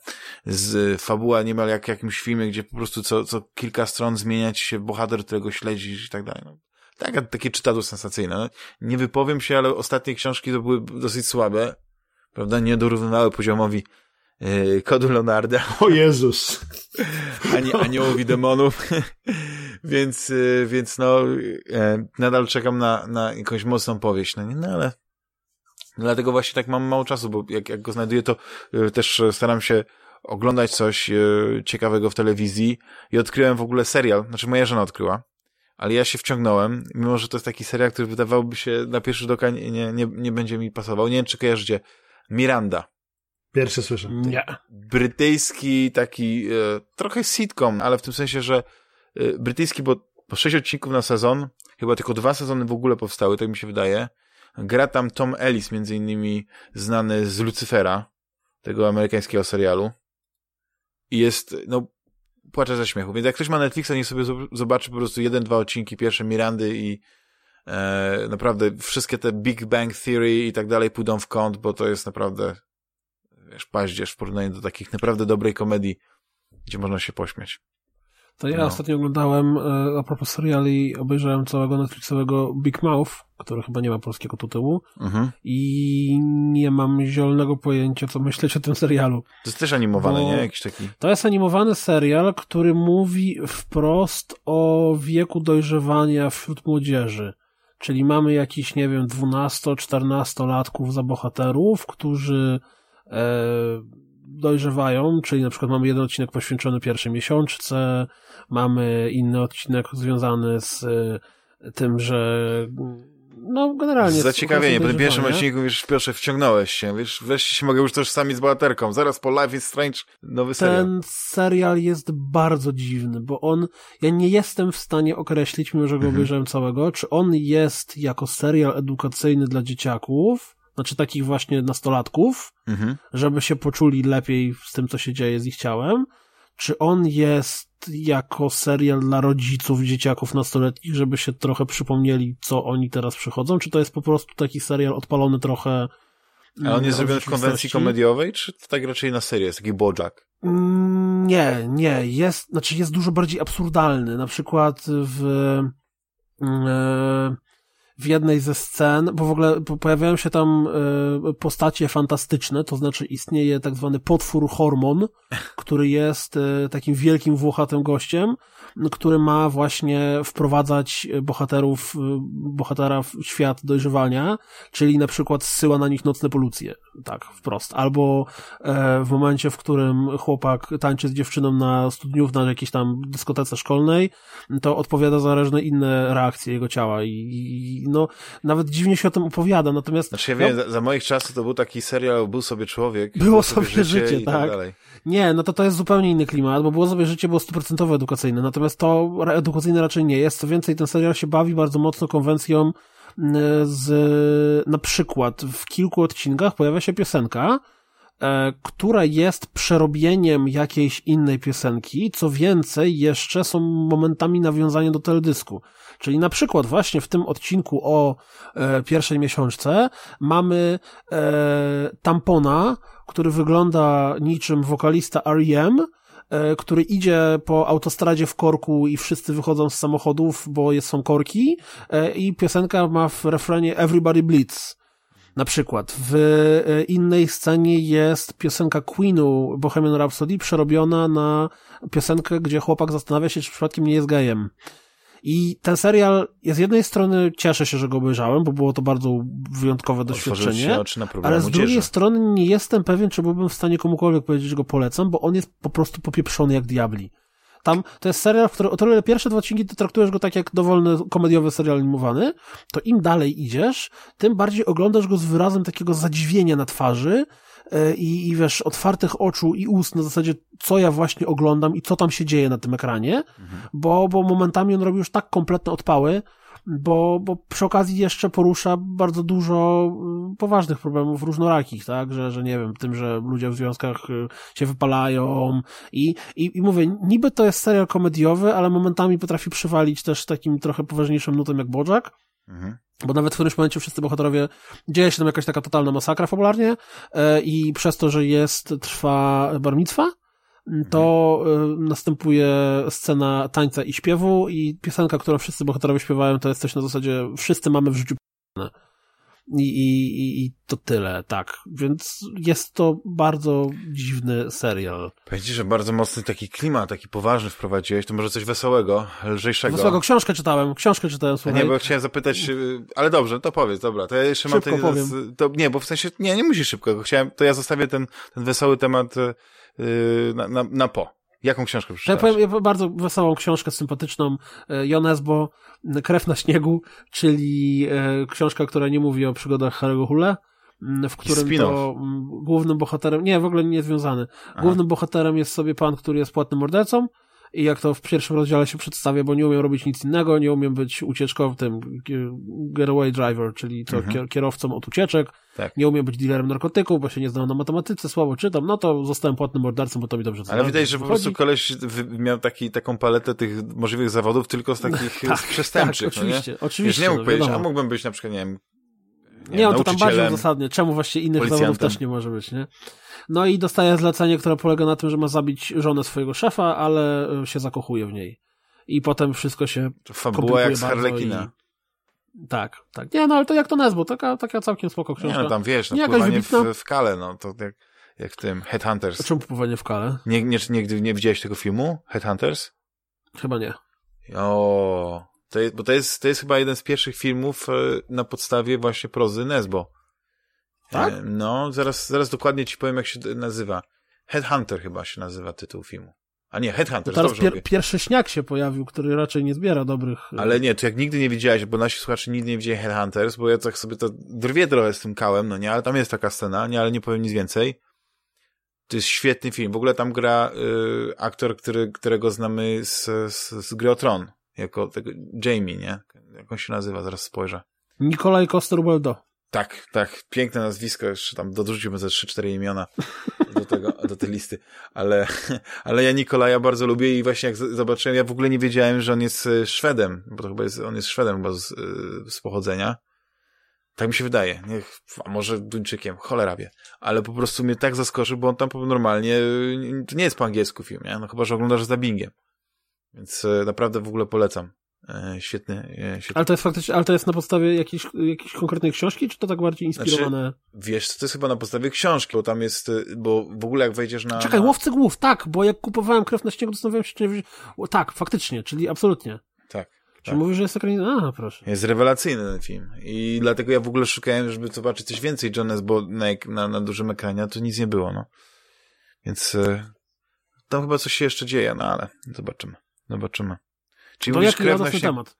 z fabuła niemal jak w jakimś filmie, gdzie po prostu co, co kilka stron zmienia ci się bohater, którego śledzisz i tak dalej. No, tak, takie czytadło sensacyjne. No, nie wypowiem się, ale ostatnie książki to były dosyć słabe. Prawda? Nie dorównywały poziomowi e, Kodu Leonarda. O Jezus! Ani aniołów i demonów. Więc, e, więc no, e, nadal czekam na, na jakąś mocną powieść. No, nie, no ale dlatego właśnie tak mam mało czasu, bo jak, jak go znajduję, to y, też staram się oglądać coś y, ciekawego w telewizji i odkryłem w ogóle serial, znaczy moja żona odkryła, ale ja się wciągnąłem, mimo że to jest taki serial, który wydawałoby się na pierwszy rzut oka nie, nie, nie, nie będzie mi pasował. Nie wiem, czy kojarzycie Miranda. Pierwszy słyszę. Nie. Brytyjski taki, e, trochę sitcom, ale w tym sensie, że e, brytyjski, bo po sześć odcinków na sezon, chyba tylko dwa sezony w ogóle powstały, tak mi się wydaje. Gra tam Tom Ellis, między innymi znany z Lucyfera, tego amerykańskiego serialu. I jest, no, płaczę ze śmiechu. Więc jak ktoś ma Netflixa, niech sobie zobaczy po prostu jeden, dwa odcinki, pierwsze Mirandy i e, naprawdę wszystkie te Big Bang Theory i tak dalej pójdą w kąt, bo to jest naprawdę, wiesz, paździerz w porównaniu do takich naprawdę dobrej komedii, gdzie można się pośmiać. To ja no. ostatnio oglądałem, a propos seriali, obejrzałem całego Netflixowego Big Mouth, który chyba nie ma polskiego tytułu Mhm. i nie mam zielonego pojęcia, co myśleć o tym serialu. To jest też animowany, Bo nie? Jakiś taki... To jest animowany serial, który mówi wprost o wieku dojrzewania wśród młodzieży. Czyli mamy jakiś, nie wiem, dwunasto-czternastolatków za bohaterów, którzy e, dojrzewają, czyli na przykład mamy jeden odcinek poświęcony pierwszej miesiączce, mamy inny odcinek związany z e, tym, że no generalnie... Zaciekawienie, po tym pierwszym odcinku już pierwsze wciągnąłeś się, wiesz, wreszcie się mogę już tożsamić z bohaterką, zaraz po Life is Strange nowy serial. Ten serial jest bardzo dziwny, bo on, ja nie jestem w stanie określić, mimo że go Mhm. obejrzałem całego, czy on jest jako serial edukacyjny dla dzieciaków, znaczy takich właśnie nastolatków, Mhm. żeby się poczuli lepiej z tym, co się dzieje z ich ciałem, czy on jest jako serial dla rodziców, dzieciaków nastoletnich, żeby się trochę przypomnieli, co oni teraz przychodzą, czy to jest po prostu taki serial odpalony trochę... A on jest od zrobiony w konwencji rzeczywistości? komediowej, czy to tak raczej na serio, jest taki Bojack? Mm, Nie, nie, jest, znaczy jest dużo bardziej absurdalny, na przykład w... e, w jednej ze scen, bo w ogóle pojawiają się tam e, postacie fantastyczne, to znaczy istnieje tak zwany potwór Hormon, który jest e, takim wielkim włochatym gościem, który ma właśnie wprowadzać bohaterów, bohatera w świat dojrzewania, czyli na przykład zsyła na nich nocne polucje, tak, wprost. Albo e, w momencie, w którym chłopak tańczy z dziewczyną na studniów, na jakiejś tam dyskotece szkolnej, to odpowiada za różne inne reakcje jego ciała i, i no, nawet dziwnie się o tym opowiada, natomiast... Znaczy ja no, wiem, za, za moich czasów to był taki serial, był sobie człowiek. Było sobie życie, życie i tak, tak. dalej. Nie, no to to jest zupełnie inny klimat, bo było sobie życie, było stuprocentowo edukacyjne, natomiast to edukacyjne raczej nie jest. Co więcej, ten serial się bawi bardzo mocno konwencją z, na przykład w kilku odcinkach pojawia się piosenka, e, która jest przerobieniem jakiejś innej piosenki, co więcej, jeszcze są momentami nawiązania do teledysku. Czyli na przykład właśnie w tym odcinku o e, pierwszej miesiączce mamy e, Tampona, który wygląda niczym wokalista R E M, e, który idzie po autostradzie w korku i wszyscy wychodzą z samochodów, bo jest, są korki, e, i piosenka ma w refrenie Everybody Bleeds. Na przykład w e, innej scenie jest piosenka Queenu Bohemian Rhapsody przerobiona na piosenkę, gdzie chłopak zastanawia się, czy przypadkiem nie jest gejem. I ten serial, ja z jednej strony cieszę się, że go obejrzałem, bo było to bardzo wyjątkowe doświadczenie, oczy na problem ale z młodzieży. drugiej strony nie jestem pewien, czy byłbym w stanie komukolwiek powiedzieć, że go polecam, bo on jest po prostu popieprzony jak diabli. Tam, to jest serial, w którym o tyle pierwsze dwa odcinki ty traktujesz go tak jak dowolny komediowy serial animowany, to im dalej idziesz, tym bardziej oglądasz go z wyrazem takiego zadziwienia na twarzy, i, i wiesz, otwartych oczu i ust na zasadzie, co ja właśnie oglądam i co tam się dzieje na tym ekranie, mhm. bo, bo momentami on robi już tak kompletne odpały, bo, bo przy okazji jeszcze porusza bardzo dużo poważnych problemów różnorakich, tak, że, że nie wiem, tym, że ludzie w związkach się wypalają i, i, i mówię, niby to jest serial komediowy, ale momentami potrafi przywalić też takim trochę poważniejszym nutem jak Bojack. Mhm. Bo nawet w którymś momencie wszyscy bohaterowie, dzieje się tam jakaś taka totalna masakra fabularnie e, i przez to, że jest, trwa bar micwa, to e, następuje scena tańca i śpiewu i piosenka, którą wszyscy bohaterowie śpiewają, to jest coś na zasadzie wszyscy mamy w życiu p***ne. I, i, I to tyle, tak. Więc jest to bardzo dziwny serial. Powiem ci, że bardzo mocny taki klimat, taki poważny wprowadziłeś, to może coś wesołego, lżejszego. Wesołego, książkę czytałem, książkę czytałem, słuchaj. Nie, bo chciałem zapytać, ale dobrze, to powiedz, dobra, to ja jeszcze szybko mam ten... powiem. To, nie, bo w sensie, nie, nie musisz szybko, chciałem, to ja zostawię ten, ten wesoły temat yy, na, na, na po. Jaką książkę przeczytałeś? Ja powiem, ja bardzo wesołą książkę, sympatyczną, Jon Esbo, Krew na śniegu, czyli e, książka, która nie mówi o przygodach Harry'ego Hulle, w którym to głównym bohaterem, nie, w ogóle nie związany. Głównym Aha. bohaterem jest sobie pan, który jest płatnym mordercą i jak to w pierwszym rozdziale się przedstawia, bo nie umiem robić nic innego, nie umiem być ucieczkowym, getaway driver, czyli to mhm. kierowcą od ucieczek, tak. nie umiem być dealerem narkotyków, bo się nie znam na matematyce, słabo czytam, no to zostałem płatnym mordercą, bo to mi dobrze Ale widać, że po prostu koleś miał taki, taką paletę tych możliwych zawodów tylko z takich tak, z przestępczych. Tak, oczywiście, no nie? oczywiście. Wiesz, nie mógł no, powiedzieć, wiadomo. a mógłbym być na przykład, nie wiem, Nie, nie, on to tam bardziej uzasadnia. Czemu właśnie innych zawodów też nie może być, nie? No i dostaje zlecenie, które polega na tym, że ma zabić żonę swojego szefa, ale się zakochuje w niej. I potem wszystko się to fabuła jak z Harlekina. I... Tak, tak. Nie, no ale to jak to Nesbo, taka, taka całkiem spoko książka. Nie, no tam wiesz, no, nie pływanie w, w Kale, no to jak, jak w tym Headhunters. A czemu pływanie w Kale? Nie, nie, nie, nie widziałeś tego filmu? Headhunters? Chyba nie. O, to jest, bo to jest, to jest chyba jeden z pierwszych filmów na podstawie właśnie prozy Nesbo. Tak? No, zaraz, zaraz dokładnie ci powiem, jak się nazywa. Headhunter chyba się nazywa tytuł filmu. A nie, Headhunter. Teraz pier- pierwszy śniak się pojawił, który raczej nie zbiera dobrych... Ale nie, to jak nigdy nie widziałeś, bo nasi słuchacze nigdy nie widzieli Headhunters, bo ja tak sobie to drwię trochę z tym kałem, no nie, ale tam jest taka scena, nie, ale nie powiem nic więcej. To jest świetny film. W ogóle tam gra y, aktor, który, którego znamy z, z, z gry o Tron, jako tego Jamie, nie? Jak on się nazywa, zaraz spojrzę. Nikolaj Coster-Waldau. Tak, tak, piękne nazwisko, jeszcze tam dorzuciłbym ze trzy cztery imiona do tego, do tej listy, ale, ale ja Nikolaja bardzo lubię i właśnie jak zobaczyłem, ja w ogóle nie wiedziałem, że on jest Szwedem, bo to chyba jest, on jest Szwedem chyba z, z pochodzenia. Tak mi się wydaje, nie, a może Duńczykiem, cholera wie, ale po prostu mnie tak zaskoczył, bo on tam normalnie, to nie jest po angielsku film, nie? No chyba, że oglądasz z dubbingiem, więc naprawdę w ogóle polecam. Świetny, świetny. Ale to jest faktycznie, ale to jest na podstawie jakiejś, jakiejś konkretnej książki, czy to tak bardziej inspirowane? Znaczy, wiesz, to jest chyba na podstawie książki, bo tam jest, bo w ogóle jak wejdziesz na... Czekaj, na... Łowcy Głów, tak, bo jak kupowałem Krew na śniegu, zastanawiałem się, czy nie... Tak, faktycznie, czyli absolutnie. Tak. Czy tak. mówisz, że jest ekranizacja? A, proszę. Jest rewelacyjny ten film i dlatego ja w ogóle szukałem, żeby zobaczyć coś więcej Jones, bo na, na, na dużym ekranie to nic nie było, no. Więc y, tam chyba coś się jeszcze dzieje, no ale zobaczymy. Zobaczymy. Czyli to mówisz jaki Krew na śniegu... temat?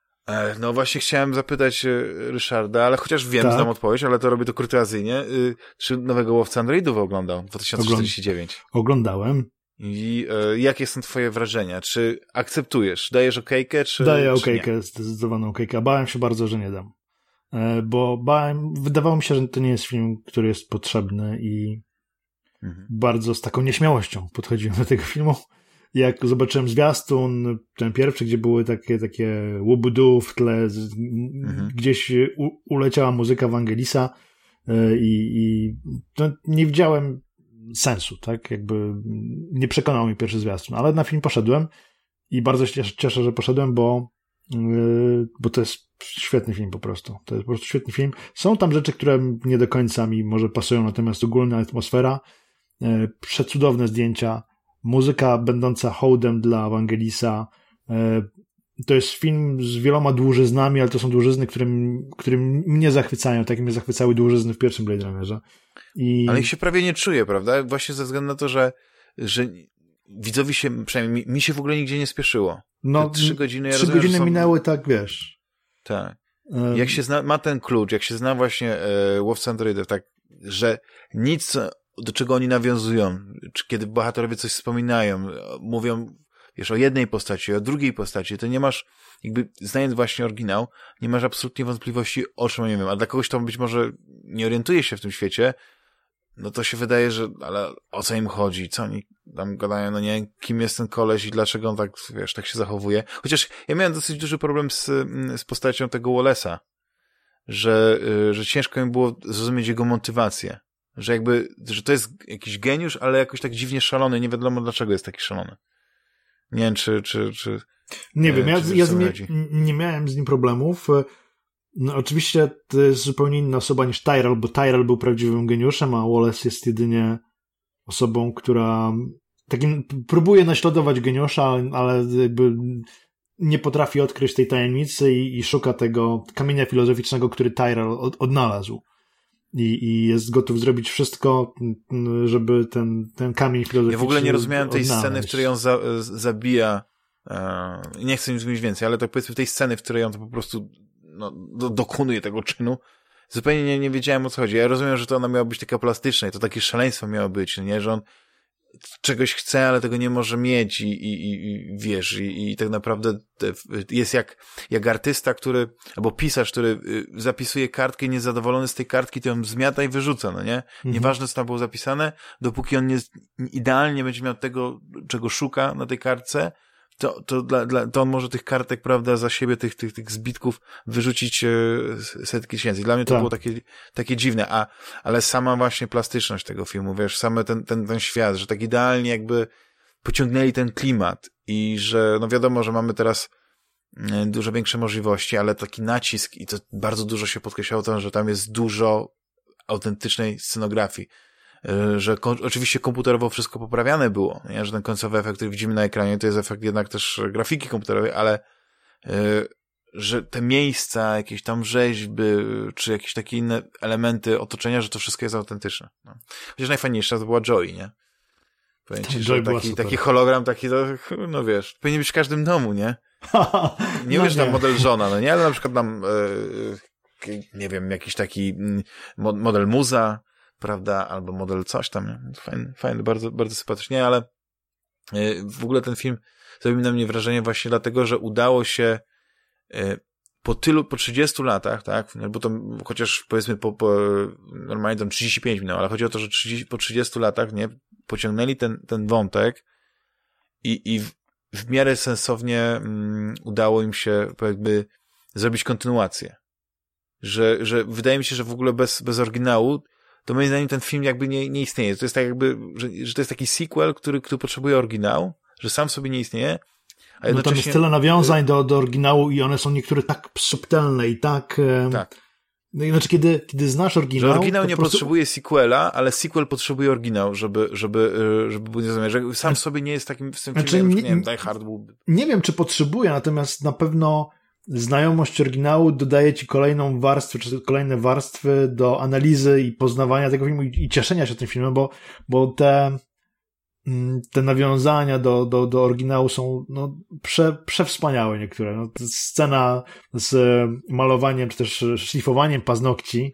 No właśnie chciałem zapytać Ryszarda, ale chociaż wiem, tak. znam odpowiedź, ale to robię to kurtuazyjnie. Czy nowego Łowcę Androidów oglądał? dwa tysiące czterdzieści dziewięć. Oglądałem. I e, jakie są twoje wrażenia? Czy akceptujesz? Dajesz okejkę, czy Daję czy okejkę, nie? zdecydowaną okejkę. Bałem się bardzo, że nie dam. E, bo bałem, wydawało mi się, że to nie jest film, który jest potrzebny i mhm. bardzo z taką nieśmiałością podchodziłem do tego filmu. Jak zobaczyłem zwiastun, ten pierwszy, gdzie były takie, takie łubudu w tle, z, mhm. gdzieś u, uleciała muzyka Wangelisa yy, i to nie widziałem sensu, tak? Jakby nie przekonał mnie pierwszy zwiastun, ale na film poszedłem i bardzo się cieszę, że poszedłem, bo, yy, bo to jest świetny film po prostu. To jest po prostu świetny film. Są tam rzeczy, które nie do końca mi może pasują, natomiast ogólna atmosfera, yy, przecudowne zdjęcia, muzyka będąca hołdem dla Wangelisa. To jest film z wieloma dłużyznami, ale to są dłużyzny, które, które mnie zachwycają, tak jak mnie zachwycały dłużyzny w pierwszym Blade Runnerze. I... Ale ich się prawie nie czuje, prawda? Właśnie ze względu na to, że, że widzowi się, przynajmniej mi, mi się w ogóle nigdzie nie spieszyło. No, Te trzy godziny, ja trzy rozumiem, godziny są... minęły, tak wiesz. Tak. Jak się zna, ma ten klucz, jak się zna właśnie e, Łowca Androidów, tak, że nic, do czego oni nawiązują, czy kiedy bohaterowie coś wspominają, mówią, wiesz, o jednej postaci, o drugiej postaci, to nie masz, jakby znając właśnie oryginał, nie masz absolutnie wątpliwości, o czym nie wiem, a dla kogoś, kto być może nie orientuje się w tym świecie, no to się wydaje, że, ale o co im chodzi, co oni tam gadają, no nie, kim jest ten koleś i dlaczego on tak, wiesz, tak się zachowuje. Chociaż ja miałem dosyć duży problem z, z postacią tego Wallace'a, że, że ciężko mi było zrozumieć jego motywację. Że jakby, że to jest jakiś geniusz, ale jakoś tak dziwnie szalony, nie wiadomo dlaczego jest taki szalony. Nie wiem, czy... czy, czy nie wiem, ja, ja z nim, chodzi. nie miałem z nim problemów. No, oczywiście to jest zupełnie inna osoba niż Tyrell, bo Tyrell był prawdziwym geniuszem, a Wallace jest jedynie osobą, która takim próbuje naśladować geniusza, ale jakby nie potrafi odkryć tej tajemnicy i, i szuka tego kamienia filozoficznego, który Tyrell od, odnalazł. I, I jest gotów zrobić wszystko, żeby ten, ten kamień filozoficzny Ja w ogóle nie rozumiałem tej odnaleźć. sceny, w której on za, zabija, e, nie chcę nic mówić więcej, ale tak powiedzmy tej sceny, w której on to po prostu no, do, dokonuje tego czynu. zupełnie nie, nie wiedziałem, o co chodzi. Ja rozumiem, że to ona miała być taka plastyczna i to takie szaleństwo miało być, nie? Że on czegoś chce, ale tego nie może mieć i, i, i wiesz, i, i tak naprawdę jest jak, jak artysta, który, albo pisarz, który zapisuje kartkę i niezadowolony z tej kartki, to ją zmiata i wyrzuca, no nie? Mhm. Nieważne, co tam było zapisane, dopóki on nie, idealnie będzie miał tego, czego szuka na tej kartce, to, to, dla, dla, to on może tych kartek, prawda, za siebie, tych, tych, tych zbitków wyrzucić e, setki tysięcy. Dla mnie to tak. było takie, takie dziwne, a, ale sama właśnie plastyczność tego filmu, wiesz, same ten, ten, ten świat, że tak idealnie jakby pociągnęli ten klimat i że, no wiadomo, że mamy teraz e, dużo większe możliwości, ale taki nacisk i to bardzo dużo się podkreślało to, że tam jest dużo autentycznej scenografii. Że ko- oczywiście komputerowo wszystko poprawiane było, nie? Że ten końcowy efekt, który widzimy na ekranie, to jest efekt jednak też grafiki komputerowej, ale yy, że te miejsca, jakieś tam rzeźby, czy jakieś takie inne elementy otoczenia, że to wszystko jest autentyczne. No. Chociaż najfajniejsza to była Joy, nie? Powiem ci, że taki, taki hologram, taki, to, no wiesz, powinien być w każdym domu, nie? Nie no wiesz, nie. Tam model żona, no nie? Ale na przykład tam, yy, nie wiem, jakiś taki model muza, prawda, albo model coś tam, fajny, fajny, bardzo, bardzo sympatycznie, ale w ogóle ten film zrobił na mnie wrażenie właśnie dlatego, że udało się po tylu, po trzydziestu latach, tak, bo to chociaż powiedzmy po, po normalnie tam trzydzieści pięć minut, ale chodzi o to, że trzydzieści, po trzydziestu latach, nie, pociągnęli ten, ten wątek i, i w, w miarę sensownie um, udało im się jakby zrobić kontynuację. Że, że wydaje mi się, że w ogóle bez, bez oryginału to moim zdaniem ten film jakby nie, nie istnieje. To jest tak jakby, że, że to jest taki sequel, który, który potrzebuje oryginału, że sam sobie nie istnieje. A jednocześnie... No tam jest tyle nawiązań do, do oryginału i one są niektóre tak subtelne i tak... Tak. No i znaczy, kiedy, kiedy znasz oryginał... Że oryginał nie po prostu... potrzebuje sequela, ale sequel potrzebuje oryginał, żeby, żeby, żeby był niezrozumiany. Że sam sobie nie jest takim w tym znaczy, filmie, nie, nie wiem, Die Hard byłby. Nie wiem, czy potrzebuje, natomiast na pewno znajomość oryginału dodaje ci kolejną warstwę, czy kolejne warstwy do analizy i poznawania tego filmu i, i cieszenia się tym filmem, bo, bo te, te nawiązania do, do, do oryginału są no, prze, przewspaniałe niektóre. No, scena z malowaniem, czy też szlifowaniem paznokci.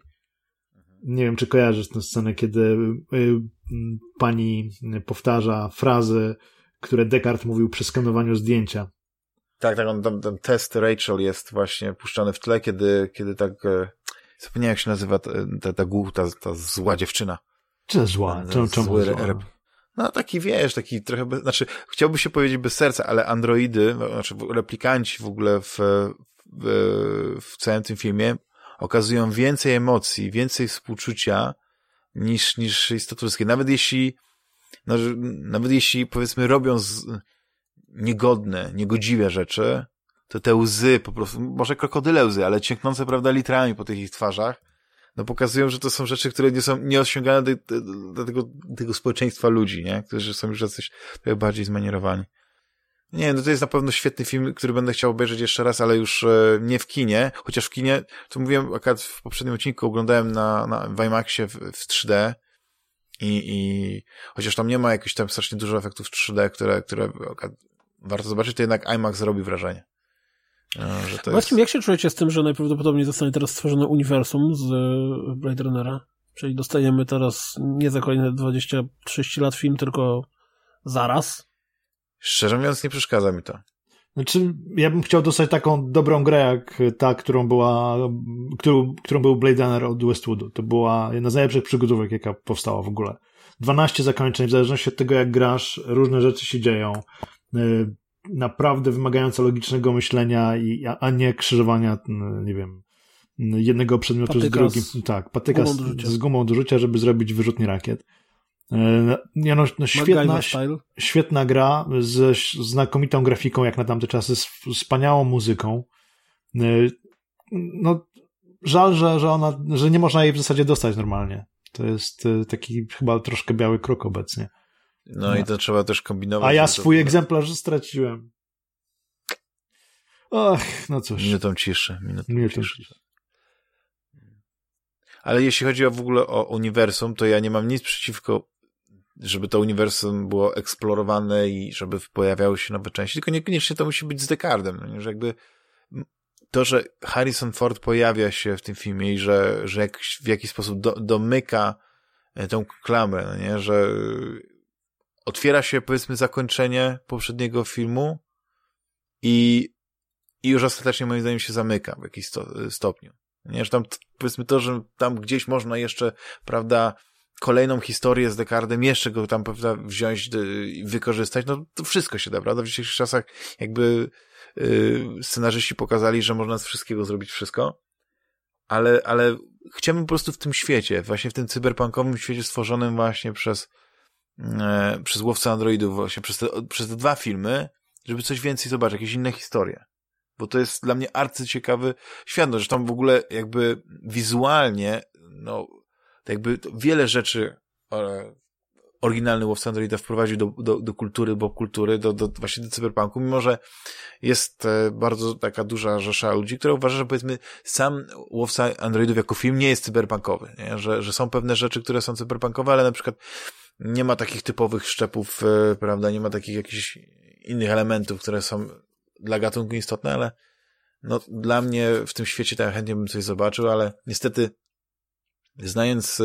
Nie wiem, czy kojarzysz tę scenę, kiedy y, y, pani powtarza frazy, które Descartes mówił przy skanowaniu zdjęcia. Tak, tak, on, tam, ten test Rachel jest właśnie puszczany w tle, kiedy, kiedy tak, e, zapomniałem jak się nazywa ta, ta, ta, ta, ta zła dziewczyna. Czy zła? Czemu, czemu zły zła? Rep. No taki, wiesz, taki trochę, bez, znaczy, chciałby się powiedzieć bez serca, ale androidy, znaczy replikanci w ogóle w, w, w całym tym filmie okazują więcej emocji, więcej współczucia niż, niż istoty ludzkie. Nawet jeśli, no, nawet jeśli powiedzmy robią z, niegodne, niegodziwe rzeczy, to te łzy po prostu, może krokodyle łzy, ale cieknące, prawda, litrami po tych ich twarzach, no pokazują, że to są rzeczy, które nie są nieosiągane do, do, do tego, tego społeczeństwa ludzi, nie? Którzy są już jacyś trochę bardziej zmanierowani. Nie, no to jest na pewno świetny film, który będę chciał obejrzeć jeszcze raz, ale już e, nie w kinie, chociaż w kinie, to mówiłem akurat w poprzednim odcinku, oglądałem na, na w IMAXie w, w trzy D i, i chociaż tam nie ma jakichś tam strasznie dużo efektów trzy D, które, które warto zobaczyć, to jednak IMAX robi wrażenie. No, że to Właśnie, jest... jak się czujecie z tym, że najprawdopodobniej zostanie teraz stworzone uniwersum z Blade Runnera? Czyli dostajemy teraz nie za kolejne dwadzieścia trzydzieści lat film, tylko zaraz? Szczerze mówiąc, nie przeszkadza mi to. Znaczy, ja bym chciał dostać taką dobrą grę, jak ta, którą była, którą, którą był Blade Runner od Westwoodu. To była jedna z najlepszych przygodówek, jaka powstała w ogóle. dwanaście zakończeń, w zależności od tego, jak grasz, różne rzeczy się dzieją. Naprawdę wymagające logicznego myślenia, i, a nie krzyżowania, nie wiem, jednego przedmiotu patyka z drugim. Z, tak, patyka z, z gumą do rzucia, żeby zrobić wyrzutnie rakiet. No, no, no świetna, świetna gra z znakomitą grafiką, jak na tamte czasy, z wspaniałą muzyką. No, żal, że, że ona, że nie można jej w zasadzie dostać normalnie. To jest taki chyba troszkę biały krok obecnie. No, no i to trzeba też kombinować. A ja swój to... egzemplarz straciłem. Ach, no cóż. Minutą ciszy. Minutą, minutą ciszy. ciszy. Ale jeśli chodzi o w ogóle o uniwersum, to ja nie mam nic przeciwko, żeby to uniwersum było eksplorowane i żeby pojawiały się nowe części, tylko niekoniecznie to musi być z Descartesem, no, że jakby to, że Harrison Ford pojawia się w tym filmie i że, że jak, w jakiś sposób do, domyka tą klamrę, no nie? Że otwiera się, powiedzmy, zakończenie poprzedniego filmu i, i już ostatecznie moim zdaniem się zamyka w jakimś sto, stopniu. Nie? Że tam, powiedzmy, to, że tam gdzieś można jeszcze, prawda, kolejną historię z Deckardem, jeszcze go tam, prawda, wziąć i wykorzystać, no to wszystko się da, prawda? W dzisiejszych czasach jakby yy, scenarzyści pokazali, że można z wszystkiego zrobić wszystko, ale, ale chciałbym po prostu w tym świecie, właśnie w tym cyberpunkowym świecie stworzonym właśnie przez e, przez Łowcę Androidów, właśnie przez te, przez te dwa filmy, żeby coś więcej zobaczyć, jakieś inne historie. Bo to jest dla mnie arcyciekawy świat, no, że tam w ogóle jakby wizualnie, no, jakby wiele rzeczy e, oryginalny Łowca Androida wprowadził do, do, do kultury, bo kultury, do, do, właśnie do cyberpunku, mimo że jest e, bardzo taka duża rzesza ludzi, która uważa, że powiedzmy sam Łowca Androidów jako film nie jest cyberpunkowy, nie? Że, że są pewne rzeczy, które są cyberpunkowe, ale na przykład nie ma takich typowych szczepów, e, prawda, nie ma takich jakichś innych elementów, które są dla gatunku istotne, ale no dla mnie w tym świecie tak chętnie bym coś zobaczył, ale niestety znając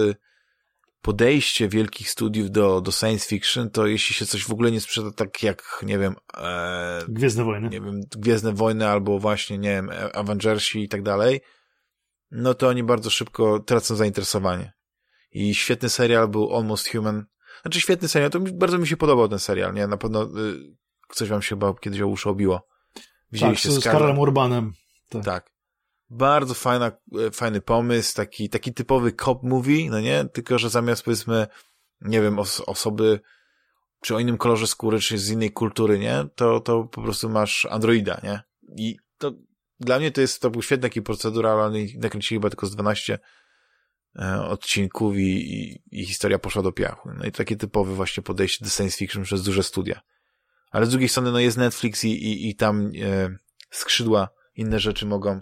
podejście wielkich studiów do, do science fiction, to jeśli się coś w ogóle nie sprzeda tak jak, nie wiem... E, Gwiezdne Wojny. Nie wiem, Gwiezdne Wojny albo właśnie, nie wiem, Avengersi i tak dalej, no to oni bardzo szybko tracą zainteresowanie. I świetny serial był Almost Human. Znaczy świetny serial, to mi, bardzo mi się podobał ten serial, nie? Na pewno y, coś wam się chyba kiedyś o uszy obiło. Widzieliście tak, z Karlem Urbanem. Tak. tak. Bardzo fajna, fajny pomysł, taki, taki typowy cop movie, no nie? Tylko, że zamiast, powiedzmy, nie wiem, os- osoby, czy o innym kolorze skóry, czy z innej kultury, nie? To, to po prostu masz androida, nie? I to, dla mnie to jest, to był świetny taki procedural, ale nakręcili chyba tylko z dwanaście e, odcinków i, i, i historia poszła do piachu. No i takie typowe właśnie podejście do science fiction przez duże studia. Ale z drugiej strony, no jest Netflix i, i, i tam e, skrzydła, inne rzeczy mogą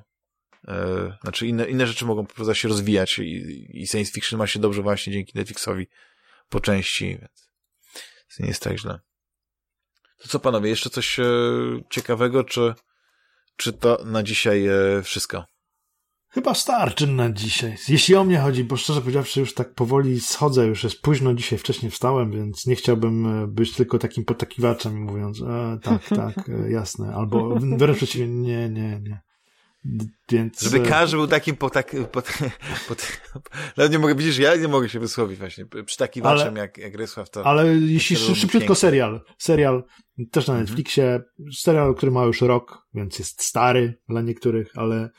e, znaczy inne, inne rzeczy mogą po prostu się rozwijać i, i science fiction ma się dobrze właśnie dzięki Netflixowi po części, więc nie jest tak źle. To co panowie, jeszcze coś e, ciekawego, czy, czy to na dzisiaj e, wszystko? Chyba starczy na dzisiaj. Jeśli o mnie chodzi, bo szczerze powiedziawszy już tak powoli schodzę, już jest późno dzisiaj, wcześniej wstałem, więc nie chciałbym być tylko takim potakiwaczem, mówiąc, e, tak, tak, e, jasne, albo wręcz przeciwnie, nie, nie, nie. Więc... Żeby każdy był takim potak... Pot... Pot... Nawet nie mogę, widzisz, ja nie mogę się wysłowić właśnie, przytakiwaczem ale, jak, jak Rysław to... Ale jeśli szybciutko serial, serial też na Netflixie, serial, który ma już rok, więc jest stary dla niektórych, ale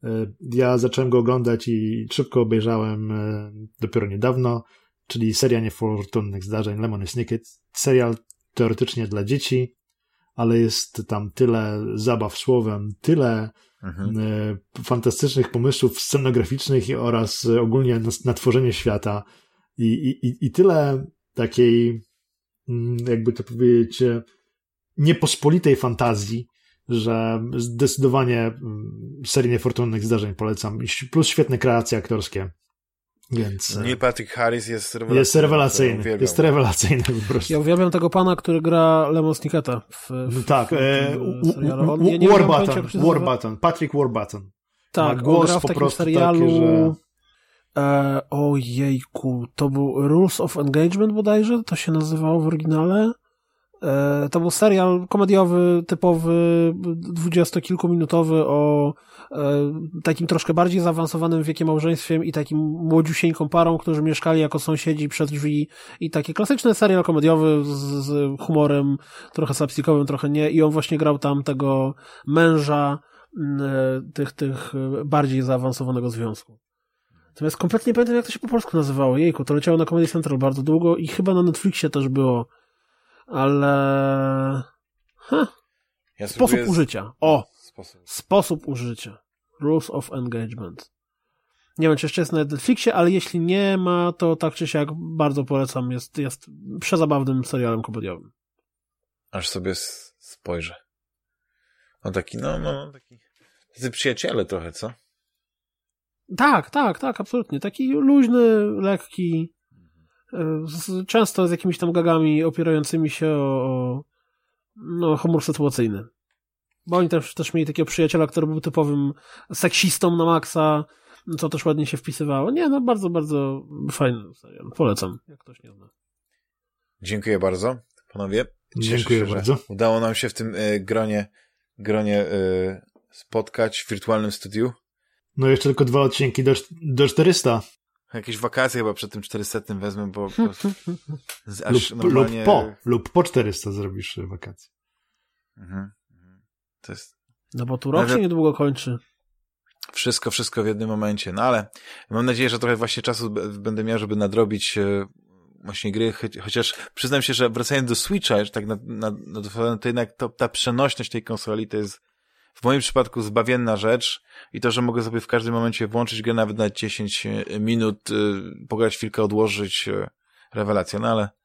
ja zacząłem go oglądać i szybko obejrzałem dopiero niedawno, czyli seria niefortunnych zdarzeń Lemony Snicket. Serial teoretycznie dla dzieci, ale jest tam tyle zabaw słowem, tyle mhm. fantastycznych pomysłów scenograficznych oraz ogólnie na, na tworzenie świata i, i, i tyle takiej, jakby to powiedzieć, niepospolitej fantazji, że zdecydowanie serię niefortunnych zdarzeń polecam. Plus świetne kreacje aktorskie. Więc Neil Patrick Harris jest rewelacyjny. Jest rewelacyjny. Jest rewelacyjny po prostu. Ja uwielbiam tego pana, który gra Lemon Snicketa w, w, tak, w, w, w serialu. On, ja Warburton, Warburton, Patrick Warburton. Tak, on gra w takim serialu taki, że... e, ojejku, to był Rules of Engagement bodajże, to się nazywało w oryginale. To był serial komediowy, typowy, dwudziestokilkuminutowy o e, takim troszkę bardziej zaawansowanym wiekiem małżeństwie i takim młodziusieńką parą, którzy mieszkali jako sąsiedzi przed drzwi i taki klasyczny serial komediowy z, z humorem, trochę slapstickowym, trochę nie i on właśnie grał tam tego męża e, tych, tych bardziej zaawansowanego związku. Natomiast kompletnie nie pamiętam, jak to się po polsku nazywało. Jejku, to leciało na Comedy Central bardzo długo i chyba na Netflixie też było. Ale... Huh. Ja sposób z... użycia. O! Sposób. Sposób użycia. Rules of Engagement. Nie wiem, czy jeszcze jest na Netflixie, ale jeśli nie ma, to tak czy siak bardzo polecam. Jest, jest przezabawnym serialem komediowym. Aż sobie spojrzę. On taki, no, no, taki... Tacy przyjaciele trochę, co? Tak, tak, tak, absolutnie. Taki luźny, lekki... Z, często z jakimiś tam gagami opierającymi się o, o no, humor sytuacyjny. Bo oni też, też mieli takiego przyjaciela, który był typowym seksistą na maksa, co też ładnie się wpisywało. Nie, no bardzo, bardzo fajny serial. Polecam, jak ktoś nie zna. Dziękuję bardzo, panowie. Cieszę Dziękuję się, bardzo. Że udało nam się w tym y, gronie, gronie y, spotkać w wirtualnym studiu. No jeszcze tylko dwa odcinki do, do czterysta. Jakieś wakacje chyba przed tym czterysetnym wezmę, bo, bo z, aż lub, normalnie... lub po, lub po czterysta zrobisz wakacje. Mhm. To jest... No bo tu rok ale... się niedługo kończy. Wszystko, wszystko w jednym momencie. No ale mam nadzieję, że trochę właśnie czasu b- będę miał, żeby nadrobić e, właśnie gry, cho- chociaż przyznam się, że wracając do Switcha, że tak na, na, na, to jednak to, ta przenośność tej konsoli to jest w moim przypadku zbawienna rzecz i to, że mogę sobie w każdym momencie włączyć grę nawet na dziesięć minut, e, pograć chwilkę, odłożyć, e, rewelacja, no ale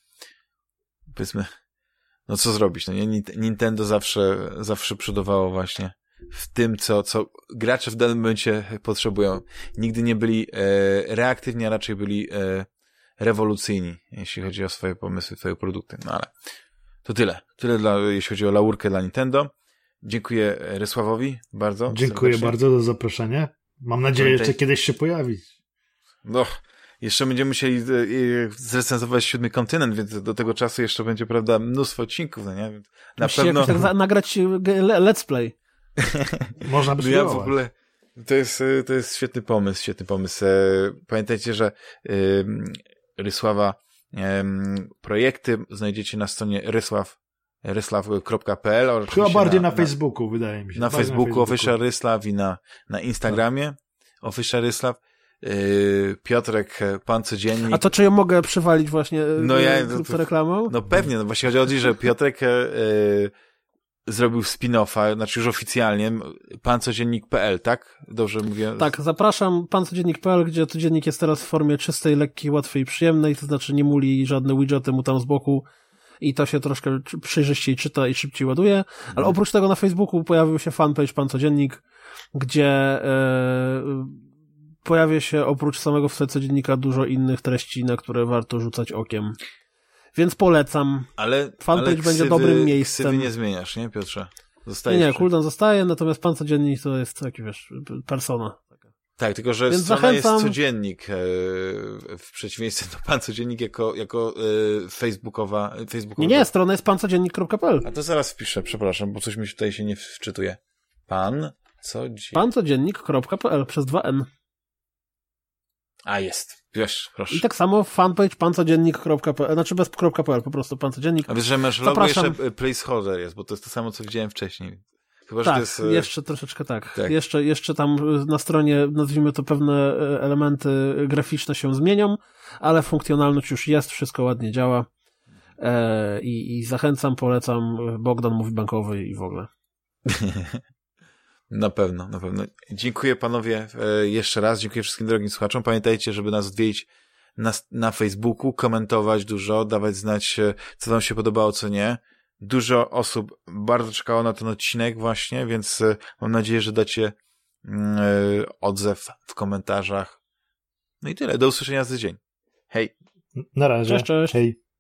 powiedzmy, no co zrobić, no nie? Nintendo zawsze, zawsze przodowało właśnie w tym, co, co gracze w danym momencie potrzebują. Nigdy nie byli e, reaktywni, a raczej byli e, rewolucyjni, jeśli chodzi o swoje pomysły, swoje produkty. No ale to tyle. Tyle, dla, jeśli chodzi o laurkę dla Nintendo. Dziękuję Rysławowi bardzo. Dziękuję serdecznie. bardzo za zaproszenie. Mam nadzieję, Pamiętaj... jeszcze kiedyś się pojawić. No, jeszcze będziemy musieli e, zrecenzować Siódmy Kontynent, więc do tego czasu jeszcze będzie, prawda, mnóstwo odcinków, no nie? Więc na Musicie pewno... jakoś tak nagrać let's play. Można by no ja w ogóle, to jest, to jest świetny pomysł, świetny pomysł. Pamiętajcie, że um, Rysława um, projekty znajdziecie na stronie rysław, rysław kropka p l. Chyba bardziej na, na Facebooku, wydaje mi się. Na Facebooku, Facebooku, Facebooku. Official Ryslaw i na, na Instagramie tak. Official Ryslaw. Yy, Piotrek, Pan Codziennik. A to czy ja mogę przywalić właśnie no ja, to, to, reklamą? No pewnie, no właśnie chodzi o to, że Piotrek yy, zrobił spin-offa, znaczy już oficjalnie, pancodziennik kropka p l, tak? Dobrze mówię? Tak, zapraszam pancodziennik kropka p l, gdzie codziennik jest teraz w formie czystej, lekkiej, łatwej i przyjemnej, to znaczy nie muli żadne widgety mu tam z boku i to się troszkę przejrzyściej czyta i szybciej ładuje, ale hmm. oprócz tego na Facebooku pojawił się fanpage Pan Codziennik, gdzie e, pojawia się oprócz samego codziennika dużo innych treści, na które warto rzucać okiem. Więc polecam. Ale, fanpage ale będzie ksywy, dobrym miejscem. Ksywy nie zmieniasz, nie Piotrze? Nie, nie, cooldown zostaje, natomiast Pan Codziennik to jest taki, wiesz, persona. Tak, tylko że Więc strona zachęcam... jest codziennik, e, w przeciwieństwie do Pan Codziennik jako, jako e, facebookowa, facebookowa... Nie, nie, strona jest pancodziennik kropka p l. A to zaraz wpiszę, przepraszam, bo coś mi tutaj się nie wczytuje. Pan Codziennik... pancodziennik kropka p l przez dwa N. A, jest. Wiesz, proszę. I tak samo fanpage pancodziennik kropka p l, znaczy bez .pl, po prostu pancodziennik. A wiesz, że masz logo jeszcze placeholder jest, bo to jest to samo, co widziałem wcześniej. Chyba, tak, że to jest... jeszcze troszeczkę tak. tak. Jeszcze, jeszcze tam na stronie, nazwijmy to, pewne elementy graficzne się zmienią, ale funkcjonalność już jest, wszystko ładnie działa. E, i, I zachęcam, polecam, Bogdan Mówi Bankowy i w ogóle. Na pewno, na pewno. Dziękuję panowie e, jeszcze raz, dziękuję wszystkim drogim słuchaczom. Pamiętajcie, żeby nas odwiedzić na, na Facebooku, komentować dużo, dawać znać, co wam się podobało, co nie. Dużo osób bardzo czekało na ten odcinek właśnie, więc e, mam nadzieję, że dacie e, odzew w komentarzach. No i tyle, do usłyszenia za tydzień. Hej! Na razie. Cześć, cześć. Hej.